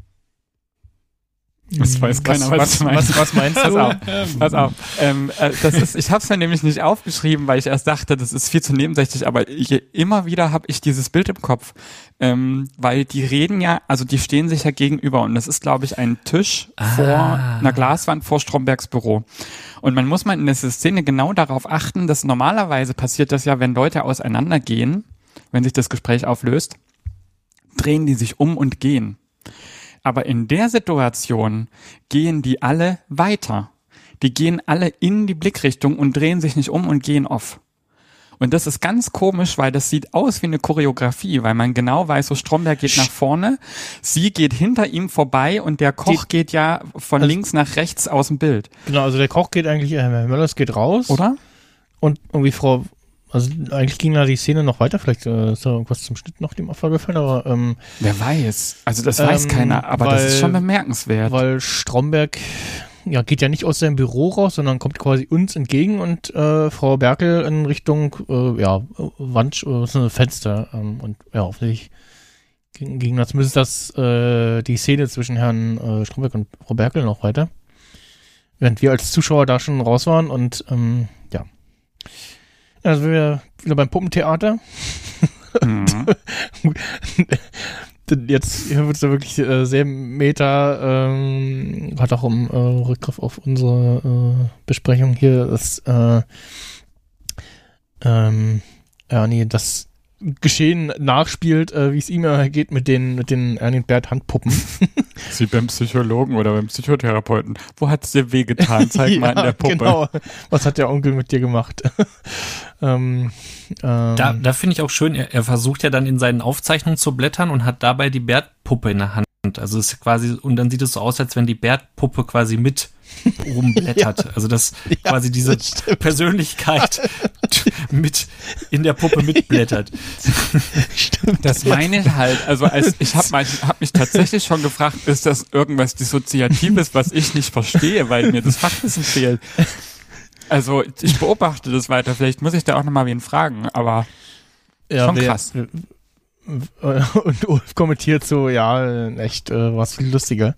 Das weiß keiner, was,
was,
ich meine.
was, was meinst
Pass
du?
auf, pass auf. Ähm, äh, das ist, ich habe es mir nämlich nicht aufgeschrieben, weil ich erst dachte, das ist viel zu nebensächlich, aber je, immer wieder habe ich dieses Bild im Kopf, ähm, weil die reden ja, also die stehen sich ja gegenüber und das ist, glaube ich, ein Tisch
Ah.
vor einer Glaswand vor Strombergs Büro. Und man muss mal in dieser Szene genau darauf achten, dass normalerweise passiert das ja, wenn Leute auseinandergehen, wenn sich das Gespräch auflöst, drehen die sich um und gehen. Aber in der Situation gehen die alle weiter. Die gehen alle in die Blickrichtung und drehen sich nicht um und gehen off. Und das ist ganz komisch, weil das sieht aus wie eine Choreografie, weil man genau weiß, so Stromberg geht nach vorne, sie geht hinter ihm vorbei und der Koch
Die-
geht ja von
also-
links nach rechts aus dem Bild.
Genau, also der Koch geht eigentlich, äh, Herr Möllers geht raus.
Oder?
Und irgendwie Frau, also eigentlich ging da die Szene noch weiter, vielleicht äh, ist da irgendwas zum Schnitt noch dem Opfer gefallen, aber ähm,
Wer weiß. Also das weiß
Ähm,
keiner, aber das ist
weil-
schon bemerkenswert.
weil Stromberg ja, geht ja nicht aus seinem Büro raus, sondern kommt quasi uns entgegen und äh, Frau Berkel in Richtung äh, ja, Wand, äh, so ein Fenster ähm, und ja, offensichtlich ging, ging das zumindest das, äh, die Szene zwischen Herrn äh, Stromberg und Frau Berkel noch weiter. Während wir als Zuschauer da schon raus waren und ähm, ja. Also wir wieder beim Puppentheater.
Mhm.
Jetzt hier wird es ja wirklich äh, sehr meta, ähm, hat auch im äh, Rückgriff auf unsere äh, Besprechung hier, das äh, ähm, Ernie das Geschehen nachspielt, äh, wie es ihm äh, geht mit den mit den Ernie und Bert Handpuppen.
Sie beim Psychologen oder beim Psychotherapeuten. Wo hat's dir wehgetan? Zeig mal in der Puppe.
Genau. Was hat der Onkel mit dir gemacht? ähm, ähm,
Da, da finde ich auch schön, er, er versucht ja dann in seinen Aufzeichnungen zu blättern und hat dabei die Bärtpuppe in der Hand. Also es ist quasi, und dann sieht es so aus, als wenn die Bärtpuppe quasi mit rumblättert.
Ja.
Also dass
Ja,
quasi diese
das stimmt.
Persönlichkeit mit in der Puppe mitblättert.
Stimmt.
Das meine ich halt. Also als ich habe hab mich tatsächlich schon gefragt, ist das irgendwas Dissoziatives, was ich nicht verstehe, weil mir das Fachwissen fehlt. Also ich beobachte das weiter. Vielleicht muss ich da auch nochmal wen fragen, aber
Ja,
schon
wer-
krass.
Und Ulf kommentiert so, ja, echt, äh, was viel lustiger.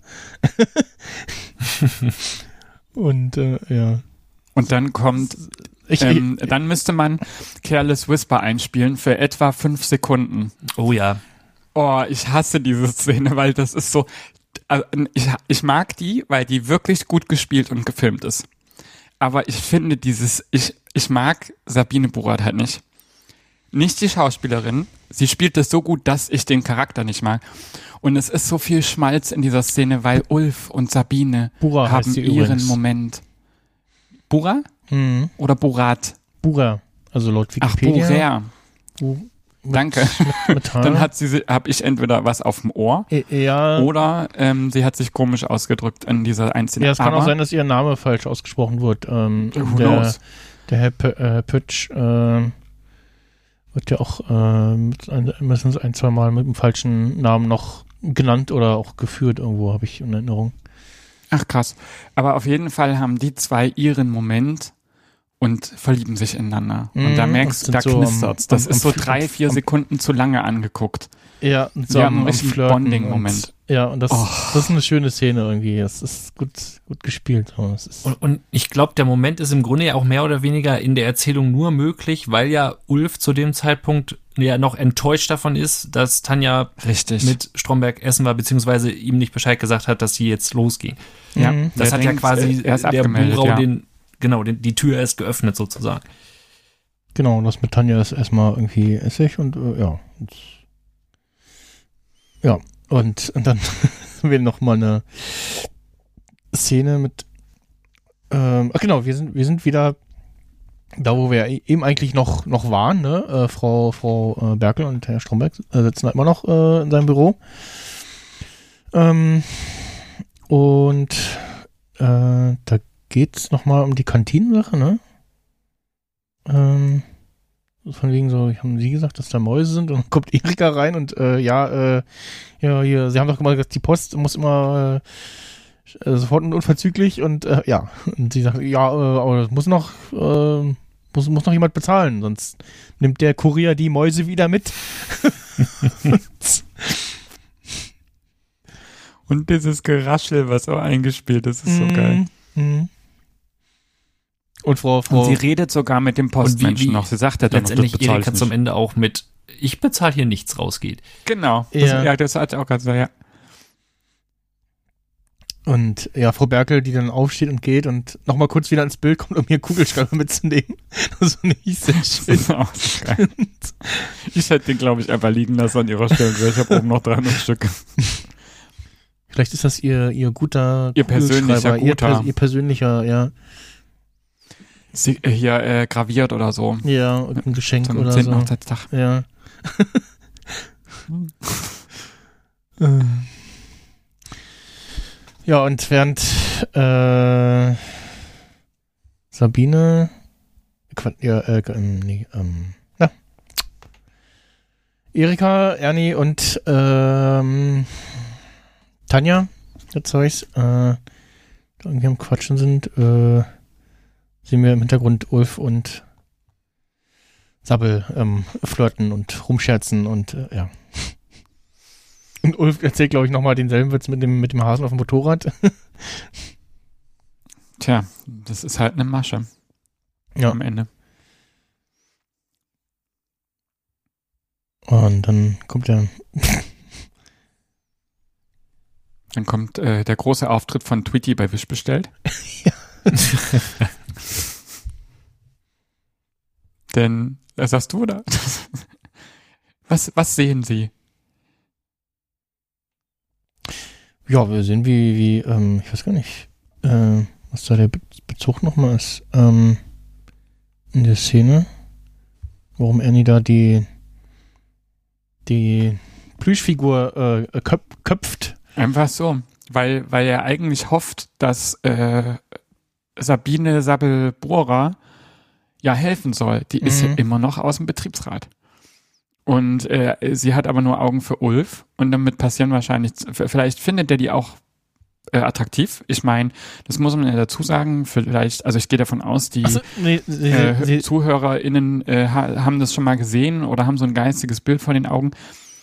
Und, äh, ja.
Und dann kommt,
Ich,
ähm,
ich,
dann müsste man Careless Whisper einspielen für etwa fünf Sekunden.
Oh ja.
Oh, ich hasse diese Szene, weil das ist so, also ich, ich mag die, weil die wirklich gut gespielt und gefilmt ist. Aber ich finde dieses, ich, ich mag Sabine Borat halt nicht. Nicht die Schauspielerin. Sie spielt das so gut, dass ich den Charakter nicht mag. Und es ist so viel Schmalz in dieser Szene, weil Ulf und Sabine
Bura heißt
haben
sie
ihren
übrigens.
Moment. Bura?
Mhm.
Oder Borat?
Bura, also laut
Ach,
Wikipedia.
Borer.
Bu- mit-
Danke.
Mit, mit H.
Dann hat sie, habe ich entweder was auf dem Ohr
E- ja,
oder ähm, sie hat sich komisch ausgedrückt in dieser einzelnen.
ja, es kann
Aber
auch sein, dass ihr Name falsch ausgesprochen wird. Ähm,
Who
der,
knows?
der Herr P- äh, Pütsch äh, wird ja auch äh, mit ein, mindestens ein, zwei Mal mit dem falschen Namen noch genannt oder auch geführt irgendwo, habe ich in Erinnerung.
Ach krass. Aber auf jeden Fall haben die zwei ihren Moment und verlieben sich ineinander. Und
Mhm,
da
und
merkst du,
sind
da
so
knistert's.
am-
Das
am-
ist so
am-
drei, vier
am-
Sekunden zu lange angeguckt.
Ja, und
Sie haben
am-
einen richtigen
Flirten
Bonding-Moment.
und- Ja, und das,
Oh.
das ist eine schöne Szene irgendwie. Das ist gut, gut gespielt. Aber das ist
Und, und ich glaube, der Moment ist im Grunde ja auch mehr oder weniger in der Erzählung nur möglich, weil ja Ulf zu dem Zeitpunkt ja noch enttäuscht davon ist, dass Tanja
Richtig.
mit Stromberg essen war, beziehungsweise ihm nicht Bescheid gesagt hat, dass sie jetzt losging.
ja,
Mhm.
Das
der
hat ja
denkt,
quasi
er ist
der
abgemeldet,
Burau
ja.
den, genau, den, die Tür erst geöffnet sozusagen.
Genau, das mit Tanja ist erstmal irgendwie Essig und äh, ja. Und, ja, und, und dann haben wir noch mal eine Szene mit ähm, ach genau, wir sind wir sind wieder da, wo wir eben eigentlich noch noch waren, ne? Äh, Frau Frau äh, Berkel und Herr Stromberg äh, sitzen da immer noch äh, in seinem Büro. Ähm, und äh, da geht's noch mal um die Kantinensache, ne? Ähm, von wegen so, haben Sie gesagt, dass da Mäuse sind? Und dann kommt Erika rein und äh, ja, äh, ja, hier, Sie haben doch immer gesagt, die Post muss immer äh, sofort und unverzüglich und äh, ja. Und sie sagt, ja, äh, aber das muss noch, äh, muss, muss noch jemand bezahlen, sonst nimmt der Kurier die Mäuse wieder mit.
Und dieses Geraschel, was auch eingespielt ist, ist so geil.
Mhm. Und Frau, Frau
Und sie redet sogar mit dem Postmenschen
wie- wie
noch. Sie sagt ja dann noch, das
Letztendlich
bezahle ich
Erika zum
nicht.
Ence auch mit, ich bezahle hier nichts rausgeht.
Genau. Das,
Ja.
ja. das hat auch ganz so, ja.
Und ja, Frau Berkel, die dann aufsteht und geht und nochmal kurz wieder ins Bild kommt, um ihr Kugelschreiber mitzunehmen. Das fand ich sehr
Das
schön.
ist auch so geil. Ich hätte den, glaube ich, einfach liegen lassen an ihrer Stelle. Ich habe oben noch dreihundert Stück.
Vielleicht ist das ihr, ihr guter
Ihr persönlicher
Kugelschreiber, ihr,
guter.
pers- ihr persönlicher, ja.
Sie, äh, hier äh, graviert oder so.
Ja, und ein Geschenk
Zum
oder
zehnten
so.
Hochzeitstag.
Ja. Äh. Ja, und während äh, Sabine Quat- ja, äh, ähm, nee, ähm, na. Erika, Ernie und ähm, Tanja, jetzt sag ich's, äh, irgendwie am Quatschen sind, äh, sehen wir im Hintergrund Ulf und Sabbel ähm, flirten und rumscherzen und äh, ja. Und Ulf erzählt, glaube ich, nochmal denselben Witz mit dem, mit dem Hasen auf dem Motorrad.
Tja, das ist halt eine Masche
Ja.
am Ende.
Und dann kommt der.
Dann kommt äh, der große Auftritt von Tweety bei Wish bestellt. Denn, das sagst du, oder? was, was sehen Sie?
Ja, wir sehen, wie, wie, ähm, ich weiß gar nicht, äh, was da der Be- Bezug nochmal ist, ähm, in der Szene, warum Ernie da die, die Plüschfigur, äh, köp köpft.
Einfach so, weil, weil er eigentlich hofft, dass äh, Sabine Sabbel-Bohrer ja helfen soll. Die ist ja
Mhm.
immer noch aus dem Betriebsrat. Und äh, sie hat aber nur Augen für Ulf und damit passieren wahrscheinlich, vielleicht findet er die auch äh, attraktiv. Ich meine, das muss man ja dazu sagen, vielleicht, also ich gehe davon aus, die
Achso, nee, sie,
äh,
sie,
ZuhörerInnen äh, ha haben das schon mal gesehen oder haben so ein geistiges Bild vor den Augen.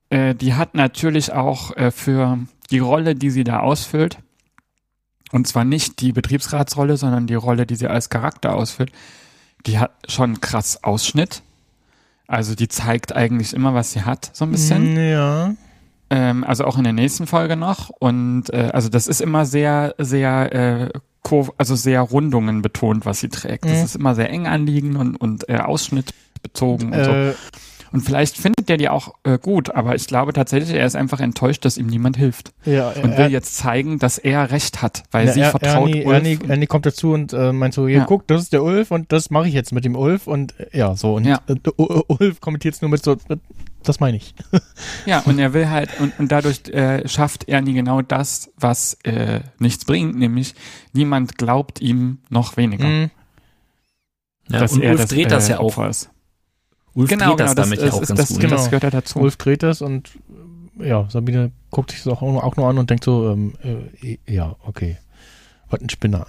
äh, die hat natürlich auch äh, für die Rolle, die sie da ausfüllt, und zwar nicht die Betriebsratsrolle, sondern die Rolle, die sie als Charakter ausfüllt, die hat schon krass Ausschnitt. Also die zeigt eigentlich immer, was sie hat, so ein bisschen.
Ja.
Ähm, also auch in der nächsten Folge noch. Und äh, also das ist immer sehr, sehr, äh, Kurv- also sehr Rundungen betont, was sie trägt. Das
Mhm.
ist immer sehr eng anliegend und, und äh, ausschnittbezogen und so.
Äh,
Und vielleicht findet der die auch äh, gut, aber ich glaube tatsächlich, er ist einfach enttäuscht, dass ihm niemand hilft.
ja,
Und
er,
will jetzt zeigen, dass er recht hat, weil
ja,
sie
er,
vertraut
Ernie,
Ulf.
Ernie, Ernie kommt dazu und äh, meint so, hier,
Ja.
guck, das ist der Ulf und das mache ich jetzt mit dem Ulf und äh, ja, so. Und
Ja.
äh, U- Ulf kommentiert es nur mit so, äh, das meine ich.
Ja, und er will halt, und, und dadurch äh, schafft Ernie genau das, was äh, nichts bringt, nämlich niemand glaubt ihm noch weniger.
Mhm.
Ja,
dass
und
er
Ulf dreht das ja auch.
Opfer ist.
Ulf
Genau,
dreht das
genau,
damit
das,
ja auch
das,
ganz
das,
gut.
das,
Genau.
gehört ja dazu.
Ulf dreht das und äh, ja, Sabine guckt sich das auch, nur- auch nur an und denkt so, ähm, äh, ja, okay. Was ein Spinner.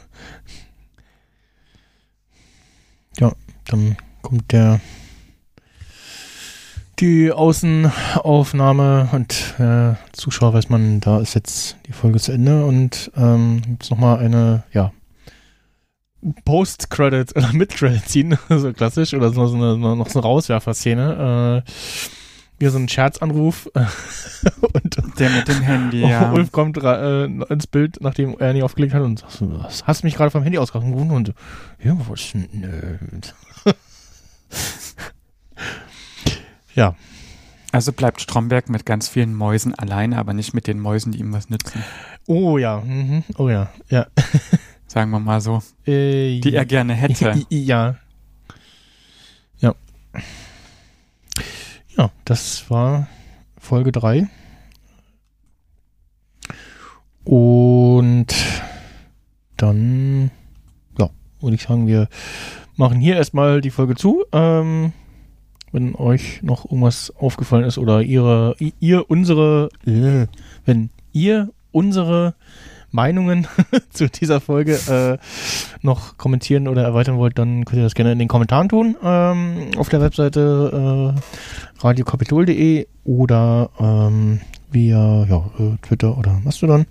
Ja, dann kommt der die Außenaufnahme und äh, Zuschauer weiß man, da ist jetzt die Folge zu Ende und ähm, gibt's nochmal eine, ja, Post-Credit oder Mid-Credit-Scene, so klassisch, oder so, so eine, noch so eine Rauswerfer-Szene. Äh, hier so ein Scherzanruf und
Der mit dem Handy, ja.
Ulf kommt ra- äh, ins Bild, nachdem Ernie aufgelegt hat und sagt so, was, hast du mich gerade vom Handy ausgerufen? Und ja, was denn? Nö. Ja,
Also bleibt Stromberg mit ganz vielen Mäusen alleine, aber nicht mit den Mäusen, die ihm was nützen.
oh ja, mhm. oh ja, ja.
Sagen wir mal so.
Äh,
Die er gerne hätte.
Ja. Ja. Ja, das war Folge drei. Und dann, ja, würde ich sagen, wir machen hier erstmal die Folge zu. Ähm, wenn euch noch irgendwas aufgefallen ist oder ihre, ihr unsere, äh, wenn ihr unsere Meinungen zu dieser Folge äh, noch kommentieren oder erweitern wollt, dann könnt ihr das gerne in den Kommentaren tun. Ähm, auf der Webseite äh, radiokapitol punkt de oder ähm, via ja, äh, Twitter oder Mastodon.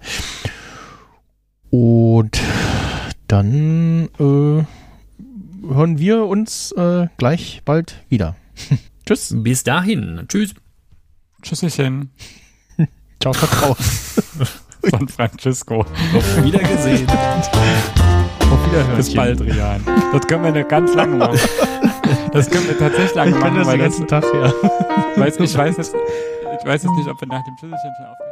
Und dann äh, hören wir uns äh, gleich bald wieder. Tschüss.
Bis dahin. Tschüss.
Tschüsschen
Ciao, Kakao.
von Francisco.
Auf Wiedergesehen.
Auf Wiederhören.
Bis bald, Rian. Das können wir eine ganz lange machen. Das können wir tatsächlich lange
Ich kann
machen,
das
weil
den
das,
ganzen Tag, ja.
weiß, ich weiß jetzt, ich weiß jetzt nicht, ob wir nach dem Tschüsschen schon aufhören.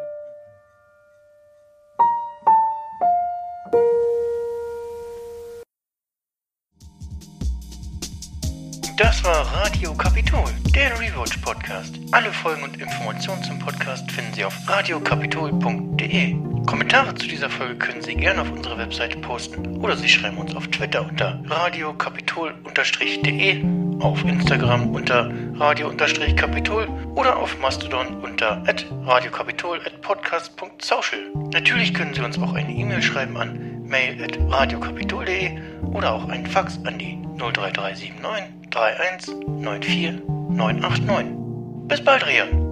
Das war Radio Kapitol, der Rewatch Podcast. Alle Folgen und Informationen zum Podcast finden Sie auf radiokapitol punkt de. Kommentare zu dieser Folge können Sie gerne auf unserer Webseite posten oder Sie schreiben uns auf Twitter unter radiokapitol de, auf Instagram unter radio-kapitol oder auf Mastodon unter at radiokapitol at podcast punkt social. Natürlich können Sie uns auch eine E-Mail schreiben an mail at radiokapitol punkt de oder auch einen Fax an die null drei drei sieben neun drei eins neun vier neun acht neun. Bis bald, Rian.